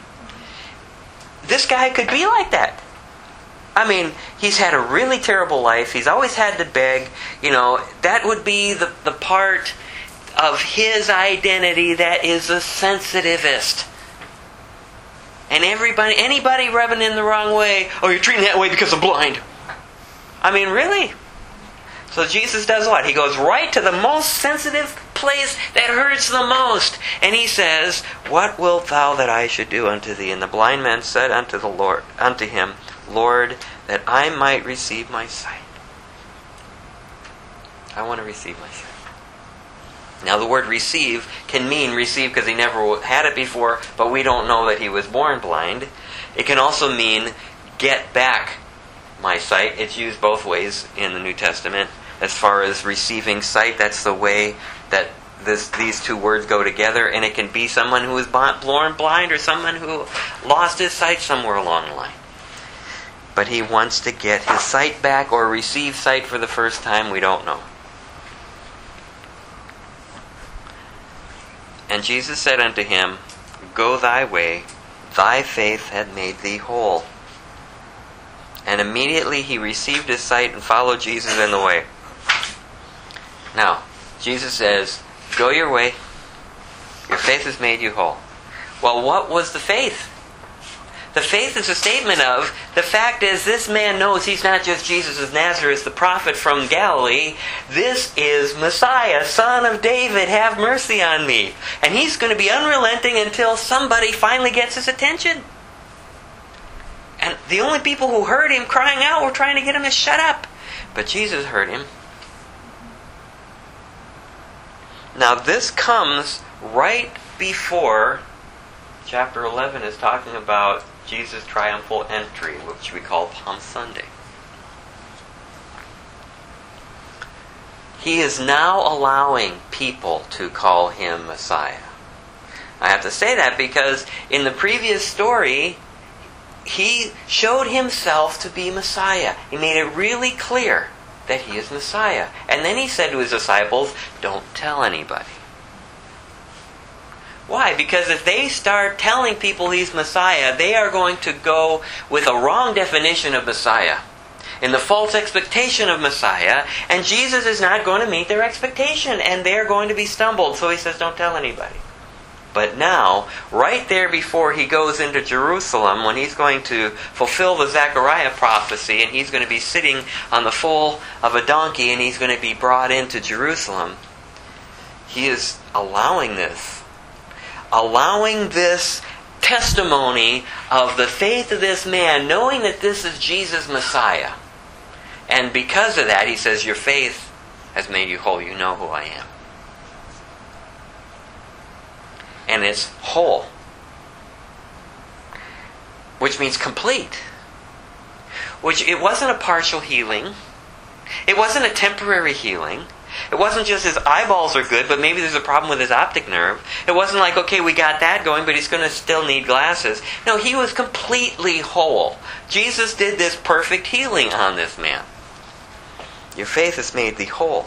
A: This guy could be like that. I mean, he's had a really terrible life. He's always had to beg. You know, that would be the, the part of his identity that is a sensitivist. And everybody, anybody rubbing in the wrong way, oh, you're treating that way because I'm blind. I mean, really? So Jesus does what? He goes right to the most sensitive place that hurts the most. And he says, What wilt thou that I should do unto thee? And the blind man said unto the Lord, unto him, Lord, that I might receive my sight. I want to receive my sight. Now the word receive can mean receive because he never had it before, but we don't know that he was born blind. It can also mean get back my sight. It's used both ways in the New Testament. As far as receiving sight, that's the way that this, these two words go together. And it can be someone who was born blind or someone who lost his sight somewhere along the line. But he wants to get his sight back or receive sight for the first time. We don't know. And Jesus said unto him, Go thy way, thy faith hath made thee whole. And immediately he received his sight and followed Jesus in the way. Now, Jesus says, Go your way, your faith has made you whole. Well, what was the faith? The faith is a statement of, the fact is, this man knows he's not just Jesus of Nazareth, the prophet from Galilee. This is Messiah, son of David, have mercy on me. And he's going to be unrelenting until somebody finally gets his attention. And the only people who heard him crying out were trying to get him to shut up. But Jesus heard him. Now this comes right before chapter eleven is talking about Jesus' triumphal entry, which we call Palm Sunday. He is now allowing people to call him Messiah. I have to say that because in the previous story, he showed himself to be Messiah. He made it really clear that he is Messiah. And then he said to his disciples, don't tell anybody. Why? Because if they start telling people he's Messiah, they are going to go with a wrong definition of Messiah, in the false expectation of Messiah, and Jesus is not going to meet their expectation, and they're going to be stumbled. So he says, don't tell anybody. But now, right there before he goes into Jerusalem, when he's going to fulfill the Zechariah prophecy, and he's going to be sitting on the foal of a donkey, and he's going to be brought into Jerusalem, he is allowing this. Allowing this testimony of the faith of this man, knowing that this is Jesus Messiah. And because of that, he says, your faith has made you whole. You know who I am. And it's whole. Which means complete. Which, it wasn't a partial healing. It wasn't a temporary healing. It wasn't just his eyeballs are good, but maybe there's a problem with his optic nerve. It wasn't like, okay, we got that going, but he's going to still need glasses. No, he was completely whole. Jesus did this perfect healing on this man. Your faith has made thee whole.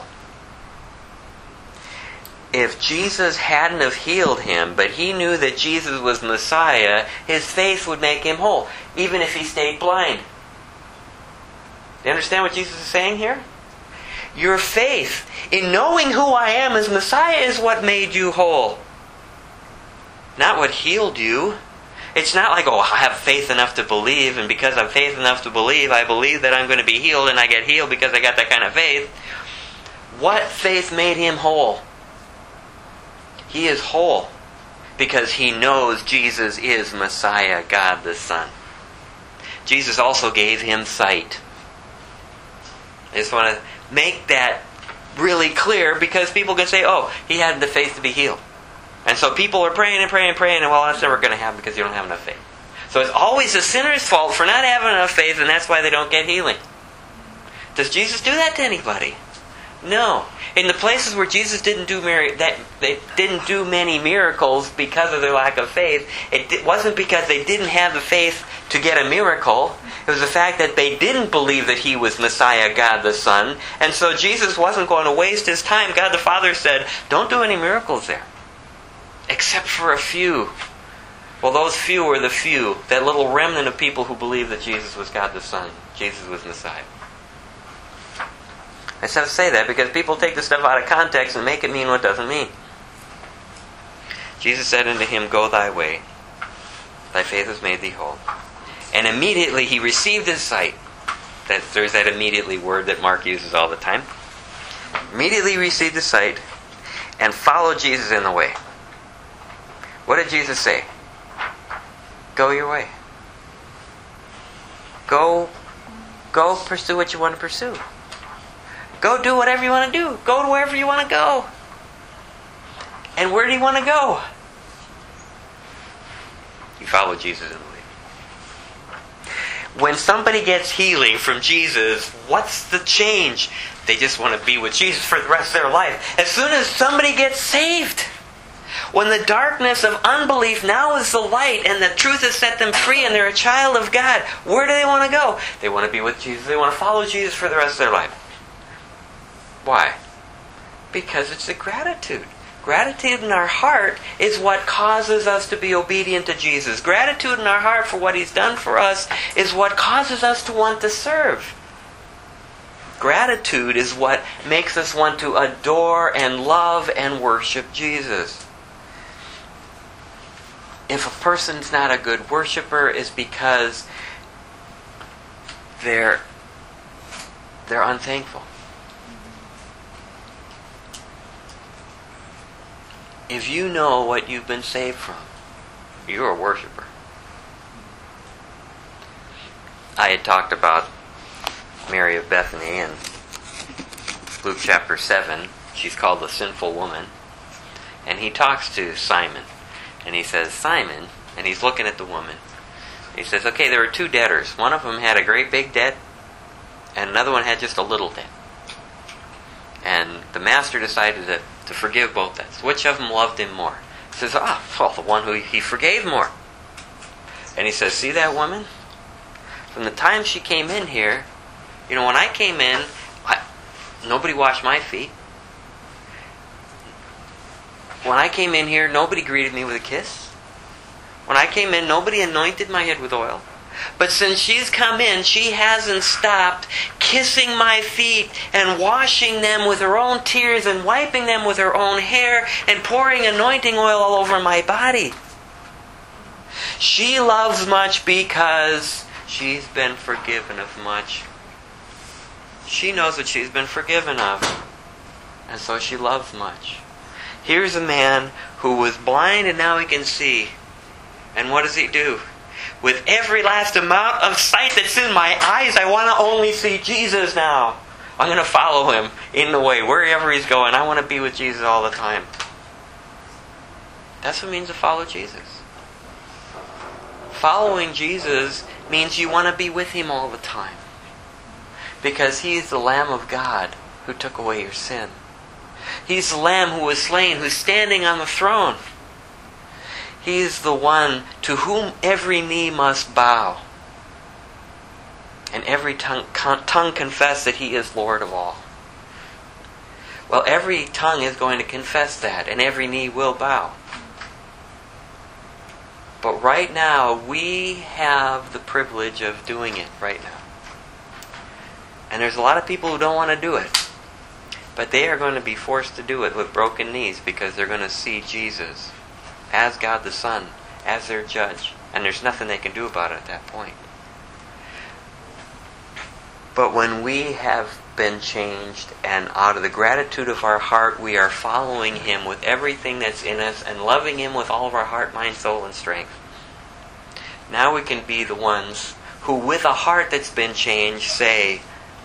A: If Jesus hadn't have healed him, but he knew that Jesus was Messiah, his faith would make him whole, even if he stayed blind. Do you understand what Jesus is saying here? Your faith in knowing who I am as Messiah is what made you whole. Not what healed you. It's not like, oh, I have faith enough to believe, and because I have faith enough to believe, I believe that I'm going to be healed, and I get healed because I got that kind of faith. What faith made him whole? He is whole because he knows Jesus is Messiah, God the Son. Jesus also gave him sight. I just want to make that really clear because people can say, oh, he had the faith to be healed. And so people are praying and praying and praying, and well, that's never going to happen because you don't have enough faith. So it's always the sinner's fault for not having enough faith, and that's why they don't get healing. Does Jesus do that to anybody? No. In the places where Jesus didn't do mir- that they didn't do many miracles because of their lack of faith, it di- wasn't because they didn't have the faith to get a miracle. It was the fact that they didn't believe that he was Messiah, God the Son. And so Jesus wasn't going to waste his time. God the Father said, don't do any miracles there. Except for a few. Well, those few were the few. That little remnant of people who believed that Jesus was God the Son. Jesus was Messiah. I just have to say that because people take this stuff out of context and make it mean what it doesn't mean. Jesus said unto him, go thy way. Thy faith has made thee whole. And immediately he received his sight. That, there's that immediately word that Mark uses all the time. Immediately received his sight and followed Jesus in the way. What did Jesus say? Go your way. Go, go pursue what you want to pursue. Go do whatever you want to do. Go to wherever you want to go. And where do you want to go? You follow Jesus in the way. When somebody gets healing from Jesus, what's the change? They just want to be with Jesus for the rest of their life. As soon as somebody gets saved, when the darkness of unbelief now is the light and the truth has set them free and they're a child of God, where do they want to go? They want to be with Jesus. They want to follow Jesus for the rest of their life. Why? Because it's the gratitude. Gratitude in our heart is what causes us to be obedient to Jesus. Gratitude in our heart for what He's done for us is what causes us to want to serve. Gratitude is what makes us want to adore and love and worship Jesus. if a person's not a good worshiper, is because they're they're unthankful. If you know what you've been saved from, you're a worshiper. I had talked about Mary of Bethany in Luke chapter seven. She's called the sinful woman. And he talks to Simon. And he says, Simon, and he's looking at the woman. He says, okay, there were two debtors. One of them had a great big debt, and another one had just a little debt. And the master decided to, to forgive both debts. Which of them loved him more? He says, ah, well, the one who he forgave more. And he says, see that woman? From the time she came in here, you know, when I came in, I, nobody washed my feet. When I came in here, nobody greeted me with a kiss. When I came in, nobody anointed my head with oil. But since she's come in, she hasn't stopped kissing my feet and washing them with her own tears and wiping them with her own hair and pouring anointing oil all over my body. She loves much because she's been forgiven of much. She knows what she's been forgiven of. And so she loves much. Here's a man who was blind and now he can see. And what does he do? With every last amount of sight that's in my eyes, I want to only see Jesus now. I'm going to follow him in the way, wherever he's going. I want to be with Jesus all the time. That's what it means to follow Jesus. Following Jesus means you want to be with him all the time. Because he's the Lamb of God who took away your sin. He's the Lamb who was slain, who's standing on the throne. He's the one to whom every knee must bow. And every tongue, con- tongue confess that he is Lord of all. Well, every tongue is going to confess that, and every knee will bow. But right now, we have the privilege of doing it right now. And there's a lot of people who don't want to do it. But they are going to be forced to do it with broken knees because they're going to see Jesus as God the Son, as their judge. And there's nothing they can do about it at that point. But when we have been changed and out of the gratitude of our heart we are following him with everything that's in us and loving him with all of our heart, mind, soul, and strength, now we can be the ones who with a heart that's been changed say,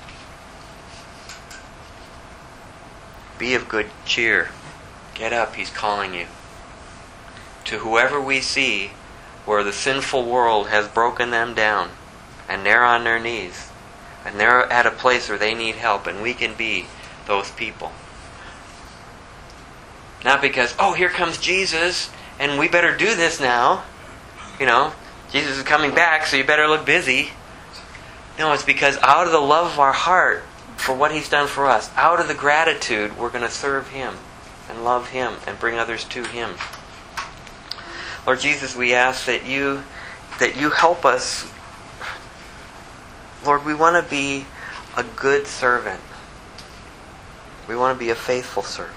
A: be of good cheer. Get up, he's calling you. To whoever we see where the sinful world has broken them down and they're on their knees and they're at a place where they need help, and we can be those people. Not because, oh, here comes Jesus and we better do this now. You know, Jesus is coming back, so you better look busy. No, it's because out of the love of our heart for what he's done for us, out of the gratitude, we're going to serve him and love him and bring others to him. Lord Jesus, we ask that you that you help us. Lord, we want to be a good servant. We want to be a faithful servant.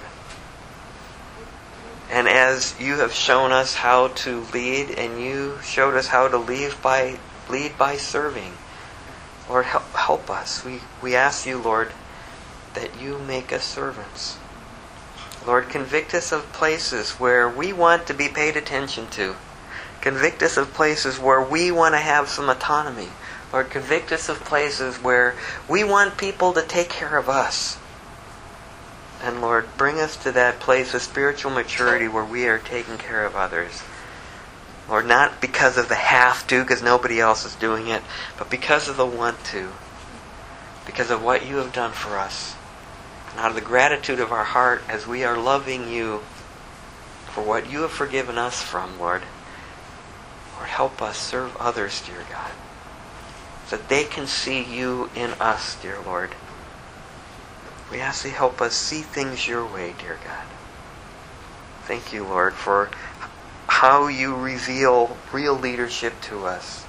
A: And as you have shown us how to lead, and you showed us how to lead by lead by serving, Lord, help, help us. We, we ask you, Lord, that you make us servants. Lord, convict us of places where we want to be paid attention to. Convict us of places where we want to have some autonomy. Lord, convict us of places where we want people to take care of us. And Lord, bring us to that place of spiritual maturity where we are taking care of others. Lord, not because of the have to, because nobody else is doing it, but because of the want to. Because of what you have done for us. And out of the gratitude of our heart as we are loving you for what you have forgiven us from, Lord. Lord, help us serve others, dear God. So that they can see you in us, dear Lord. We ask you help us see things your way, dear God. Thank you, Lord, for how you reveal real leadership to us.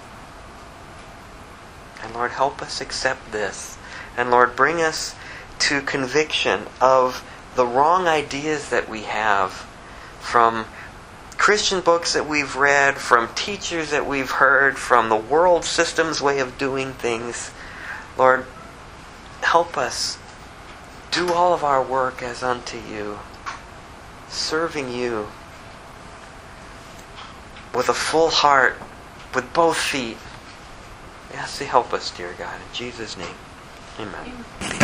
A: And Lord, help us accept this. And Lord, bring us to conviction of the wrong ideas that we have from Christian books that we've read, from teachers that we've heard, from the world system's way of doing things. Lord, help us do all of our work as unto you, serving you with a full heart, with both feet. We ask you to help us, dear God. In Jesus' name, amen.